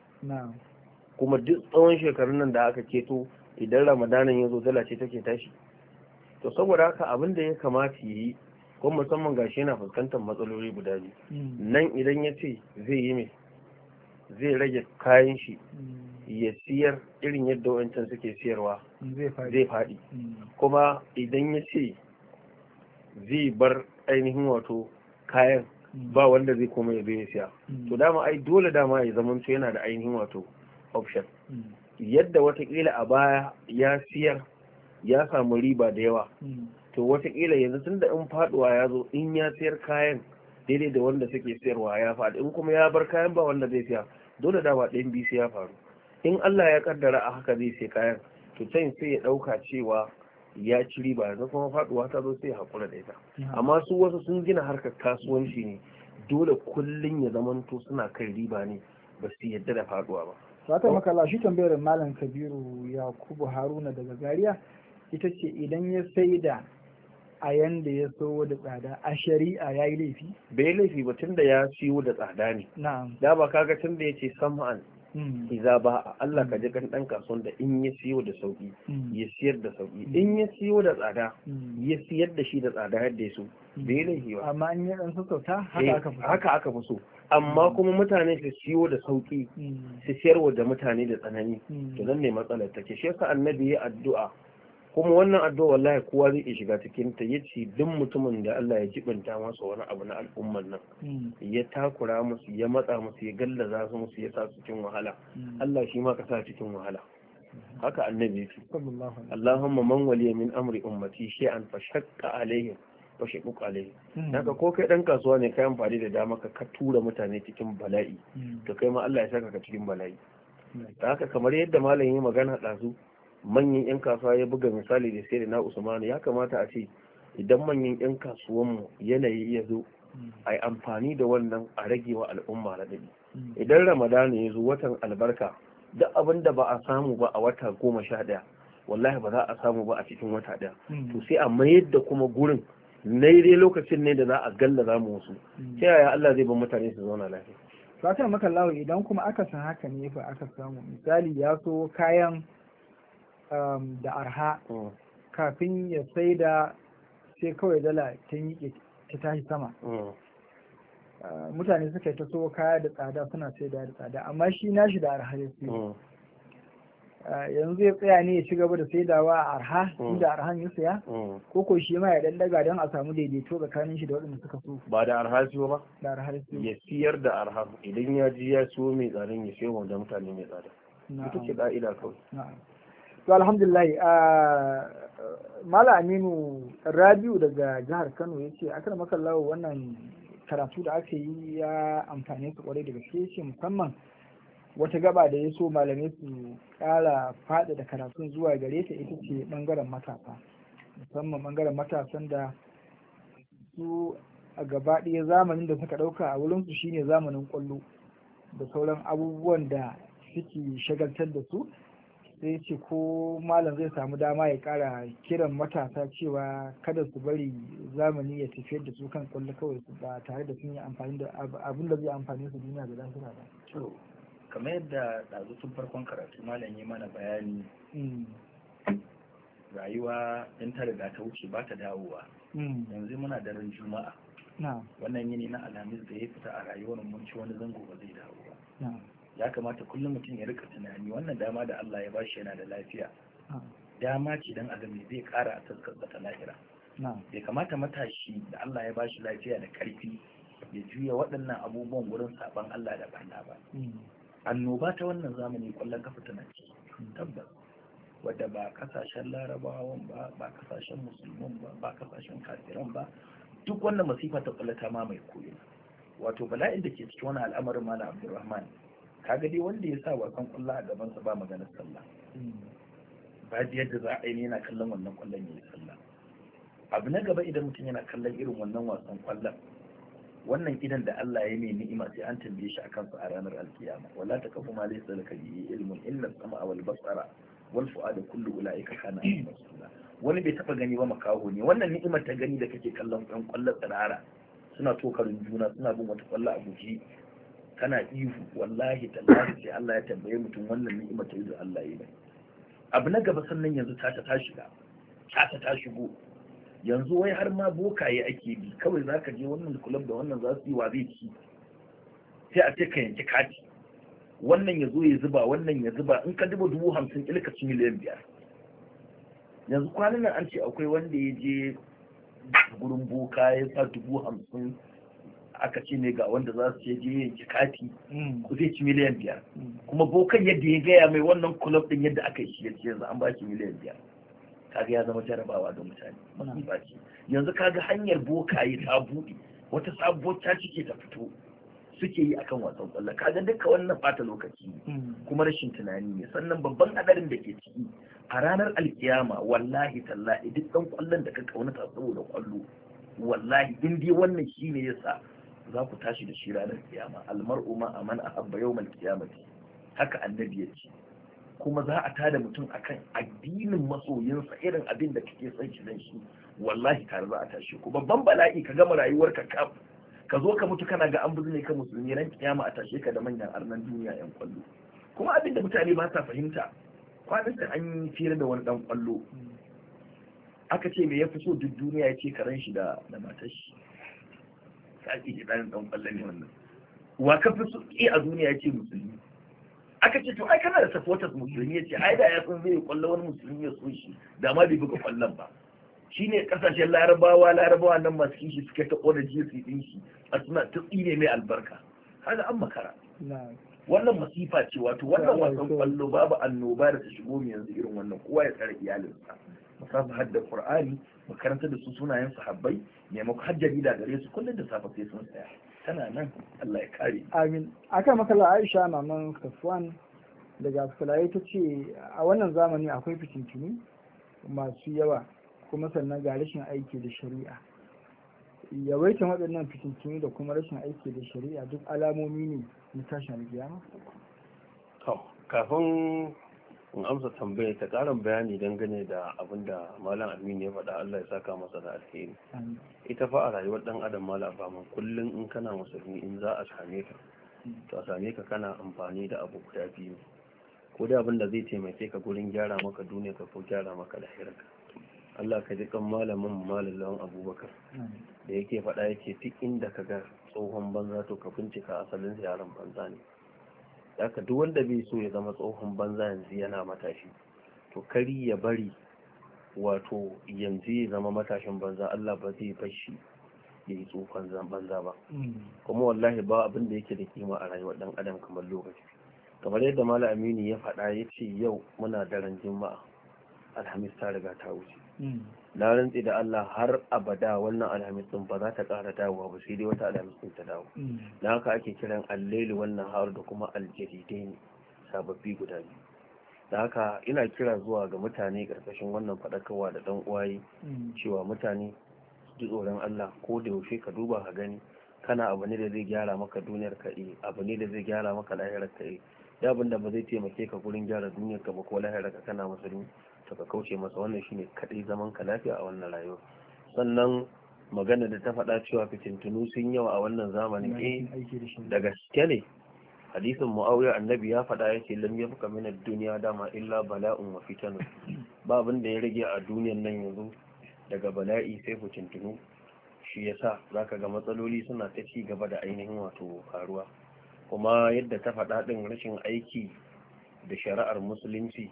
C: kuma duk tsawon shekarun nan da aka keto idan ramadanan ya zo dala ce take tashi. To saboda haka abin da ya kamata yi ko musamman gashi yana fuskantar matsaloli guda biyu nan, idan ya ce zai yi mai zai rage kayan shi ya siyar irin yadda wancan suke siyarwa zai faɗi, kuma idan ya ce zai bar ainihin wato kayan ba wanda zai koma ya bai siya, to dama ai dole dama ya zama yana da ainihin wato option. Yadda watakila a baya ya siyar ya samu riba da yawa, to watakila yanzu tun da in faduwa ya zo in ya siyar kayan daidai da wanda suke siyarwa ya faɗi, in kuma ya bar kayan ba wanda zai siya dole dama ɗayan biyu sai ya faru. In Allah ya kaddara a haka zai sai kayan to can sai ya ɗauka cewa ya ci riba, yanzu kuma faduwa ta zo sai ya haƙura da ita. Amma su wasu sun gina harkar kasuwanci ne dole kullum ya zamanto suna kan riba ne ba su yadda da faduwa ba.
A: Sata makala shi tambayar Malam Kabiru Yakubu Haruna daga Zaria ita ce idan ya sai da a yanda ya so da tsada a shari'a ya yi laifi?
C: Bai laifi ba tun da ya siyo da tsada ne.
A: Na'am.
C: Da ba kaga tun da ya ce sam'an iza ba Allah ka ji kan dan kasuwan da in ya siyo da sauki ya siyar da sauki, in ya siyo da tsada ya siyar da shi da tsada yadda ya so bai laifi ba.
A: Amma in ya dan sassauta haka aka fi
C: haka aka fi so. Amma kuma mutane su siyo da sauki su siyarwa da mutane da tsanani to nan ne matsalar take. Shi yasa annabi ya addu'a, kuma wannan addu'a wallahi kowa zai iya shiga cikin ta, yace duk mutumin da Allah ya jibinta masa wani abu na al'ummar nan ya takura musu ya matsa musu ya gallaza su musu ya sa su cikin wahala, Allah shi ma ka sa cikin wahala. Haka annabi yake, Allahumma man waliya min amri ummati shay'an fa shaqqa alaihim fa shaquq alaihim. Haka ko kai dan kasuwa ne kai amfani da dama ka ka tura mutane cikin bala'i to kai ma Allah ya saka ka cikin bala'i. Haka kamar yadda malam ya magana ɗazu manyan 'yan kasuwa ya buga misali da sai da na Usmanu, ya kamata a ce idan manyan 'yan kasuwanmu yanayi ya zo a yi amfani da wannan a rage wa al'umma raɗaɗi. Idan Ramadana ya zo watan albarka duk abin da ba a samu ba a wata goma sha ɗaya wallahi ba za a samu ba a cikin wata ɗaya, to sai a mayar da kuma gurin na dai lokacin ne da za a galla za mu wasu, ta yaya Allah zai bar mutane su zauna lafiya.
A: Fatan maka lawa idan kuma aka san haka ne fa aka samu misali ya so kayan Um, da arha mm. kafin ya sai da sai kawai dala ta yi ta tashi sama mm. uh, mutane suka yi ta so kaya da tsada suna sai da da tsada amma shi nashi da arha ya siyo mm. yanzu zai tsaya ne ya ci gaba da saidawa a arha inda arhan ya saya ko ko shi ma ya dan daga don a samu daidaito tsakanin shi da waɗanda suka so
C: ba da arha siyo ba
A: da arha siyo
C: ya siyar da arha idan ya ji ya siyo mai tsarin ya siyo wanda mutane mai tsada ita ce ka'ida kawai
A: to alhamdulillah Mala Aminu Rabiu daga jihar Kano ya ce akan makallawo wannan karatu da aka yi ya amfane su kwarai da gaske ce musamman wata gaba da ya so malamai su kara fada da karatun zuwa gare ta ita ce bangaren matasa musamman bangaren matasan da su a gaba ɗaya zamanin da suka ɗauka a wurinsu shine zamanin kwallo da sauran abubuwan da suke shagaltar da su sai ce ko malam zai samu dama ya kara kiran matasa cewa kada su bari zamani ya tafiyar da su kan kwallo kawai ba tare da sun yi amfani da abin da zai amfani su duniya da lafiya ba.
B: Kamar yadda ɗazu tun farkon karatu malam yi mana bayani rayuwa in ta riga ta wuce ba ta dawowa. Yanzu muna daren juma'a. Wannan yini na alhamis da ya fita a rayuwar mun ci wani zango ba zai dawo ba. Ya kamata kullum mutum ya rika tunani wannan dama da Allah ya bashi yana da lafiya dama ce dan adam zai kara a taskarsa ta lahira bai kamata matashi da Allah ya bashi lafiya da karfi ya juya waɗannan abubuwan wurin saban Allah da barna ba annoba ta wannan zamani kwallon kafa tana ci tabbas wadda ba kasashen larabawan ba ba kasashen musulman ba ba kasashen kafiran ba duk wannan masifa ta kwallo ta mamaye koyo wato bala'in da ke cikin wani al'amarin Malam Abdulrahman kaga dai wanda ya sa wasan kwallo a gabansa ba maganar sallah ba da yadda za a yi yana kallon wannan kwallon ya yi sallah abu na gaba idan mutum yana kallon irin wannan wasan kwallon wannan idan da Allah ya mai ni'ima sai an tambaye shi akan su a ranar alkiyama wala takafu ma laysa laka bihi ilmun inna as-sam'a wal basara wal fu'ada kullu ulaika kana mas'ula wani bai taba gani ba makaho ne wannan ni'imar ta gani da kake kallon ɗan kwallon tsirara suna tokarin juna suna bin wata kwallo a guji kana ihu wallahi tallahi sai Allah ya tambaye mutum wannan ni'imar ta yi da Allah ya yi abu na gaba sannan yanzu ta ta shiga ta ta shigo yanzu wai har ma bokaye ake bi kawai zaka je wannan club da wannan za su yi wa zai ci sai a ce ka yanki kati wannan ya zo ya zuba wannan ya zuba in ka duba dubu hamsin ilka ci miliyan biyar yanzu kwanan nan an ce akwai wanda ya je gurin boka ya sa dubu hamsin aka ce ne ga wanda za su je yanki kati ku zai ci miliyan biyar kuma bokan yadda ya gaya mai wannan club din yadda aka yi shi ya ce yanzu an ba shi miliyan biyar kaga ya zama jarabawa ga mutane masifa ce yanzu kaga hanyar bokaye ta buɗe wata sabuwar ta cike ta fito suke yi akan wasan kwallo kaga duka wannan bata lokaci kuma rashin tunani ne sannan babban hadarin da ke ciki a ranar alkiyama wallahi tallahi duk dan kwallon da ka kaunata saboda kwallo wallahi in dai wannan shine yasa za ku tashi da shi ranar kiyama almar'u ma aman ahabba yawmal qiyamati haka annabi ya ce kuma za a tada mutum akan addinin masoyinsa irin abin da kake son shi dan shi wallahi tare za a tashi ku babban bala'i ka gama rayuwarka kaf ka zo ka mutu kana ga an buzune ka musulmi ran kiyama a tashe ka da manyan arnan duniya yan kwallo kuma abin da mutane ba sa fahimta kwanan da an yi fira da wani dan kwallo aka ce me ya fi so duk duniya ya ce karen shi da da matar shi sai ki dan dan kwallo ne wannan wa ka fi so ki a duniya ya ce musulmi aka ce to ai kana da supporters musulmi ya ce ai da ya san zai kwallo wani musulmi ya so shi da ma bai buga kwallon ba shine kasashen larabawa larabawa nan masu kishi suka ta kona jinsi din shi a suna ta tsine mai albarka haka an makara wannan masifa ce wato wannan wasan kwallo babu annoba da ta shigo mu yanzu irin wannan kowa ya tsare iyalinsa musafa hadda qur'ani makaranta da su sunayen sahabbai maimakon hajjari da gare su kullum da safe sai sun tsaya tana nan Allah ya kare
A: amin akan makalla Aisha maman Safwan daga Fulai ta ce a wannan zamani akwai fitintuni masu yawa kuma sannan ga rashin aiki da shari'a yawaitan waɗannan fitintuni da kuma rashin aiki da shari'a duk alamomi ne na tashin alkiyama.
C: To kafin in amsa tambaya ta ƙarin bayani dangane da abin da Malam Aminu ya faɗa Allah ya saka masa da alheri. Ita fa a rayuwar ɗan adam Malam Abaman kullum in kana musulmi in za a same ka to a same ka kana amfani da abu guda biyu ko da abin da zai taimake ka gurin gyara maka duniya ka ko gyara maka lahirarka. Allah ka ji kan malamin malallawan Abubakar da yake faɗa yake duk inda ka ga tsohon banza to ka bincika asalin yaran banza ne haka duk wanda bai so ya zama tsohon banza yanzu yana matashi to kari ya bari wato yanzu ya zama matashin banza Allah ba zai bar shi ya yi tsofan banza ba kuma wallahi ba abin da yake da kima a rayuwar dan adam kamar lokaci kamar yadda Malam Aminu ya faɗa ya ce yau muna daren juma'a alhamis ta riga ta wuce na rantsi da Allah har abada wannan alhamis din ba za ta ƙara dawowa ba sai dai wata alhamis din ta dawo na haka ake kiran allailu wannan har da kuma aljadidain sababbi guda biyu da haka ina kira zuwa ga mutane karkashin wannan faɗakarwa da dan uwaye cewa mutane ji tsoron Allah ko da yaushe ka duba ka gani kana abu ne da zai gyara maka duniyar ka eh abu ne da zai gyara maka lahirar ka eh ya abin da ba zai taimake ka gurin gyara duniyar ka ba ko lahirar ka kana musulmi to ka kauce masa wannan shine kadai zaman ka lafiya a wannan rayuwa sannan magana da ta faɗa cewa fitintunu sun yawa a wannan zamanin eh da gaske ne hadisin Muawiya annabi ya faɗa yace lam yabqa min ad-dunya dama illa bala'un wa fitanun ba abin da ya rage a duniyar nan yanzu daga bala'i sai fitintunu shi yasa zaka ga matsaloli suna ta ci gaba da ainihin wato faruwa kuma yadda ta faɗa ɗin rashin aiki da shari'ar musulunci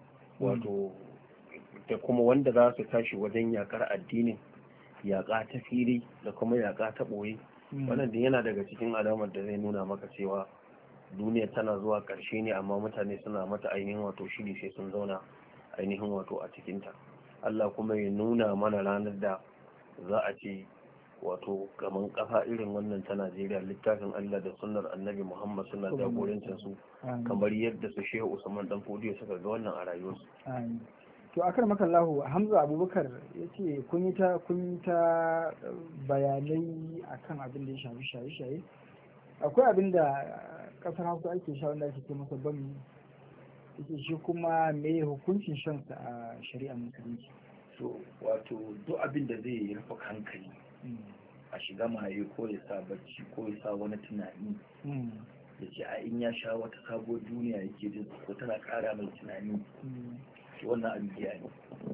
C: wato da kuma wanda za su tashi wajen yakar addinin yaƙa ta fili da kuma yaƙa ta ɓoye wannan da yana daga cikin alamar da zai nuna maka cewa duniya tana zuwa ƙarshe ne amma mutane suna mata ainihin wato shiri sai sun zauna ainihin wato a cikinta Allah kuma ya nuna mana ranar da za a ce wato gaman kafa irin wannan ta Najeriya littafin Allah da sunnar annabi Muhammad suna jagorancin su kamar yadda su Shehu Usman dan Fodiyo suka ga wannan a rayuwarsu.
A: To akar makallahu Hamza Abubakar yace kun yi ta kun ta bayanai akan abin da ya shafi shaye-shaye. Akwai abin da kasar Hausa ake sha wanda ake ce masa bami yace shi kuma me hukuncin shan sa a shari'ar musulunci.
B: To wato duk abin da zai rufe hankali a shiga maye ko ya sa bacci ko ya sa wani tunani ya ce a in ya sha wata sabuwar duniya yake jin ko tana kara mai tunani to wannan abin giya ne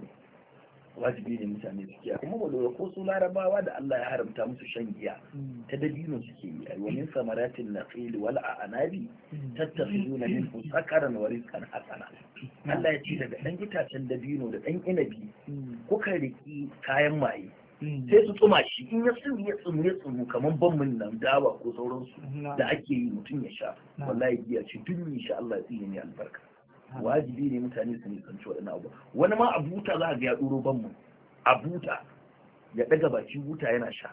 B: wajibi ne mutane su kiya kuma ba lura ko su larabawa da Allah ya haramta musu shan giya ta dabino suke yi ai wani samaratin naqil wal anabi tattakhiduna minhu sakaran wa rizqan hasana Allah ya ce daga dan itacen dabino da dan inabi kuka riki kayan maye sai su tsuma shi in ya tsumu ya tsumu ya tsumu kamar bammin nan dawa ko sauransu da ake yi mutum ya sha wallahi giya ce duk insha Allah ya tsine ne albarka wajibi ne mutane su nisanci waɗannan abu wani ma a buta za a ga ya ɗuro bammin a buta ya ɗaga baki buta yana sha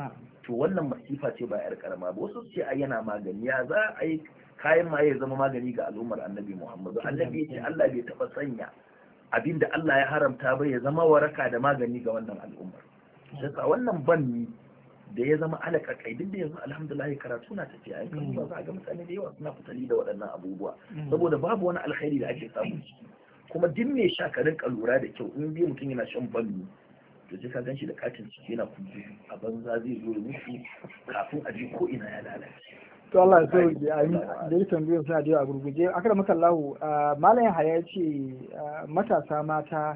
B: to wannan masifa ce ba yar karama ba wasu ce a yana magani ya za a yi kayan maye ya zama magani ga al'ummar annabi Muhammadu annabi ya ce Allah bai taɓa sanya abinda Allah ya haramta ba ya zama waraka da magani ga wannan al'ummar saka wannan banni da ya zama alaka kai duk da yanzu alhamdulillah karatu na tafiya ai kan ba za ga mutane da yawa suna fitali da waɗannan abubuwa saboda babu wani alkhairi da ake samu ciki kuma duk mai sha ka rinka lura da kyau in dai mutum yana shan banni to sai ka ganshi da katin ciki yana kuji a banza zai zo da mutu kafin a ji ko ina ya lalace
A: to Allah ya sauke amin da ya tambayar sa da a gurguje akara maka Allah malamin haya ce matasa mata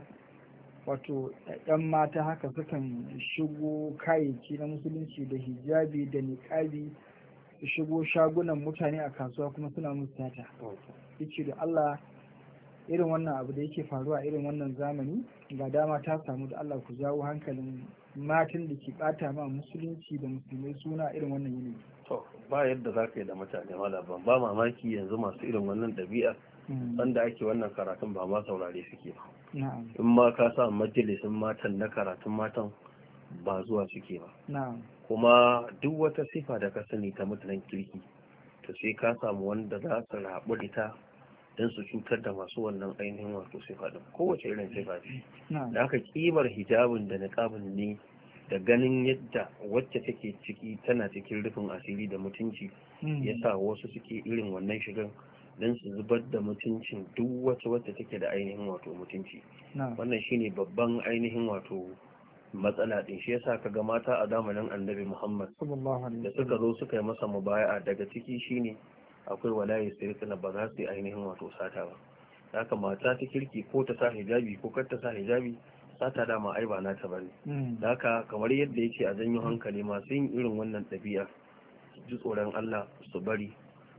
A: wato yan mata haka sukan shigo kayayyaki na musulunci da hijabi da niqabi su shigo shagunan mutane a kasuwa kuma suna musu sata yace da Allah irin wannan abu da yake faruwa irin wannan zamani ga dama ta samu da Allah ku jawo hankalin matan da ke bata ma musulunci da musulmai suna irin wannan yanayi.
C: To ba yadda za ka yi da mutane malaban ba mamaki yanzu masu irin wannan ɗabi'a wanda ake wannan karatun ba ma saurare suke ba. In ma ka sa majalisin matan na karatun matan ba zuwa suke ba. Kuma duk wata sifa da ka sani ta mutanen kirki to sai ka samu wanda za su rabu da ta don su cutar da masu wannan ainihin wato sifa din kowace irin sifa ce da aka kibar hijabin da niqabin ne da ganin yadda wacce take ciki tana cikin rufin asiri da mutunci yasa wasu suke irin wannan shigan don su zubar da mutuncin duk wacce wacce take da ainihin wato mutunci wannan shine babban ainihin wato matsala din shi yasa kaga mata a zamanin annabi Muhammad da suka zo suka yi masa mubaya'a daga ciki shine akwai walayi sirri na ba za su yi ainihin wato sata ba haka mata ta kirki ko ta sa hijabi ko kar ta sa hijabi sata dama ai ba nata bane haka kamar yadda yake a janyo hankali masu yin irin wannan ɗabi'a ji tsoron Allah su bari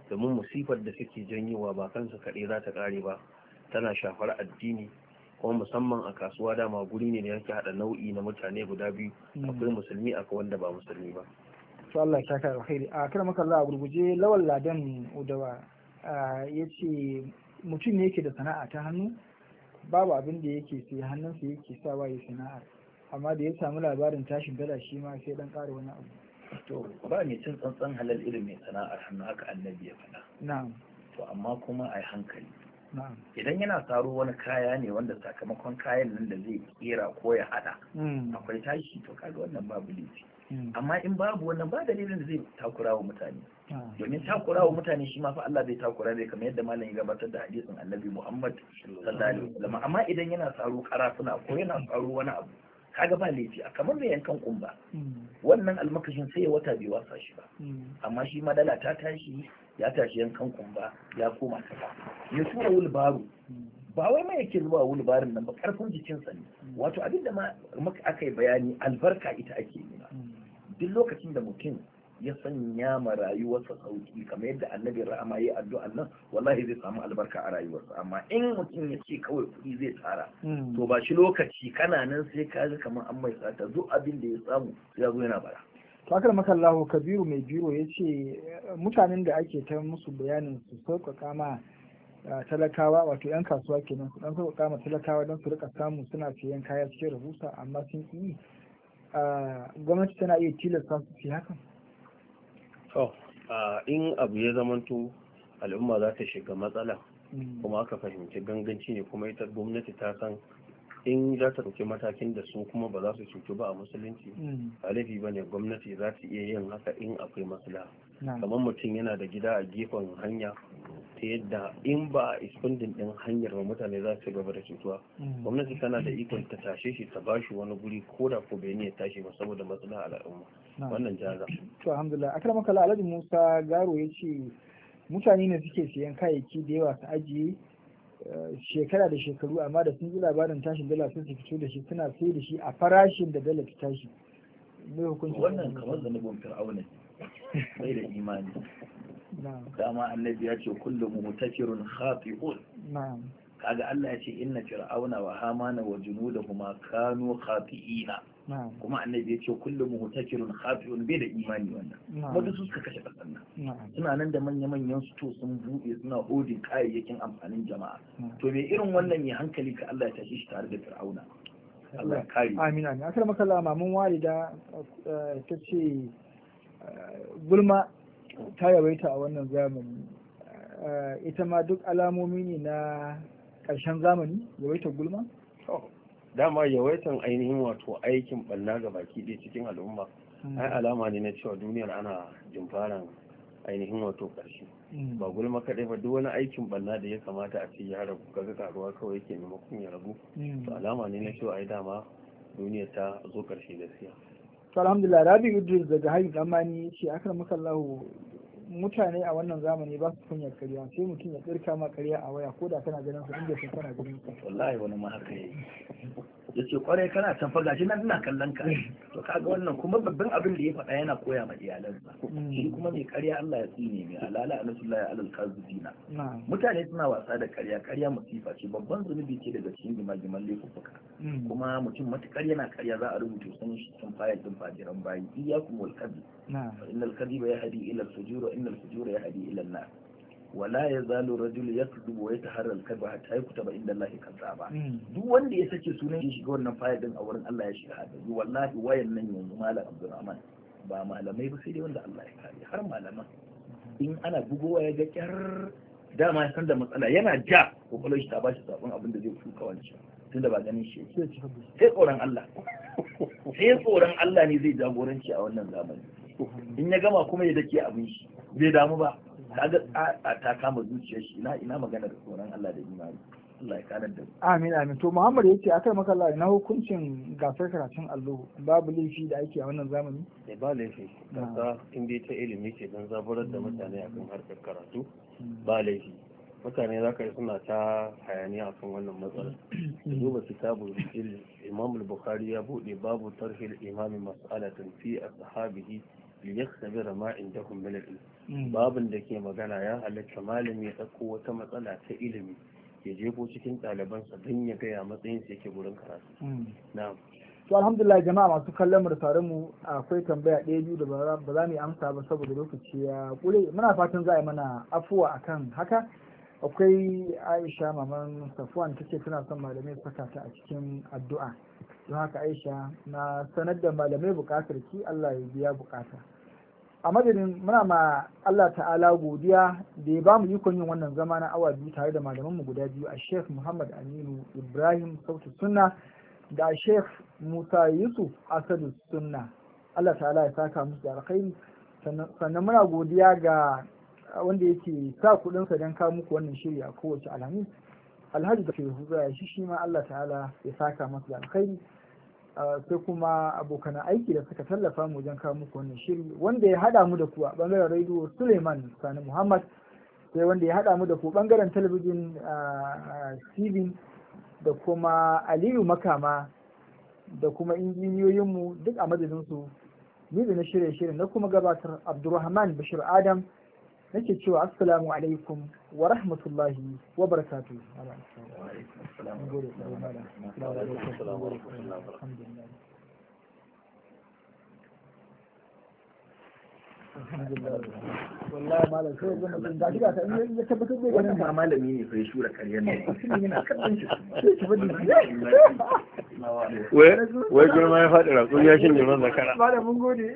C: domin musifar da suke janyowa ba kansu kaɗai za ta ƙare ba, tana shafar addini, kuma musamman a kasuwa dama guri ne da yake haɗa nau'i na mutane guda biyu, akwai musulmi akwai wanda ba musulmi ba.
A: to Allah ya saka alkhairi. A kada maka Allah a gurguje lawal ladan udawa ya ce mutum ne yake da sana'a ta hannu, babu abin da yake sai hannunsa yake sawa ya sana'ar, amma da ya samu labarin tashin dala shi ma sai dan ƙara wani abu.
B: to ba mai cin tsantsan halal irin mai sana'ar hannu, haka annabi ya faɗa.
A: na'am
B: to amma kuma a yi hankali.
A: na'am
B: idan yana saro wani kaya ne wanda sakamakon kayan nan da zai kera ko ya hada akwai tashi, to kaga wannan babu laifi. amma in babu wannan ba dalilin da zai takura wa mutane, domin takura wa mutane shi ma fa Allah zai takura ne, kamar yadda malam ya gabatar da hadisin annabi Muhammad sallallahu alaihi wasallam. amma idan yana saro karafuna ko yana saro wani abu, kaga ba laifi a kamar mai yankan kumba, wannan almakashin sai ya wata bai wasa shi ba. amma shi madala ta tashi, ya tashi yankan kumba ya koma kasa, ya tura wulbaro, ba wai mai yake zuwa wulbarin nan ba, karfin jikinsa ne. wato abinda ma aka yi bayani, albarka ita ake nuna. duk lokacin da mutum ya sanya ma rayuwarsa sauki, kamar yadda annabi rahama ya addu'an nan, wallahi zai samu albarka a rayuwarsa. amma in mutum ya ce kawai kuɗi zai tsara, to ba shi lokaci kana nan sai ka ga kamar an mai sata, duk abin da ya samu ya zo yana bara.
A: Fakar makallahu Kabiru mai biro ya ce mutanen da ake ta musu bayanin su sauƙaƙa ma talakawa, wato 'yan kasuwa kenan, su ɗan sauƙaƙa ma talakawa don su rika samu suna siyan kaya cikin rahusa, amma sun ƙi, gwamnati tana iya tilasta su su hakan.
C: to in abu ya zamanto al'umma za ta shiga matsala kuma aka fahimci ganganci ne, kuma ita gwamnati ta san in za ta ɗauki matakin da su kuma ba za su cutu ba a musulunci, ba laifi ba ne gwamnati za ta iya yin haka in akwai maslaha. kamar mutum yana da gida a gefen hanya ta yadda in ba a ispandin ɗin hanyar ba mutane za su gaba da cutuwa, gwamnati tana da ikon ta tashe shi ta bashi wani guri ko da ko bai ne ya tashi ba saboda maslaha al'umma. wannan jaza.
A: to alhamdulillah. akram kala Alhaji Musa Garo ya ce mutane ne suke siyan kayayyaki da yawa su ajiye shekara da shekaru, amma da sun ji labarin tashin dala sun su fito da shi suna sai da shi a farashin da dala ta tashi. mai hukunci
B: wannan kamar zanubin fir'auna bai da imani. dama annabi ya ce kullum mutakirun khati'un. kaga Allah ya ce inna fir'auna wa hamana wa junudahuma kanu khati'ina. kuma annabi ya ce kullum mutakirun khati'un, bai da imani wannan. wanda su suka kashe kasan nan suna nan da manya manyan su to sun buɗe suna hodin kayayyakin amfanin jama'a. to me irin wannan mai hankali ka Allah ya tashi shi tare da fir'auna. Allah ya kare.
A: amin amin. akar makalla mamun walida ta ce gulma ta yawaita a wannan zamani, ita ma duk alamomi ne na ƙarshen zamani yawaitar gulma?
C: dama yawaitan ainihin wato aikin ɓanna ga baki ɗaya cikin al'umma ai alama ne na cewa duniyar ana jimfaran ainihin wato ƙarshe. ba gulma kaɗai ba, duk wani aikin ɓanna da ya kamata a ce ya ragu kaga karuwa kawai yake maimakon ya ragu, to alama ne na cewa ai dama duniyar ta zo ƙarshe gaskiya.
A: to alhamdulillah. Rabi Idris daga Hayin Damani ce akram makallahu mutane a wannan zamani ba su kunya karya, sai mutum ya tsirka ma karya a waya ko da kana ganin su inda sun kana ganin su.
B: wallahi wani ma haka yayi, yace kwarai kana can fa gashi nan ina kallon ka. to kaga wannan kuma babban abin da ya faɗa yana koya ma iyalansa. shi kuma mai karya Allah ya tsine mai alala anasullahi alal kazibina. mutane suna wasa da karya, karya musifa ce, babban zunubi ce daga cikin gimagiman laifuka. kuma mutum matukar yana karya za a rubuta sunan shi cikin fayil din fajiran bayi. iyyakum wal kadhib fa innal kadhiba yahdi ila al-fujur إن الفجور يهدي إلى النار ولا يزال الرجل يكذب ويتحرى الكذب حتى يكتب عند الله كذابا. duk wanda ya sake sunan shi shiga wannan fayil din a wurin Allah ya shiga hadari. wallahi wayan nan yanzu malam Abdulrahman ba malamai ba sai dai wanda Allah ya kare, har malaman in ana bugowa ya ga kyar dama ya san da matsala yana ja kokolon shi ta bashi sabon abin da zai shuka wancan tunda ba ganin shi sai tsoron Allah sai tsoron Allah ne zai jagoranci a wannan zamani. in ya gama kuma ya dake abin shi bai damu ba, kaga ta kama zuciyar shi. ina ina magana da tsoron Allah da imani. Allah ya kanar da mu.
A: amin amin. to Muhammad yace akai maka Allah na hukuncin gasar karatun allo, babu laifi da ake a wannan zamani?
C: eh ba laifi, kasa in dai ta ilimi ce dan zaburar da mutane akan harkar karatu ba laifi. mutane za ka yi suna ta hayaniya akan wannan matsala. da duba kitabul ilm, Imam al-Bukhari ya bude babu tarhil imami mas'alatan fi ashabihi liyaktabira ma indahum min al-ilm babin da ke magana ya halatta malami ya dauko wata matsala ta ilimi ya jefo cikin ɗalibansa don ya gaya matsayin sa yake gurin karatu na'am
A: to alhamdulillah jama'a masu kallon mu da taron mu akwai tambaya ɗaya biyu da ba za mu yi amsa ba saboda lokaci ya kure muna fatan za a yi mana afuwa akan haka. Akwai Aisha maman Safwan tace tana son malamai saka ta a cikin addu'a, don haka Aisha na sanar da malamai bukatar ki, Allah ya biya bukata. A madadin muna ma Allah ta'ala godiya da ya bamu ikon yin wannan zama na awa biyu tare da malamanmu guda biyu, a Sheikh Muhammad Aminu Ibrahim Sautu Sunna da Sheikh Musa Yusuf Asadu Sunna. Allah ta'ala ya saka musu da alkhairi. Sannan muna godiya ga wanda yake sa kudinsa don kawo muku wannan shiri a kowace alhamis, Alhaji da ke huzura shi shi ma Allah ta'ala ya saka masa da alkhairi. Sai kuma abokan aiki da suka tallafa mu wajen kawo muku wannan shiri, wanda ya hada mu da ku a bangaren rediyo Suleiman Sani Muhammad, sai wanda ya hada mu da ku bangaren talabijin Steven da kuma Aliyu Makama da kuma injiniyoyinmu duk a madadinsu. Ni da na shirye shirin na kuma gabatar Abdulrahman Bashir Adam nake cewa assalamu alaikum wa rahmatullahi wa barakatuh. wallahi malam sai zama din gashi ga ta in ya tabbatar da ganin
B: ma malami ne fa ya shura karyar nan yana kallon shi
C: wai wai girma ya faɗi rakuri ya shin jiran zakara
A: malam mun gode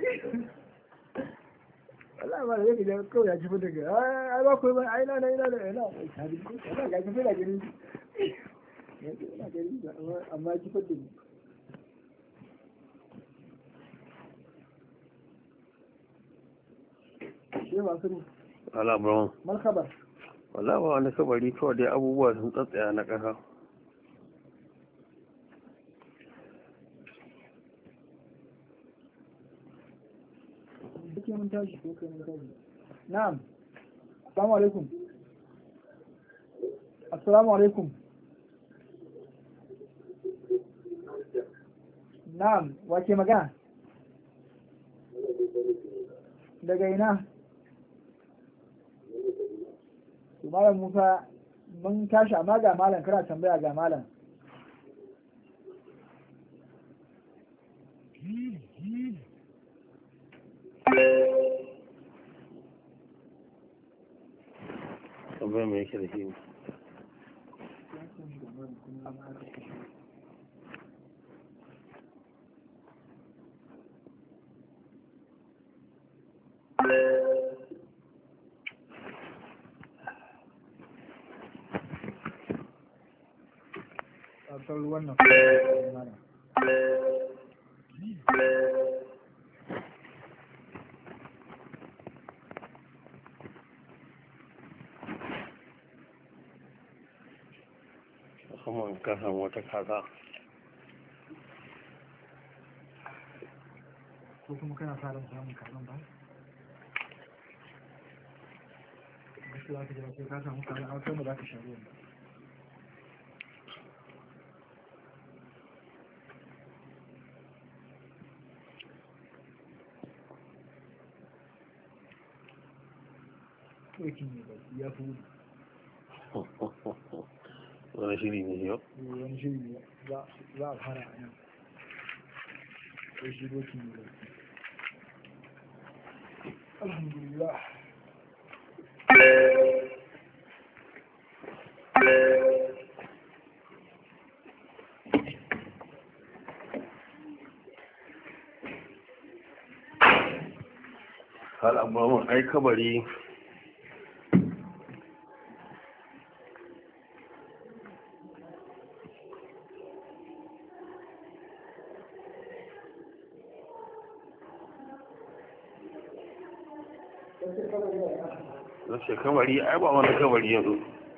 A: wallahi ba zai ga kawai ya ji daga ai ba ko ba ai na na ina da ina ina ga ji da gani ina gani amma ji fadi shi ba su
C: ala bro
A: mal khabar
C: wallahi ba wani kabari kawai dai abubuwa sun tsatsaya na kasa
A: mun tashi ko kai mun tashi. Na'am. Assalamu alaikum. Assalamu alaikum. Na'am, wace magana? Daga ina? Malam Musa mun tashi amma ga malam kana tambaya ga malam.
C: tambayar mai yake da shi
A: a wannan
C: kuma ka samu wata kaza
A: ko kuma kana fara samun kazan ba gaskiya ka jira sai ka samu kazan a wata za ka sha ruwan ba aikin ne ba ya fi wuri
C: wani shiri ne yau
A: wani shiri ne za a fara a nan sai shi dokin ne ba alhamdulillah
C: hal abubuwan ai kabari na ce kabari ai ba wani kabari yanzu